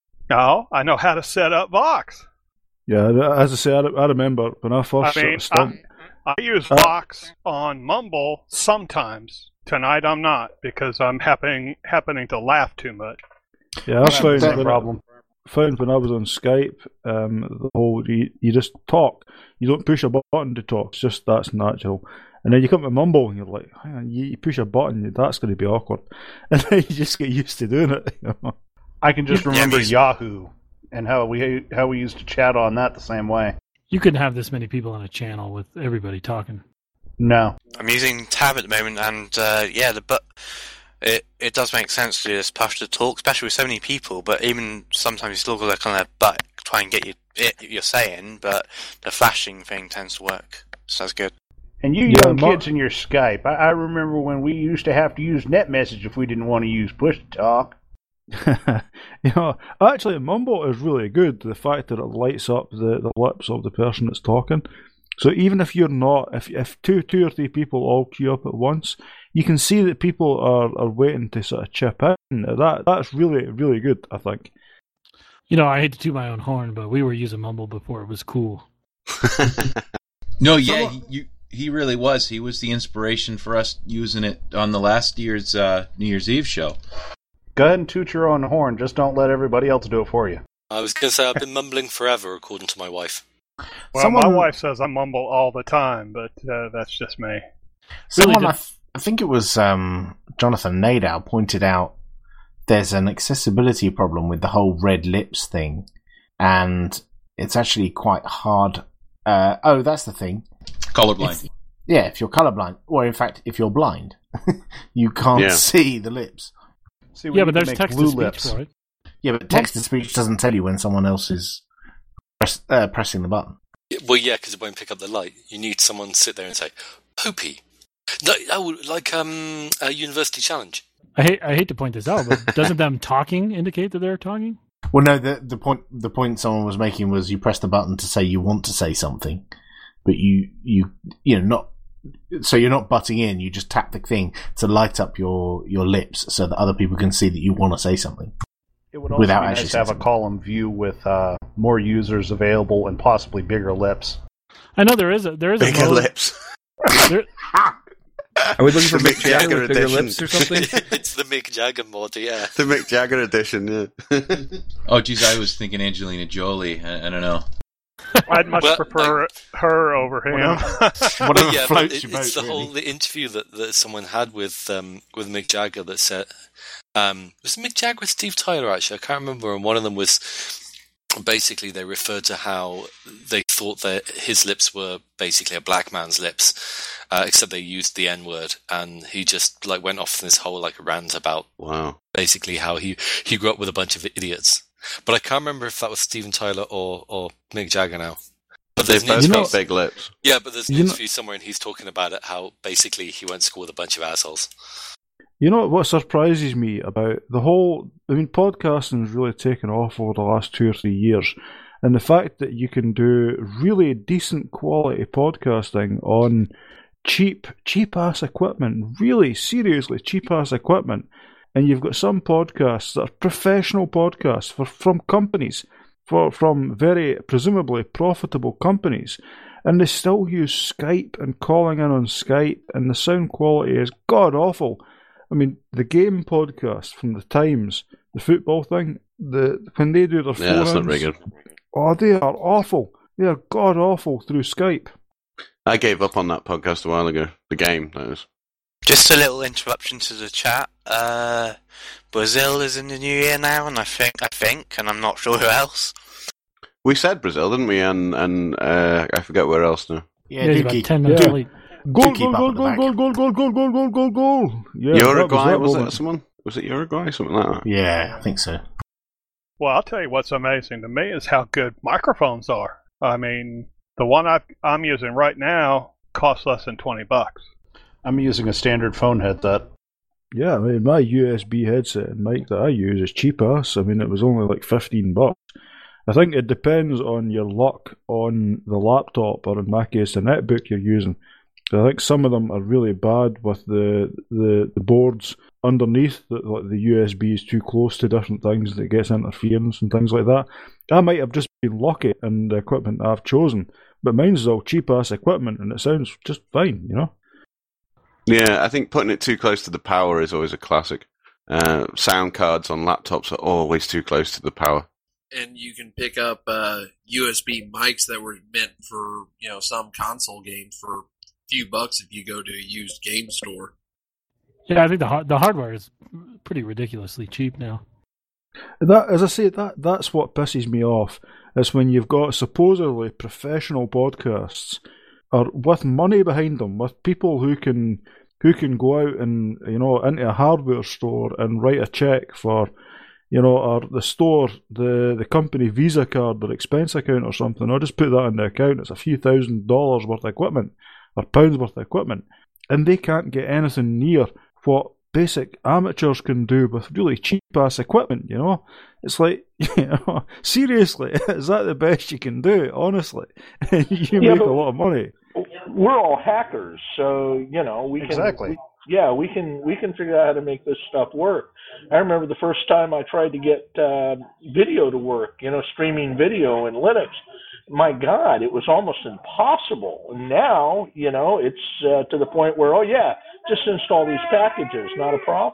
No, I know how to set up Vox. Yeah, as I say, I, I remember when I I first mean, sort of started. I, I use Uh, Vox on Mumble sometimes. Tonight I'm not because I'm happening happening to laugh too much. Yeah, I found Same when, problem. I, found when I was on Skype, um, the whole you, you just talk. You don't push a button to talk. It's just that's natural. And then you come to Mumble and you're like, hang on, you, you push a button, that's going to be awkward. And then you just get used to doing it. You know? I can just Yeah, remember these- Yahoo and how we how we used to chat on that the same way. You couldn't have this many people on a channel with everybody talking. No. I'm using Tab at the moment, and uh, yeah, the but it it does make sense to do this push to talk, especially with so many people. But even sometimes you still got to kind of butt try and get you it you're saying, but the flashing thing tends to work, so that's good. And you Yeah, young Mar- kids in your Skype, I, I remember when we used to have to use NetMessage if we didn't want to use push to talk. You know, actually, Mumble is really good. The fact that it lights up the, the lips of the person that's talking. So even if you're not, if if two two or three people all queue up at once, you can see that people are, are waiting to sort of chip in. That that's really really good, I think. You know, I hate to toot my own horn, but we were using Mumble before it was cool. No, yeah, he, you, he really was. He was the inspiration for us using it on the last year's uh, New Year's Eve show. Go ahead and toot your own horn. Just don't let everybody else do it for you. I was going to say I've been mumbling forever, according to my wife. Well, Someone- my wife says I mumble all the time, but uh, that's just me. Someone, I, th- I think it was um, Jonathan Nadow, pointed out there's an accessibility problem with the whole red lips thing, and it's actually quite hard. Uh, oh, that's the thing. Colorblind. If, yeah, if you're colorblind, or in fact, if you're blind, you can't Yeah. see the lips. See, Yeah, but there's text-to-speech for it. Yeah, but text to speech doesn't tell you when someone else is press, uh, pressing the button. Yeah, well, yeah, because it won't pick up the light. You need someone to sit there and say, "Poopy." No, oh, like um, a university challenge. I hate I hate to point this out, but doesn't them talking indicate that they're talking? Well, no, the the point the point someone was making was you press the button to say you want to say something, but you you you know not so you're not butting in. You just tap the thing to light up your your lips so that other people can see that you want to say something. It would also Without be actually nice to have a saying column view with uh, more users available and possibly bigger lips. I know there is a there is a Bigger mode- lips. There, Are we looking for The Mick Jagger with bigger lips or something? It's the Mick Jagger mod, yeah. The Mick Jagger edition, yeah. Oh, geez, I was thinking Angelina Jolie. I, I don't know. I'd much Well, prefer her over him. Whatever yeah, but floats it, your it's boat, the really. whole the interview that, that someone had with um, with Mick Jagger that said um, was it Mick Jagger with Steve Tyler actually? I can't remember. And one of them was basically they referred to how they thought that his lips were basically a black man's lips, uh, except they used the N word, and he just like went off in this whole like rant about wow basically how he he grew up with a bunch of idiots. But I can't remember if that was Steven Tyler or, or Mick Jagger now. But They've there's an both interview- got big lips. Yeah, but there's an You know- interview somewhere and he's talking about it, how basically he went to school with a bunch of assholes. You know what surprises me about the whole? I mean, podcasting's really taken off over the last two or three years, and the fact that you can do really decent quality podcasting on cheap, cheap ass equipment, really seriously cheap ass equipment, and you've got some podcasts that are professional podcasts for from companies, for from very presumably profitable companies, and they still use Skype and calling in on Skype, and the sound quality is god awful. I mean, the game podcast from the Times, the football thing, the when they do their Yeah, that's not forums, very good. oh, they are awful. They are god awful through Skype. I gave up on that podcast a while ago. The game, that is. Just a little interruption to the chat. Uh, Brazil is in the new year now, and I think, I think, and I'm not sure who else. We said Brazil, didn't we? And and uh, I forget where else now. Yeah, Yeah, he's do about keep, ten minutes Yeah. late. Goal, keep goal, up goal, at the goal, back. goal, goal, goal, goal, goal, goal, goal, goal. Yeah, Uruguay, that was, that it moment. someone? Was it Uruguay? Something like that. Yeah, I think so. Well, I'll tell you what's amazing to me is how good microphones are. I mean, the one I, I'm using right now costs less than twenty bucks. I'm using a standard phone headset. Yeah, I mean, my U S B headset and mic that I use is cheap ass. I mean, it was only like fifteen bucks. I think it depends on your luck on the laptop, or in my case, the netbook you're using. I think some of them are really bad with the the, the boards underneath, that like the U S B is too close to different things and it gets interference and things like that. I might have just been lucky in the equipment I've chosen, but mine's all cheap ass equipment and it sounds just fine, you know? Yeah, I think putting it too close to the power is always a classic. Uh, sound cards on laptops are always too close to the power. And you can pick up uh, U S B mics that were meant for, you know, some console games for a few bucks if you go to a used game store. Yeah, I think the har- the hardware is pretty ridiculously cheap now. That, as I say, that that's what pisses me off. Is when you've got supposedly professional podcasts, or with money behind them, with people who can who can go out and, you know, into a hardware store and write a check for, you know, or the store, the the company Visa card or expense account or something. I'll just put that in the account. It's a few thousand dollars worth of equipment or pounds worth of equipment, and they can't get anything near what basic amateurs can do with really cheap ass equipment. You know, it's like, you know, seriously, is that the best you can do? Honestly, you Yeah, make but- a lot of money. We're all hackers, so you know we can. Exactly. we- yeah, we can we can figure out how to make this stuff work. I remember the first time I tried to get uh, video to work, you know, streaming video in Linux. My God, it was almost impossible. And now, you know, it's uh, to the point where, oh yeah, just install these packages, not a problem.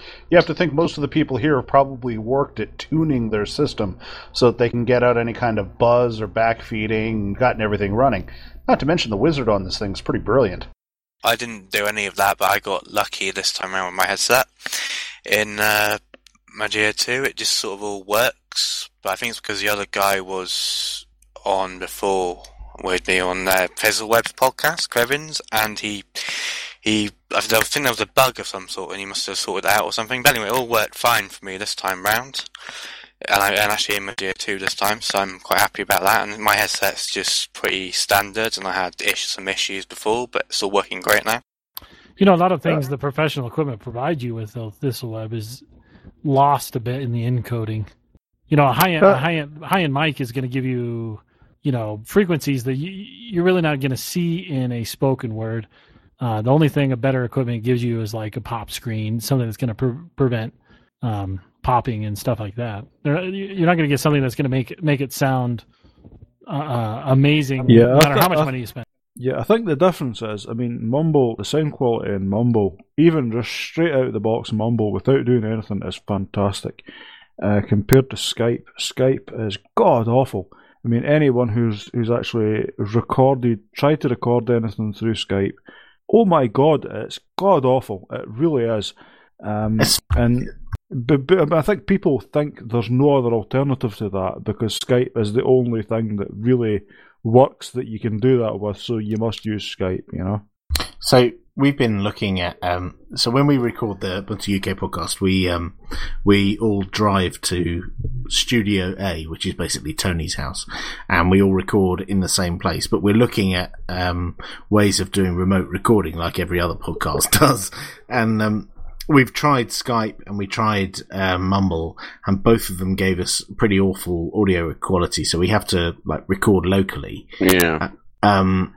You have to think most of the people here have probably worked at tuning their system so that they can get out any kind of buzz or backfeeding, gotten everything running. Not to mention the wizard on this thing is pretty brilliant. I didn't do any of that, but I got lucky this time around with my headset. In uh, Magia two, it just sort of all works, but I think it's because the other guy was on before with me on uh, Fizzleweb's podcast, Krevins, and he, he, I think there was a bug of some sort, and he must have sorted it out or something. But anyway, it all worked fine for me this time round, and, I, and actually in Magia two this time, so I'm quite happy about that. And my headset's just pretty standard, and I had ish, some issues before, but it's all working great now. You know, a lot of things the professional equipment provides you with, though, Thistleweb is lost a bit in the encoding. You know, a high-end, uh, high-end, high-end mic is going to give you, you know, frequencies that you, you're really not going to see in a spoken word. Uh, the only thing a better equipment gives you is like a pop screen, something that's going to pre- prevent um, popping and stuff like that. They're, you're not going to get something that's going to make make it sound uh, amazing, yeah, no matter th- how much th- money you spend. Yeah, I think the difference is, I mean, Mumble, the sound quality in Mumble, even just straight out of the box Mumble without doing anything, is fantastic. Uh, compared to Skype, Skype is god awful. I mean, anyone who's who's actually recorded, tried to record anything through Skype, oh my god, it's god awful. It really is. Um, and but, but I think people think there's no other alternative to that because Skype is the only thing that really works that you can do that with, so you must use Skype, you know. So we've been looking at um so when we record the Ubuntu U K podcast, we um we all drive to Studio A, which is basically Tony's house, and we all record in the same place, but we're looking at um ways of doing remote recording like every other podcast does. And um we've tried Skype and we tried uh, Mumble, and both of them gave us pretty awful audio quality, so we have to like record locally. Yeah. Uh, um,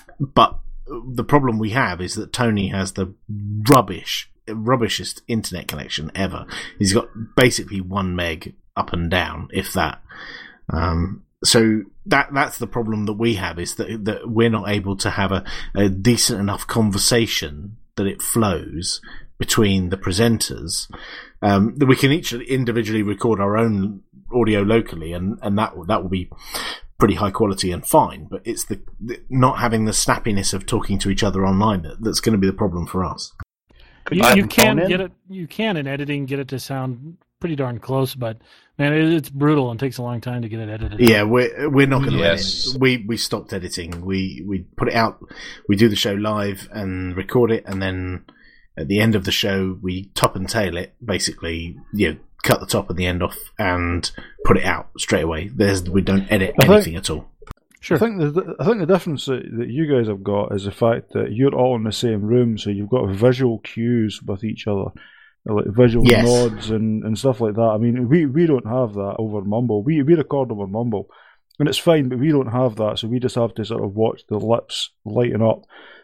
but the problem we have is that Tony has the rubbish, rubbishest internet connection ever. He's got basically one meg up and down, if that. Um, so that that's the problem that we have, is that that we're not able to have a, a decent enough conversation that it flows between the presenters. Um, that we can each individually record our own audio locally, and, and that that will be pretty high quality and fine. But it's the, the not having the snappiness of talking to each other online that, that's going to be the problem for us. You, you can get it. You can in editing get it to sound pretty darn close, but man, it, it's brutal and takes a long time to get it edited. Yeah, we're we're not going to Yes. edit. We we stopped editing. We we put it out. We do the show live and record it, and then at the end of the show, we top and tail it. Basically, you know, cut the top and the end off and put it out straight away. There's we don't edit I think- anything at all. I think the I think the difference that, that you guys have got is the fact that you're all in the same room, so you've got visual cues with each other, like visual Yes. nods and, and stuff like that. I mean, we, we don't have that over Mumble. We we record over Mumble, and it's fine, but we don't have that, so we just have to sort of watch the lips lighten up.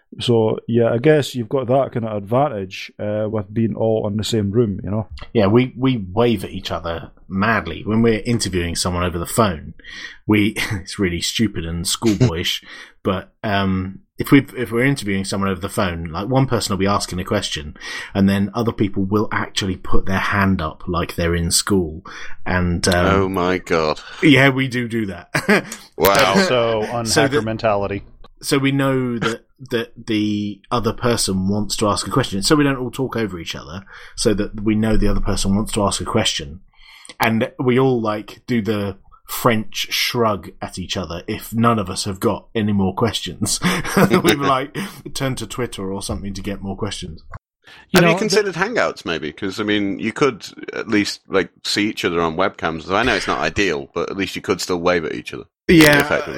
So yeah, I guess you've got that kind of advantage uh, with being all in the same room, you know. Yeah, we, we wave at each other madly when we're interviewing someone over the phone. We it's really stupid and schoolboyish, but um, if we if we're interviewing someone over the phone, like one person will be asking a question, and then other people will actually put their hand up like they're in school. And um, oh my god, yeah, we do do that. Wow, so unhacker So that- mentality. So we know that, that the other person wants to ask a question. So we don't all talk over each other, so that we know the other person wants to ask a question. And we all like do the French shrug at each other if none of us have got any more questions. We've like turned to Twitter or something to get more questions. You Have know, you considered the... Hangouts maybe? Because I mean, you could at least like see each other on webcams. So I know it's not ideal, but at least you could still wave at each other. Yeah. Effectively.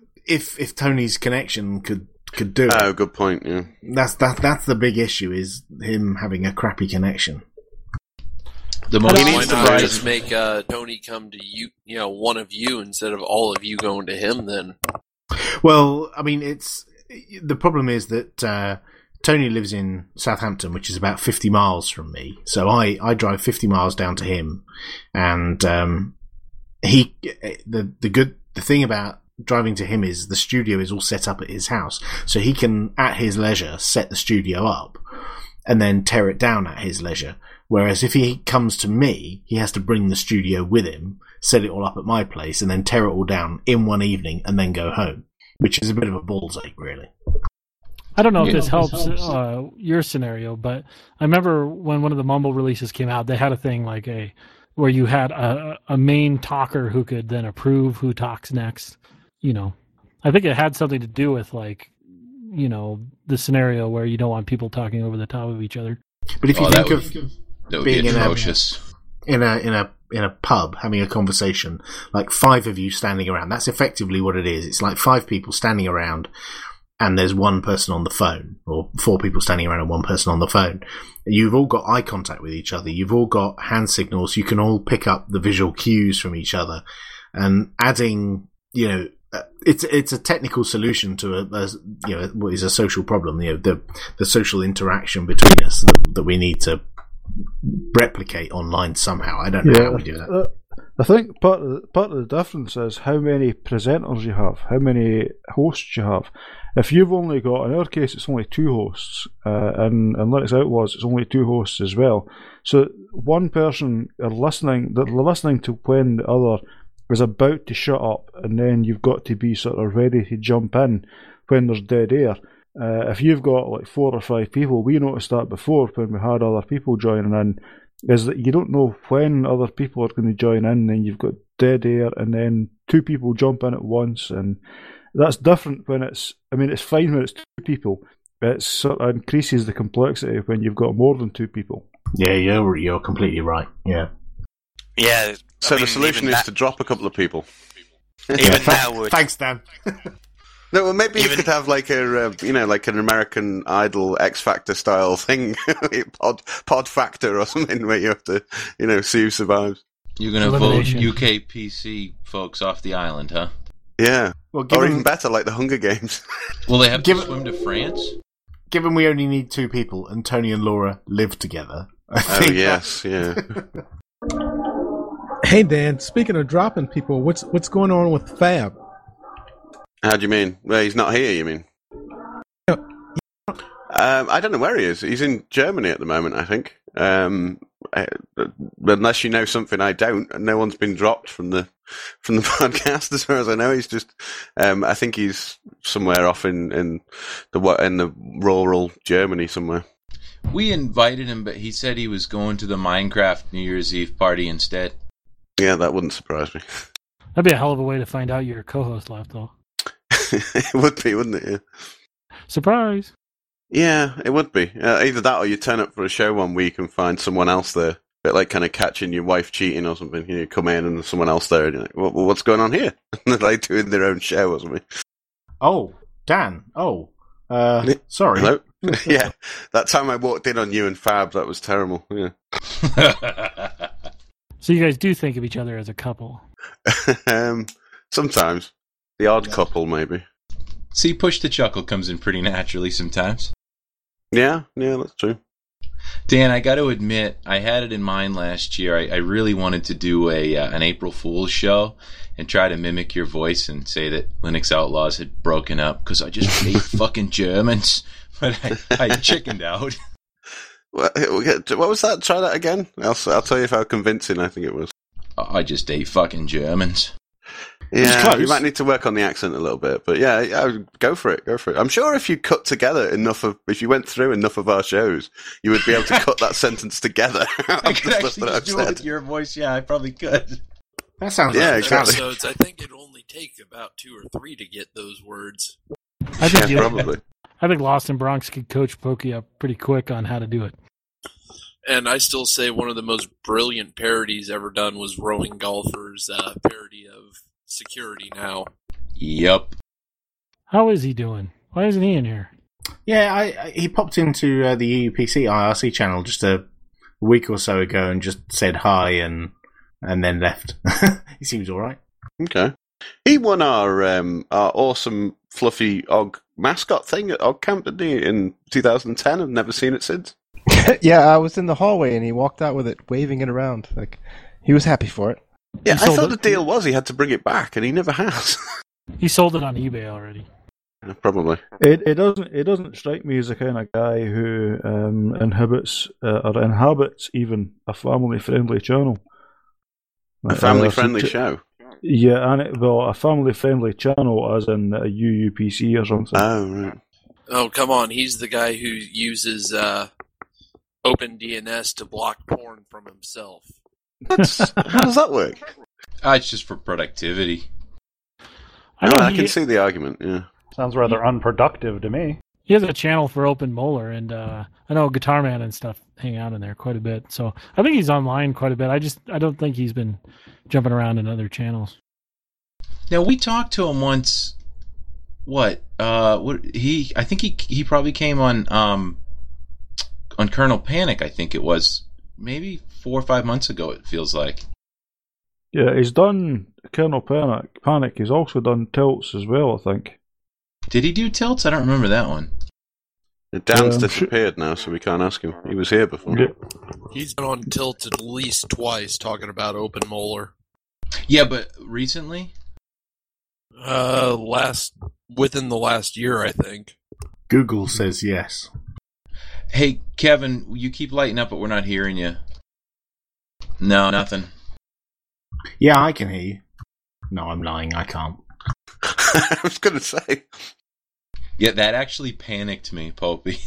If if Tony's connection could could do it. Oh, good point. Yeah, that's that that's the big issue, is him having a crappy connection. The most why not just make uh, Tony come to you, you know, one of you instead of all of you going to him? Then, well, I mean, it's the problem is that uh, Tony lives in Southampton, which is about fifty miles from me. So I, I drive fifty miles down to him, and um, he the the good the thing about driving to him is the studio is all set up at his house, so he can at his leisure set the studio up and then tear it down at his leisure. Whereas if he comes to me, he has to bring the studio with him, set it all up at my place, and then tear it all down in one evening and then go home, which is a bit of a balls ache, really. I don't know if Yeah. this helps uh, your scenario, but I remember when one of the Mumble releases came out, they had a thing like a where you had a, a main talker who could then approve who talks next. You know, I think it had something to do with like, you know, the scenario where you don't want people talking over the top of each other. But if you Oh, think that of would- that would be being in a, atrocious. in a in a in a pub having a conversation, like five of you standing around, that's effectively what it is. It's like five people standing around, and there's one person on the phone, or four people standing around and one person on the phone. You've all got eye contact with each other. You've all got hand signals. You can all pick up the visual cues from each other, and adding, you know, uh, it's it's a technical solution to a, a you know what is a social problem. You know, the the social interaction between us that, that we need to replicate online somehow. I don't know how we do that. uh, I think part of, the, part of the difference is how many presenters you have, how many hosts you have. If you've only got, in our case, it's only two hosts, uh, and in Linux Outlaws, it's only two hosts as well. So one person are listening, they're listening to when the other is about to shut up, and then you've got to be sort of ready to jump in when there's dead air. Uh, if you've got like four or five people, we noticed that before when we had other people joining in, is that you don't know when other people are going to join in, and you've got dead air, and then two people jump in at once, and that's different when it's, I mean, it's fine when it's two people. It sort of increases the complexity when you've got more than two people. Yeah, you're, you're completely right. Yeah. Yeah. So I the mean, solution even is that- to drop a couple of people. Even now would. Thanks, Dan. No, well, maybe you could have like a, uh, you know, like an American Idol X Factor style thing, pod, pod Factor or something, where you have to, you know, see who survives. You're going to vote U K P C folks off the island, huh? Yeah. Well, or given- even better, like the Hunger Games. Will they have Given- to swim to France? Given we only need two people and Tony and Laura live together, I Oh think yes, yeah. Hey Dan, speaking of dropping people, what's what's going on with Fab? How do you mean? Well, he's not here. You mean? Um, I don't know where he is. He's in Germany at the moment, I think. Um, uh, unless you know something I don't, no one's been dropped from the from the podcast, as far as I know. He's just, um, I think he's somewhere off in in the in the rural Germany somewhere. We invited him, but he said he was going to the Minecraft New Year's Eve party instead. Yeah, that wouldn't surprise me. That'd be a hell of a way to find out your co-host left, though. It would be, wouldn't it? Yeah. Surprise. Yeah, it would be. Uh, either that or you turn up for a show one week and find someone else there. A bit like kind of catching your wife cheating or something. You know, you come in and there's someone else there and you're like, well, what's going on here? And they're like doing their own show or something. Oh, Dan. Oh, uh, sorry. Hello? Yeah, that time I walked in on you and Fab, that was terrible. Yeah. So you guys do think of each other as a couple? um, sometimes. The odd couple, maybe. See, Push the Chuckle comes in pretty naturally sometimes. Yeah, yeah, that's true. Dan, I got to admit, I had it in mind last year. I, I really wanted to do a uh, an April Fool's show and try to mimic your voice and say that Linux Outlaws had broken up because I just hate fucking Germans. But I, I chickened out. What, what was that? Try that again? I'll, I'll tell you how convincing I think it was. I just hate fucking Germans. Yeah, you might need to work on the accent a little bit, but yeah, yeah, go for it, go for it. I'm sure if you cut together enough of, if you went through enough of our shows, you would be able to cut that sentence together. I could actually just do it with your voice. Yeah, I probably could. That sounds yeah, like exactly. Episodes, I think it'd only take about two or three to get those words. I think Yeah, you- probably. I think Lost in Bronx could coach Pokey up pretty quick on how to do it. And I still say one of the most brilliant parodies ever done was Rowing Golfer's uh, parody of Security Now. Yep. How is he doing? Why isn't he in here? Yeah, I, I he popped into uh, the E U P C I R C channel just a week or so ago and just said hi and and then left. He seems all right. Okay. He won our um, our awesome fluffy Og mascot thing at Og Camp, didn't he, in two thousand ten? I've never seen it since. Yeah, I was in the hallway and he walked out with it, waving it around. Like he was happy for it. Yeah, He I sold thought it- the deal was he had to bring it back, and he never has. He sold it on eBay already. Yeah, probably. It it doesn't it doesn't strike me as the kind of guy who um, inhibits uh, or inhabits even a family friendly channel. A family friendly Uh, show. Yeah, and it, well, a family friendly channel, as in a U U P C or something. Oh right. Oh, come on. He's the guy who uses uh, OpenDNS to block porn from himself. That's, how does that work? Uh, it's just for productivity. I I, know I he- can see the argument. Yeah. Sounds rather unproductive to me. He has a channel for Open Molar, and uh, I know Guitar Man and stuff hang out in there quite a bit. So I think he's online quite a bit. I just I don't think he's been jumping around in other channels. Now we talked to him once. What? Uh, what he? I think he he probably came on um on Colonel Panic. I think it was maybe four or five months ago. It feels like. Yeah, he's done Colonel Panic. Panic. He's also done Tilts as well, I think. Did he do Tilts? I don't remember that one. Dan's Um, disappeared now, so we can't ask him. He was here before. Yeah. He's been on Tilt at least twice talking about Open Molar. Yeah, but recently. Uh, last within the last year, I think. Google says yes. Hey, Kevin, you keep lighting up, but we're not hearing you. No, nothing. Yeah, I can hear you. No, I'm lying. I can't. I was going to say. Yeah, that actually panicked me, Popey.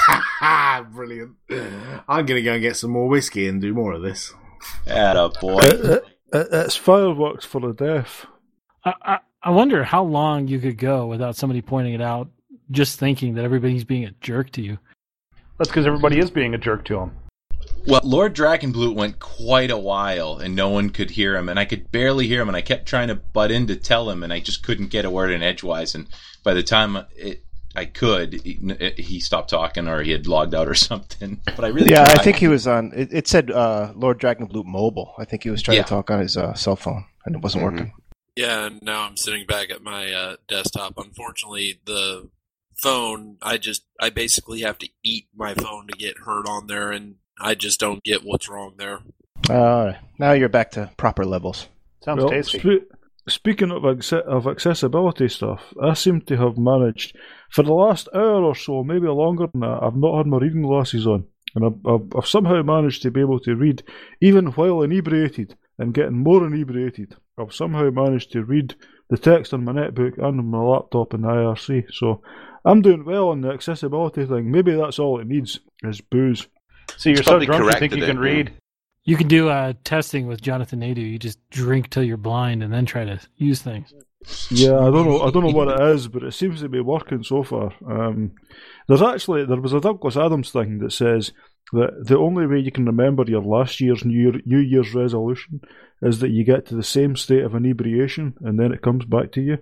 Brilliant. I'm going to go and get some more whiskey and do more of this. Atta boy. It, it, it, it's fireworks for the deaf. I, I I wonder how long you could go without somebody pointing it out, just thinking that everybody's being a jerk to you. That's because everybody is being a jerk to him. Well, Lord Dragonbloot went quite a while, and no one could hear him, and I could barely hear him, and I kept trying to butt in to tell him, and I just couldn't get a word in edgewise, and by the time it, I could, he, he stopped talking, or he had logged out or something. But I really yeah, tried. I think he was on. It, it said uh, Lord Dragonbloot Mobile. I think he was trying Yeah. to talk on his uh, cell phone, and it wasn't Mm-hmm. working. Yeah, and now I'm sitting back at my uh, desktop. Unfortunately, the phone, I just, I basically have to eat my phone to get heard on there, and I just don't get what's wrong there. Uh, now you're back to proper levels. Sounds Well, tasty. spe- speaking of, acce- of accessibility stuff, I seem to have managed, for the last hour or so, maybe longer than that, I've not had my reading glasses on. And I've, I've, I've somehow managed to be able to read, even while inebriated, and getting more inebriated. I've somehow managed to read the text on my netbook and on my laptop in the I R C. So I'm doing well on the accessibility thing. Maybe that's all it needs, is booze. So you're It's so probably drunk you think corrected you it, can yeah. read? You can do uh, testing with Jonathan Nadeau. You just drink till you're blind and then try to use things. Yeah, I don't know. I don't know what it is, but it seems to be working so far. Um, there's actually there was a Douglas Adams thing that says that the only way you can remember your last year's New, Year, New Year's resolution is that you get to the same state of inebriation and then it comes back to you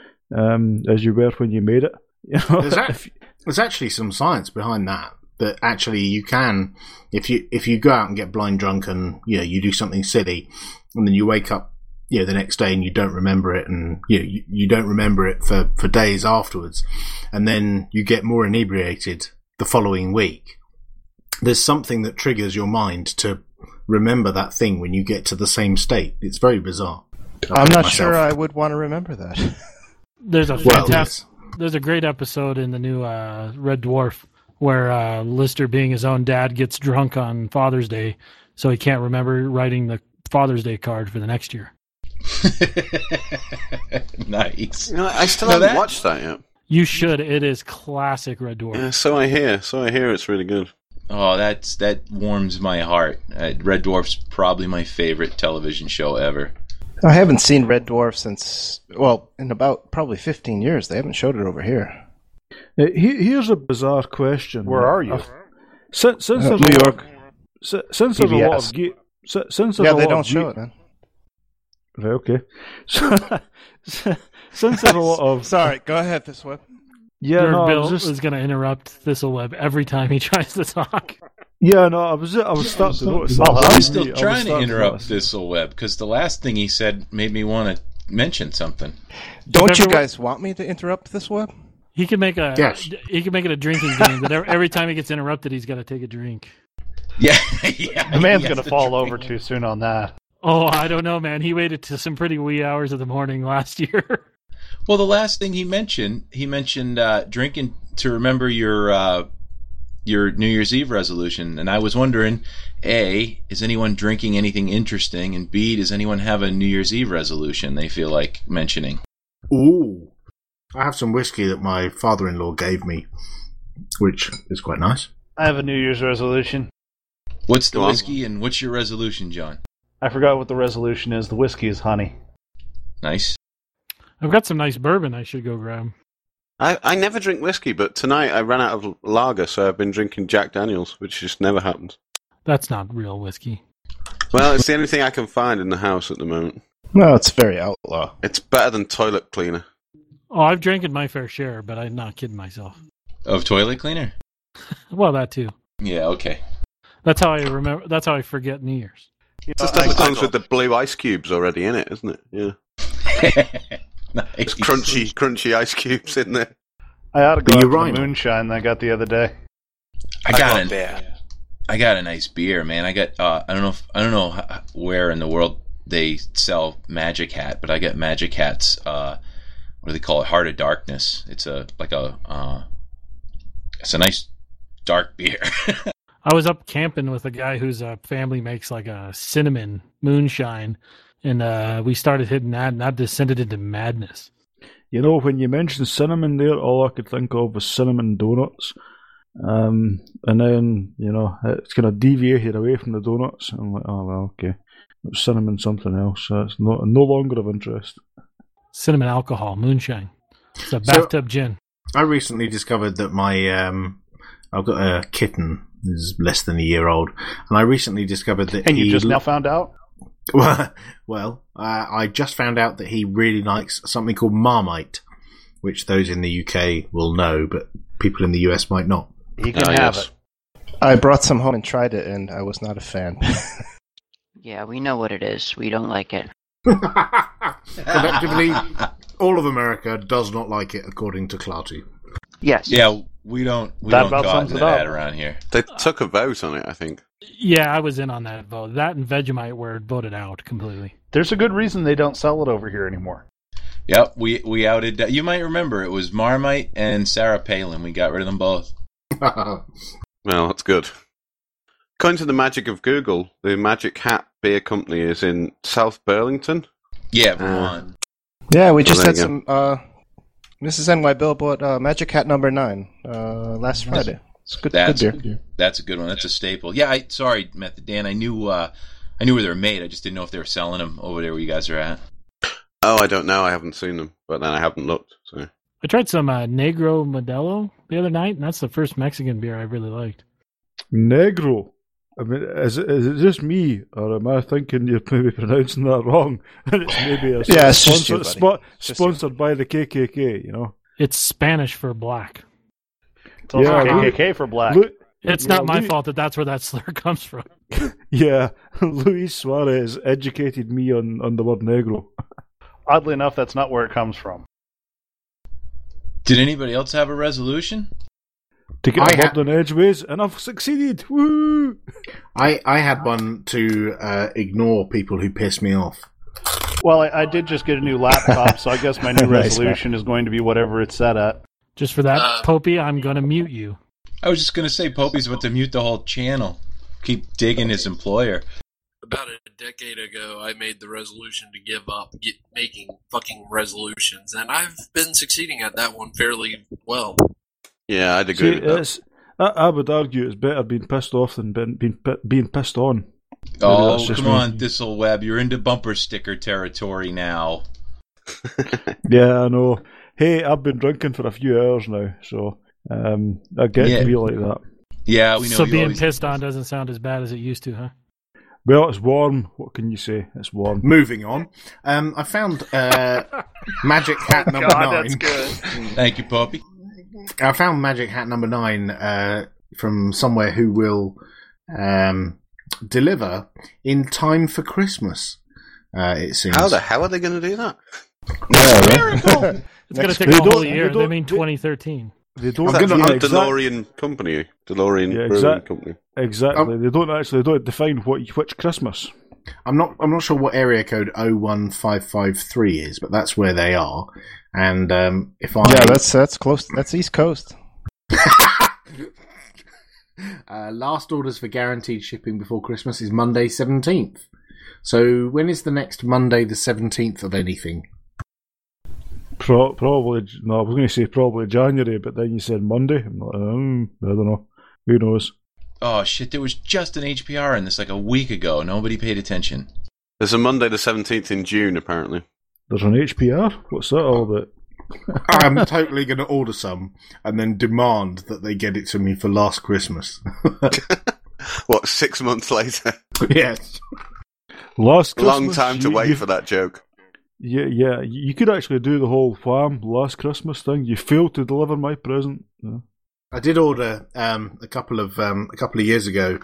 um, as you were when you made it. You know? There's, act- there's actually some science behind that. That actually you can, if you if you go out and get blind drunk and you know you do something silly, and then you wake up, you know, the next day and you don't remember it, and you know you, you don't remember it for, for days afterwards, and then you get more inebriated the following week. There's something that triggers your mind to remember that thing when you get to the same state. It's very bizarre. I'm not sure I would want to remember that. There's a Well, fantastic, there's a great episode in the new uh, Red Dwarf where uh, Lister, being his own dad, gets drunk on Father's Day, so he can't remember writing the Father's Day card for the next year. Nice. You know, I still Now haven't that- watched that yet. You should. It is classic Red Dwarf. Yeah, so I hear. So I hear it's really good. Oh, that's that warms my heart. Uh, Red Dwarf's probably my favorite television show ever. I haven't seen Red Dwarf since, well, in about probably fifteen years. They haven't showed it over here. Uh, he- here's a bizarre question. Where are you? I've- Since, since Uh, there's New a lot York. of, si- since there's a lot P B S. of ga- si- since there's Yeah, a they lot don't of show ga- it, man. Right, okay. Since there's a lot of Sorry, go ahead, this way. yeah, Your no, I Bill was just is going to interrupt Thistleweb every time he tries to talk. yeah, no, I was I was starting to notice. Oh, that. I'm Me, still I was trying to starting interrupt notice. Thistleweb because the last thing he said made me want to mention something. Don't you Remember- guys want me to interrupt this web? He can make a Yes. he can make it a drinking game, but every, every time he gets interrupted, he's got to take a drink. Yeah, yeah. The man's he going has to fall drink. over too soon on that. Oh, I don't know, man. He waited to some pretty wee hours of the morning last year. Well, the last thing he mentioned, he mentioned uh, drinking to remember your uh, your New Year's Eve resolution, and I was wondering, A, is anyone drinking anything interesting, and B, does anyone have a New Year's Eve resolution they feel like mentioning? Ooh, I have some whiskey that my father-in-law gave me, which is quite nice. I have a New Year's resolution. What's the whiskey, and what's your resolution, John? I forgot what the resolution is. The whiskey is honey. Nice. I've got some nice bourbon I should go grab. I, I never drink whiskey, but tonight I ran out of lager, so I've been drinking Jack Daniels, which just never happens. That's not real whiskey. Well, it's the only thing I can find in the house at the moment. No, it's very outlaw. It's better than toilet cleaner. Oh, I've drank it my fair share, but I'm not kidding myself. Of toilet cleaner? Well, that too. Yeah, okay. That's how I remember. That's how I forget New Year's. It's the stuff that comes with the blue ice cubes already in it, isn't it? Yeah. Nice. There's crunchy, crunchy ice cubes in there. I ought to go You after rhyme. the moonshine that I got the other day. I got an, I got a nice beer, man. I got uh, I don't know if, I don't know how, where in the world they sell Magic Hat, but I got Magic Hat's uh, what do they call it? Heart of Darkness. It's a like a uh, it's a nice dark beer. I was up camping with a guy whose uh, family makes like a cinnamon moonshine, and uh, we started hitting that, and that descended into madness. You know, when you mentioned cinnamon there, all I could think of was cinnamon donuts. Um, and then, you know, it's kind of deviated away from the donuts. I'm like, oh, well, okay. It was cinnamon something else. So it's no, no longer of interest. Cinnamon alcohol, moonshine. It's a bathtub So, gin. I recently discovered that my um, I've got a kitten who's less than a year old, and I recently discovered that And he you just now found out? Well, well uh, I just found out that he really likes something called Marmite, which those in the U K will know, but people in the U S might not. You can have it. I brought some home and tried it, and I was not a fan. Yeah, we know what it is. We don't like it. Collectively, all of America does not like it, according to Clarty. Yes. Yeah, we don't we That don't about go sums into it up. that around here. They took a vote on it, I think. Yeah, I was in on that vote. That and Vegemite were voted out completely. There's a good reason they don't sell it over here anymore. Yep, we we outed. You might remember it was Marmite and Sarah Palin. We got rid of them both. Well, that's good. According to the magic of Google, the Magic Hat Beer Company is in South Burlington. Yeah, Uh, Vermont. Yeah, we Oh, just there had you go. some. Uh, Missus N Y Bill bought uh, Magic Hat number nine uh, last Friday. It's good, That's good beer. that's a good one. That's a staple. Yeah, I sorry, Method Dan. I knew uh, I knew where they were made. I just didn't know if they were selling them over there where you guys are at. Oh, I don't know. I haven't seen them, but then I haven't looked. So I tried some uh, Negro Modelo the other night, and that's the first Mexican beer I really liked. Negro. I mean, is it, is it just me, or am I thinking you're maybe pronouncing that wrong? And it's maybe a Yeah, it's just sponsor, you, buddy. spo- It's just sponsored by the K K K, you know? It's Spanish for black. It's also Yeah, K Lou- K K for black. Lou- It's yeah, not my Lou- fault that that's where that slur comes from. Yeah, Luis Suarez educated me on, on the word negro. Oddly enough, that's not where it comes from. Did anybody else have a resolution? To get I a ha- word on edgeways, and I've succeeded. Woo! I, I had one to uh, ignore people who piss me off. Well, I, I did just get a new laptop, so I guess my new Nice, resolution is going to be whatever it's set at. Just for that, Popey, I'm going to mute you. I was just gonna say Popey's about to mute the whole channel. Keep digging his employer. About a decade ago, I made the resolution to give up get, making fucking resolutions, and I've been succeeding at that one fairly well. yeah, I'd agree See, with that. it's, I, I would argue it's better being pissed off than being, being, pi- being pissed on. Maybe Oh, that's just come me. on, Thistleweb. You're into bumper sticker territory now. Yeah, I know. Hey, I've been drinking for a few hours now, so um, I get Yeah. to be like that. Yeah, we know So you being always... pissed on doesn't sound as bad as it used to, huh? Well, it's warm. What can you say? It's warm. Moving on, um, I found uh, Magic Hat number God, nine. that's good. Thank you, Poppy. I found Magic Hat number nine uh, from somewhere who will um, deliver in time for Christmas. Uh, it seems. How the hell are they going to do that? It's going to take They a whole don't- year. they They, don't- mean twenty thirteen. They don't Is that yeah, from exact- DeLorean Company? DeLorean Yeah, Brewing exact- Company. Exactly. They don't actually they don't define what which Christmas. I'm not. I'm not sure what area code oh one five five three is, but that's where they are. And um, if I yeah, that's that's close. That's East Coast. uh, last orders for guaranteed shipping before Christmas is Monday seventeenth. So when is the next Monday the seventeenth of anything? Pro- probably. No, I was going to say probably January, but then you said Monday. I'm like, um, I don't know. Who knows? Oh shit! There was just an H P R in this like a week ago. Nobody paid attention. There's a Monday the seventeenth in June, apparently. There's an H P R? What's that all about? I'm totally going to order some and then demand that they get it to me for last Christmas. What, six months later? Yes. Last Christmas. Long time to you, wait you, for that joke. Yeah, yeah. You could actually do the whole wham last Christmas thing. You failed to deliver my present. Yeah. I did order um, a couple of um, a couple of years ago.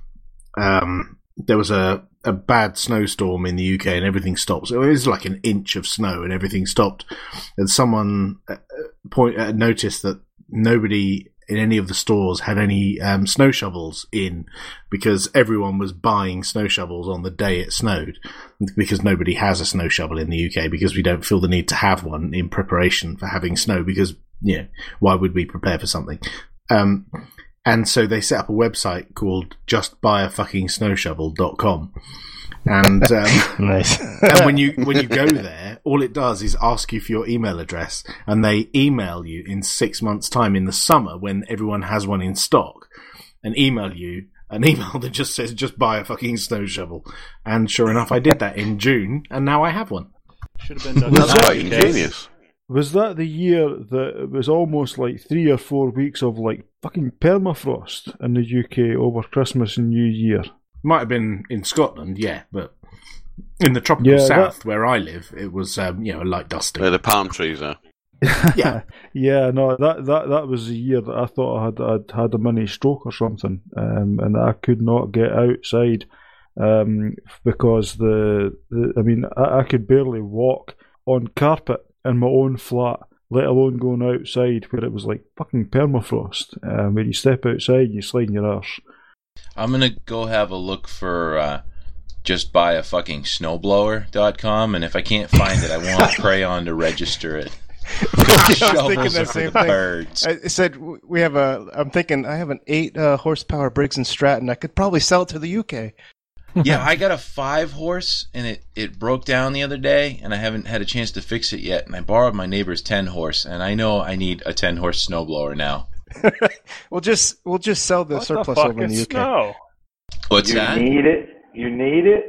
Um, there was a, a bad snowstorm in the U K and everything stopped. So it was like an inch of snow and everything stopped. And someone uh, point uh, noticed that nobody in any of the stores had any um, snow shovels in, because everyone was buying snow shovels on the day it snowed, because nobody has a snow shovel in the U K, because we don't feel the need to have one in preparation for having snow, because yeah, why would we prepare for something? Um, and so they set up a website called just buy a fucking snow shovel dot com. And um, nice. And when you when you go there, all it does is ask you for your email address, and they email you in six months' time in the summer when everyone has one in stock, and email you an email that just says just buy a fucking snow shovel. And sure enough, I did that in June, and now I have one. Should have been done. That's quite ingenious. Was that the year that it was almost like three or four weeks of like fucking permafrost in the U K over Christmas and New Year? Might have been in Scotland, yeah, but in the tropical Yeah, south that- where I live, it was um, you know, a light dusting. Where the palm trees are. Yeah. Yeah, no, that, that, that was the year that I thought I had I'd had a mini stroke or something, um, and I could not get outside um, because the, the I mean I, I could barely walk on carpet in my own flat, let alone going outside where it was like fucking permafrost. Um, where you step outside and you slide in your arse. I'm gonna go have a look for uh, just buy a fucking snowblower dot com, and if I can't find it, I want Crayon to register it. I was Shovels thinking are that for same the thing. birds. I said we have a. I'm thinking I have an eight uh, horsepower Briggs and Stratton. I could probably sell it to the U K. Yeah, I got a five horse, and it, it broke down the other day, and I haven't had a chance to fix it yet. And I borrowed my neighbor's ten horse, and I know I need a ten horse snowblower now. We'll just we'll just sell the What surplus the fuck over in the is U K. snow? What's you that? need it. You need it.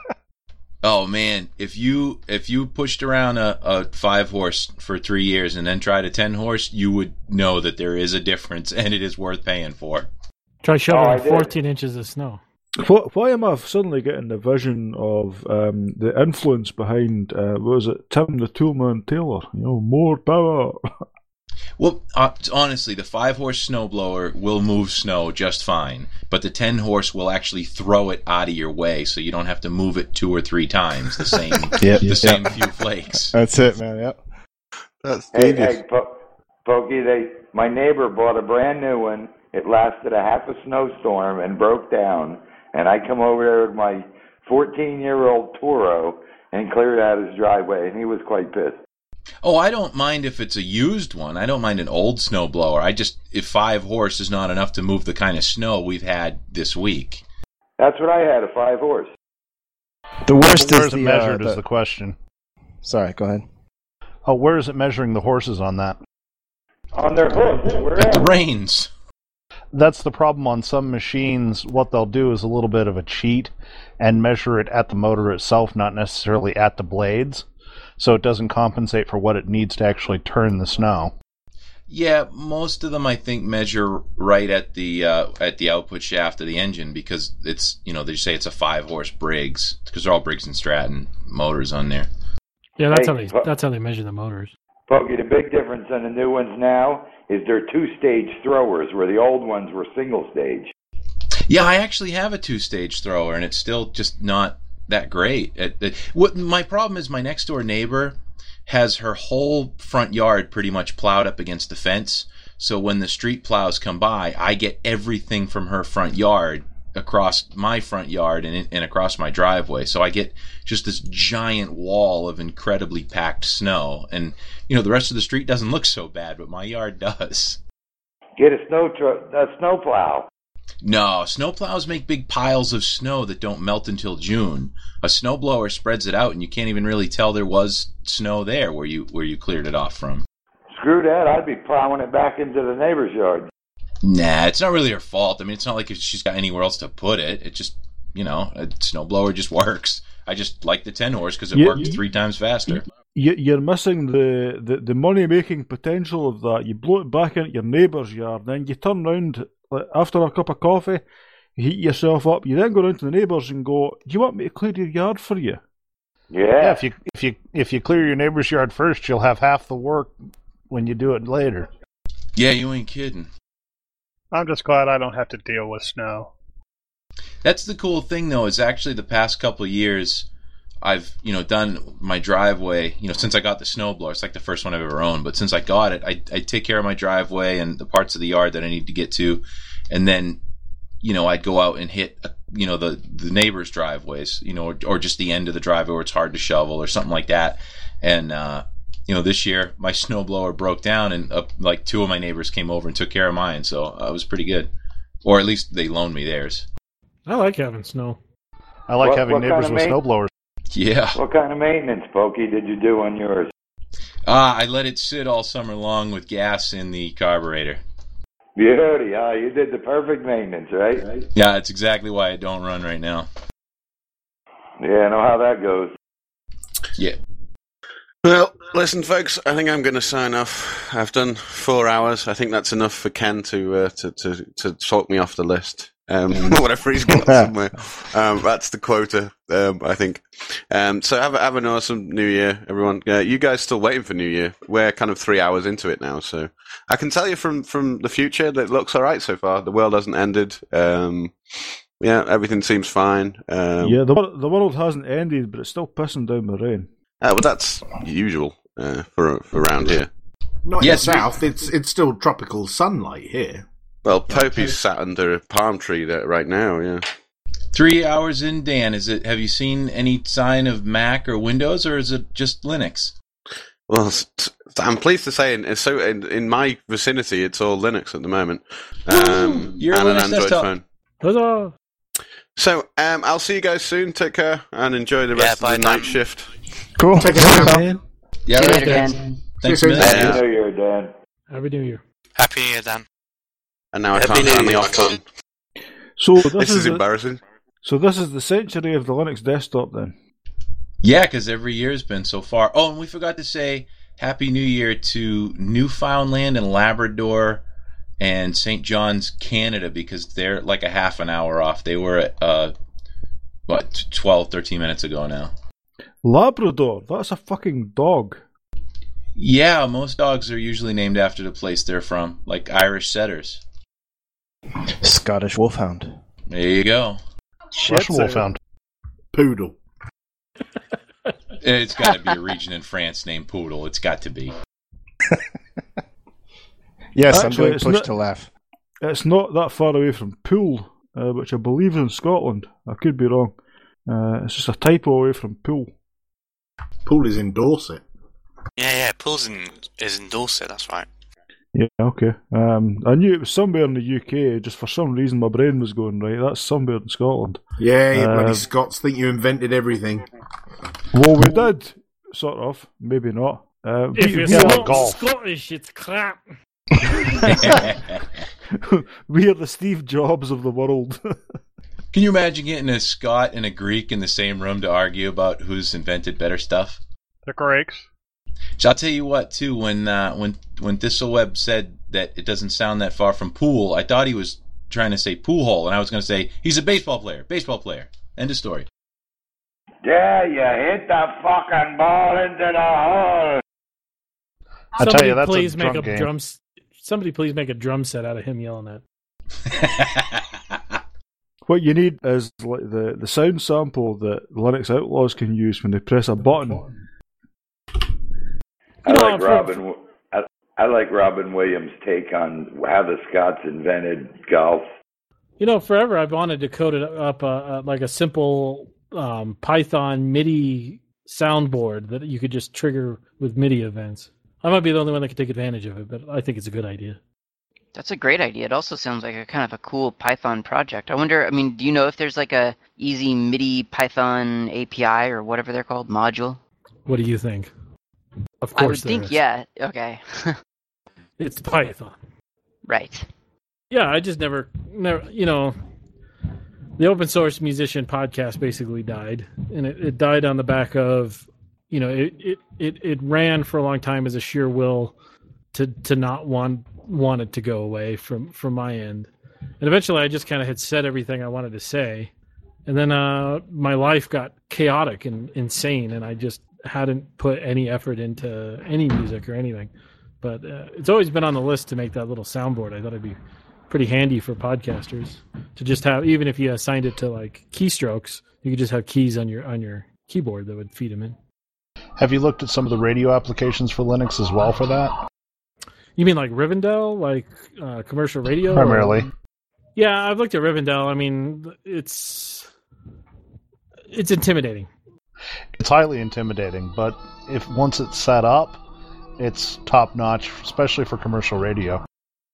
Oh man, if you if you pushed around a, a five horse for three years and then tried a ten horse, you would know that there is a difference, and it is worth paying for. Try shoveling Oh, I did. fourteen inches of snow. Why, why am I suddenly getting the vision of um, the influence behind, uh, what was it, Tim the Toolman Taylor? You know, more power. Well, uh, honestly, the five horse snowblower will move snow just fine, but the ten horse will actually throw it out of your way, so you don't have to move it two or three times the same Yep, the yep. same few flakes. That's it, man. Yep. That's Hey, genius. hey, po- Pokey, they, my neighbor bought a brand new one. It lasted a half a snowstorm and broke down. And I come over there with my fourteen-year-old Toro and cleared out his driveway, and he was quite pissed. Oh, I don't mind if it's a used one. I don't mind an old snowblower. I just, if five horse is not enough to move the kind of snow we've had this week. That's what I had, a five horse. The worst Where is is it the, measured uh, is the- the question. Sorry, go ahead. Oh, where is it measuring the horses on that? On their hooves. Where At the at? reins. That's the problem on some machines. What they'll do is a little bit of a cheat and measure it at the motor itself, not necessarily at the blades. So it doesn't compensate for what it needs to actually turn the snow. Yeah, most of them I think measure right at the uh, at the output shaft of the engine, because it's, you know, they say it's a five horse Briggs, because they're all Briggs and Stratton motors on there. Yeah, that's Hey, how they po- that's how they measure the motors. Pokey, the big difference on the new ones now is they're two-stage throwers, where the old ones were single-stage. Yeah, I actually have a two-stage thrower, and it's still just not that great. It, it, what my problem is, my next door neighbor has her whole front yard pretty much plowed up against the fence. So when the street plows come by, I get everything from her front yard across my front yard and, and across my driveway. So I get just this giant wall of incredibly packed snow. And, you know, the rest of the street doesn't look so bad, but my yard does. Get a snow tr- a snow plow. No, snowplows make big piles of snow that don't melt until June. A snowblower spreads it out, and you can't even really tell there was snow there where you where you cleared it off from. Screw that, I'd be plowing it back into the neighbor's yard. Nah, it's not really her fault. I mean, it's not like if she's got anywhere else to put it. It just, you know, a snowblower just works. I just like the ten horse because it Yeah, worked you- three times faster. You, you're missing the, the, the money-making potential of that. You blow it back into your neighbour's yard, then you turn round like, after a cup of coffee, you heat yourself up, you then go round to the neighbours and go, do you want me to clear your yard for you? Yeah. if you if you if you clear your neighbor's yard first, you'll have half the work when you do it later. Yeah, you ain't kidding. I'm just glad I don't have to deal with snow. That's the cool thing, though, is actually the past couple of years, I've, you know, done my driveway, you know, since I got the snowblower. It's like the first one I've ever owned, but since I got it, I, I take care of my driveway and the parts of the yard that I need to get to, and then, you know, I'd go out and hit, you know, the, the neighbors' driveways, you know, or, or just the end of the driveway where it's hard to shovel or something like that. And, uh, you know, this year my snowblower broke down and uh, like two of my neighbors came over and took care of mine, so uh, it was pretty good. Or at least they loaned me theirs. I like having snow. I like What- having what kind neighbors of with main- snowblowers. Yeah. What kind of maintenance, Pokey, did you do on yours? Ah, I let it sit all summer long with gas in the carburetor. Beauty, ah, you did the perfect maintenance, right? Yeah, that's exactly why I don't run right now. Yeah, I know how that goes. Yeah. Well, listen, folks. I think I'm going to sign off. I've done four hours. I think that's enough for Ken to uh, to, to to talk me off the list. Um, whatever he's got somewhere. Um, that's the quota. Um, I think. Um, so have a, have an awesome New Year, everyone. Uh, you guys still waiting for New Year? We're kind of three hours into it now, so I can tell you from from the future that it looks all right so far. The world hasn't ended. Um, yeah, everything seems fine. Um, Yeah, the, wor- the world hasn't ended, but it's still pissing down the rain. Uh, well, that's usual uh, for, for around here. Not Yes, in we- the south. It's it's still tropical sunlight here. Well, Popey's sat under a palm tree there right now. Yeah. Three hours in, Dan. Is it? Have you seen any sign of Mac or Windows, or is it just Linux? Well, s- I'm pleased to say, in, so in, in my vicinity, it's all Linux at the moment, um, You're a and an Linux Android desktop. phone. Huzzah! So, um, I'll see you guys soon. Take care and enjoy the Yeah, rest bye of the now. night shift. Cool. Take it out, man. Yeah, See you right, later, guys. Dan. Thanks, See you man. soon. Yeah. Happy New Year, Dan. Happy New Year. Happy New Year, Dan. And now I Happy can't New turn the Year, off button. So this, This is the, embarrassing. So this is the century of the Linux desktop, then. Yeah, because every year has been so far. Oh, and we forgot to say Happy New Year to Newfoundland and Labrador and Saint John's, Canada, because they're like a half an hour off. They were at, uh, what, twelve, thirteen minutes ago now. Labrador. That's a fucking dog. Yeah, most dogs are usually named after the place they're from, like Irish setters. Scottish Wolfhound. There you go. Russian Wolfhound. Poodle. It's got to be a region in France named Poodle. It's got to be. Yes, I'm Actually, doing it's push not- to laugh. It's not that far away from Poole, uh, which I believe is in Scotland. I could be wrong. Uh, it's just a typo away from Poole. Pool is in Dorset. Yeah, yeah. Pool's in is in Dorset. That's right. Yeah, okay. Um, I knew it was somewhere in the U K, just for some reason my brain was going, right, that's somewhere in Scotland. Yeah, you Uh, bloody Scots think you invented everything. Well, we did, sort of. Maybe not. Uh, If we, it's we, are, not golf. Scottish, it's crap. we are the Steve Jobs of the world. Can you imagine getting a Scot and a Greek in the same room to argue about who's invented better stuff? The Greeks. So I'll tell you what, too. When uh, when when Thistleweb said that it doesn't sound that far from pool, I thought he was trying to say pool hole, and I was going to say he's a baseball player. Baseball player. End of story. Yeah, you hit the fucking ball into the hole. I Somebody tell you, that's please a make drunk a game. drum. s- Somebody please make a drum set out of him yelling that. What you need is like the, the sound sample that Linux Outlaws can use when they press a button. I You know, like for- Robin. I, I like Robin Williams' take on how the Scots invented golf. You know, forever I've wanted to code it up uh, uh, like a simple um, Python MIDI soundboard that you could just trigger with MIDI events. I might be the only one that can take advantage of it, but I think it's a good idea. That's a great idea. It also sounds like a kind of a cool Python project. I wonder, I mean, do you know if there's like a easy MIDI Python A P I or whatever they're called, module? What do you think? Of course I would there think, is. yeah. Okay. It's Python. Right. Yeah, I just never, never, you know, the open source musician podcast basically died, and it, it died on the back of, you know, it, it, it, it ran for a long time as a sheer will to to not want want it to go away from, from my end. And eventually I just kind of had said everything I wanted to say. And then uh, my life got chaotic and insane, and I just hadn't put any effort into any music or anything. But uh, it's always been on the list to make that little soundboard. I thought it'd be pretty handy for podcasters to just have, even if you assigned it to like keystrokes, you could just have keys on your on your keyboard that would feed them in. Have you looked at some of the radio applications for Linux as well for that? You mean like Rivendell, like uh, commercial radio? Primarily. Or... Yeah, I've looked at Rivendell. I mean, it's it's intimidating. It's highly intimidating, but if once it's set up, it's top notch, especially for commercial radio.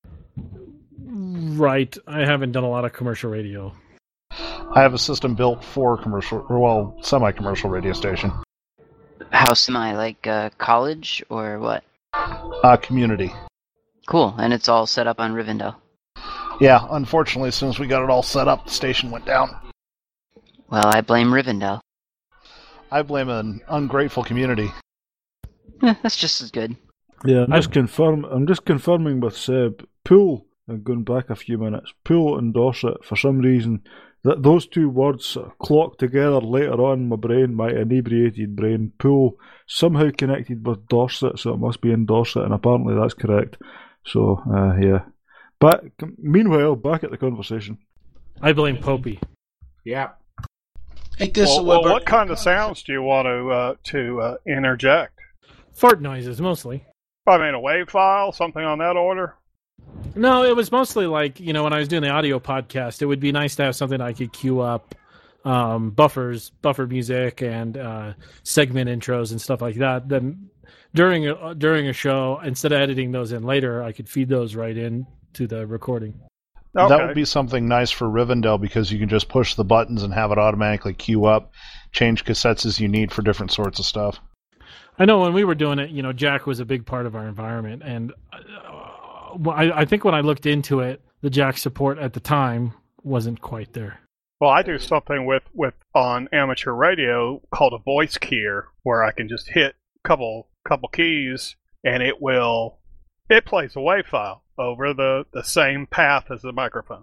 Right. I haven't done a lot of commercial radio. I have a system built for commercial, or well, semi-commercial radio station. How semi? Like uh, college or what? Uh, community. Cool, and it's all set up on Rivendell. Yeah, unfortunately, as soon as we got it all set up, the station went down. Well, I blame Rivendell. I blame an ungrateful community. Yeah, that's just as good. Yeah, I'm just confirm. I'm just confirming with Seb. Pool, and going back a few minutes. Pool and Dorset. For some reason, that those two words clocked together later on in my brain, my inebriated brain. Pool somehow connected with Dorset, so it must be in Dorset, and apparently that's correct. So uh, yeah. But meanwhile, back at the conversation. I blame Popey. Yeah. Hey, well, well, what kind of sounds do you want to uh, to uh, interject? Fart noises, mostly. I mean, a wave file, something on that order? No, it was mostly like, you know, when I was doing the audio podcast, it would be nice to have something I could queue up, um, buffers, buffer music, and uh, segment intros and stuff like that. Then during a, during a show, instead of editing those in later, I could feed those right in to the recording. Okay. That would be something nice for Rivendell because you can just push the buttons and have it automatically queue up, change cassettes as you need for different sorts of stuff. I know when we were doing it, you know, Jack was a big part of our environment, and uh, I, I think when I looked into it, the Jack support at the time wasn't quite there. Well, I do something with, with on amateur radio called a voice keyer, where I can just hit a couple couple keys, and it will it plays a wave file over the, the same path as the microphone.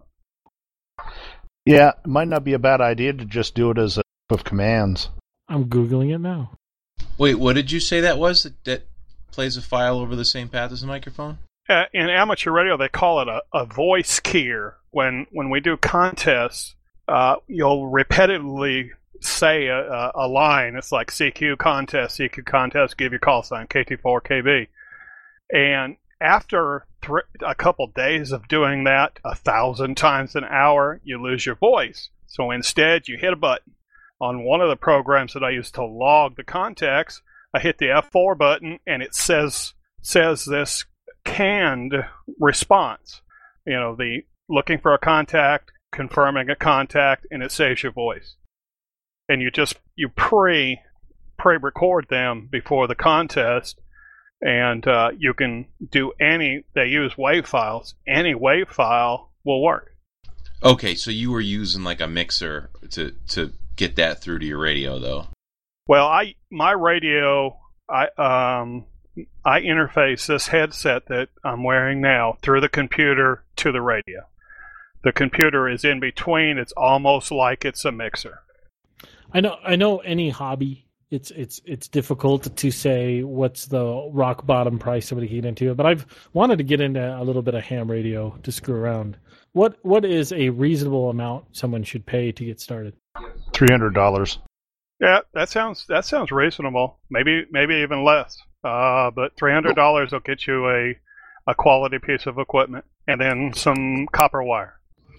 Yeah, it might not be a bad idea to just do it as a of commands. I'm Googling it now. Wait, what did you say that was? That, that plays a file over the same path as the microphone? Uh, in amateur radio, they call it a, a voice keyer. When when we do contests, uh, you'll repetitively say a, a line. It's like C Q contest, C Q contest, give your call sign, K T four K B. And after th- a couple days of doing that a thousand times an hour, you lose your voice. So instead, you hit a button. On one of the programs that I used to log the contacts, I hit the F four button, and it says says this canned response. You know, the looking for a contact, confirming a contact, and it saves your voice. And you just you pre pre record them before the contest, and uh, you can do any. They use WAV files. Any WAV file will work. Okay, so you were using like a mixer to to get that through to your radio, though. Well, I my radio, I um I interface this headset that I'm wearing now through the computer to the radio. The computer is in between. It's almost like it's a mixer. I know. I know. Any hobby, it's it's it's difficult to say what's the rock bottom price somebody can get into. But I've wanted to get into a little bit of ham radio to screw around. What what is a reasonable amount someone should pay to get started? Three hundred dollars. Yeah, that sounds that sounds reasonable. Maybe maybe even less. Uh, but three hundred dollars will get you a a quality piece of equipment and then some copper wire.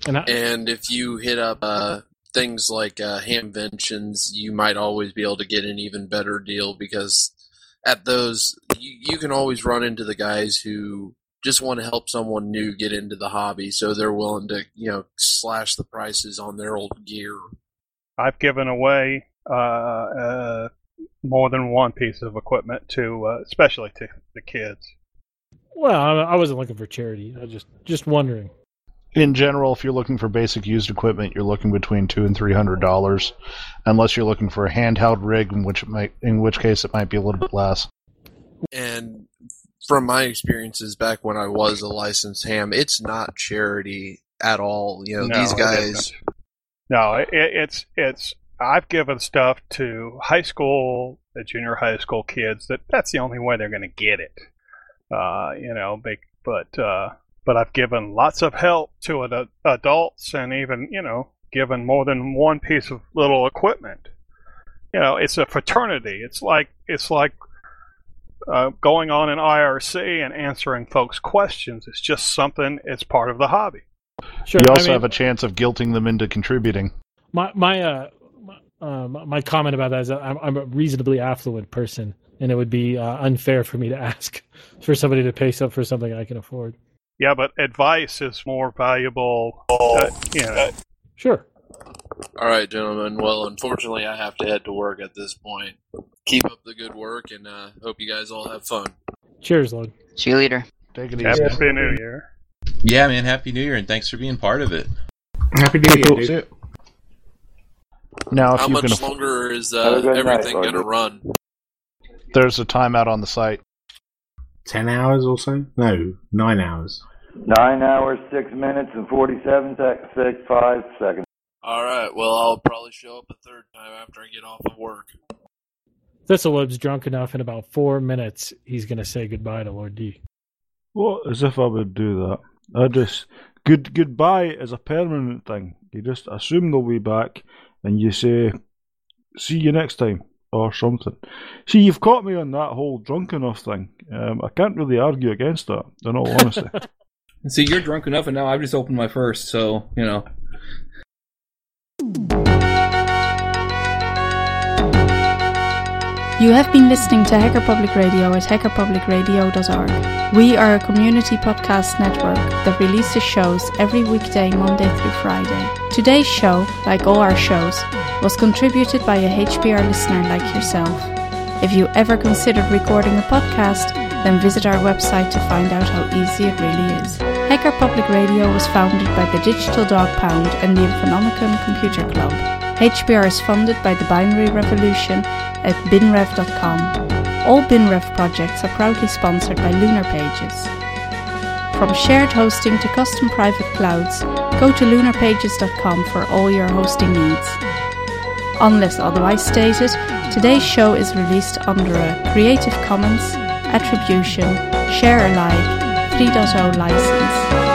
And, I, and if you hit up uh, things like uh, Hamventions, you might always be able to get an even better deal, because at those, you, you can always run into the guys who just want to help someone new get into the hobby, so they're willing to, you know, slash the prices on their old gear. I've given away uh, uh, more than one piece of equipment to, uh, especially to the kids. Well, I, I wasn't looking for charity. I was just just wondering. In general, if you're looking for basic used equipment, you're looking between two and three hundred dollars, unless you're looking for a handheld rig, in which it might, in which case it might be a little bit less. And from my experiences back when I was a licensed ham, it's not charity at all. You know, No, these it guys. isn't. No, it, it's it's. I've given stuff to high school, the junior high school kids. That that's the only way they're going to get it. Uh, you know, they, but uh, but I've given lots of help to ad- adults, and even, you know, given more than one piece of little equipment. You know, it's a fraternity. It's like it's like uh, going on an I R C and answering folks' questions. It's just something. It's part of the hobby. Sure, You also I mean, have a chance of guilting them into contributing. My my uh, uh my comment about that is that I'm, I'm a reasonably affluent person, and it would be uh, unfair for me to ask for somebody to pay up for something I can afford. Yeah, but advice is more valuable. Uh, you know. Sure. All right, gentlemen. Well, unfortunately, I have to head to work at this point. Keep up the good work, and uh, hope you guys all have fun. Cheers, Lord. See you later. Take it Happy easy. New Year. Yeah, man. Happy New Year, and thanks for being part of it. Happy New Year, dude. Now, if How you much can, aff- longer is Have a uh, good night, everything Lord. going to run? there's a timeout on the site. Ten hours or so? No, nine hours. Nine hours, six minutes, and forty-seven sec- six, five seconds. All right. Well, I'll probably show up a third time after I get off of work. Thistleweb's drunk enough in about four minutes. He's going to say goodbye to Lord D. What? As if I would do that. I just good goodbye is a permanent thing. You just assume they'll be back, and you say, "See you next time," or something. See, you've caught me on that whole drunk enough thing. Um, I can't really argue against that, in all honesty. See, you're drunk enough, and now I've just opened my first, so, you know. You have been listening to Hacker Public Radio at hacker public radio dot org. We are a community podcast network that releases shows every weekday, Monday through Friday. Today's show, like all our shows, was contributed by a H P R listener like yourself. If you ever considered recording a podcast, then visit our website to find out how easy it really is. Hacker Public Radio was founded by the Digital Dog Pound and the Infonomicon Computer Club. H P R is funded by the Binary Revolution at binrev dot com. All BinRev projects are proudly sponsored by Lunar Pages. From shared hosting to custom private clouds, go to lunar pages dot com for all your hosting needs. Unless otherwise stated, today's show is released under a Creative Commons Attribution Share Alike three point oh license.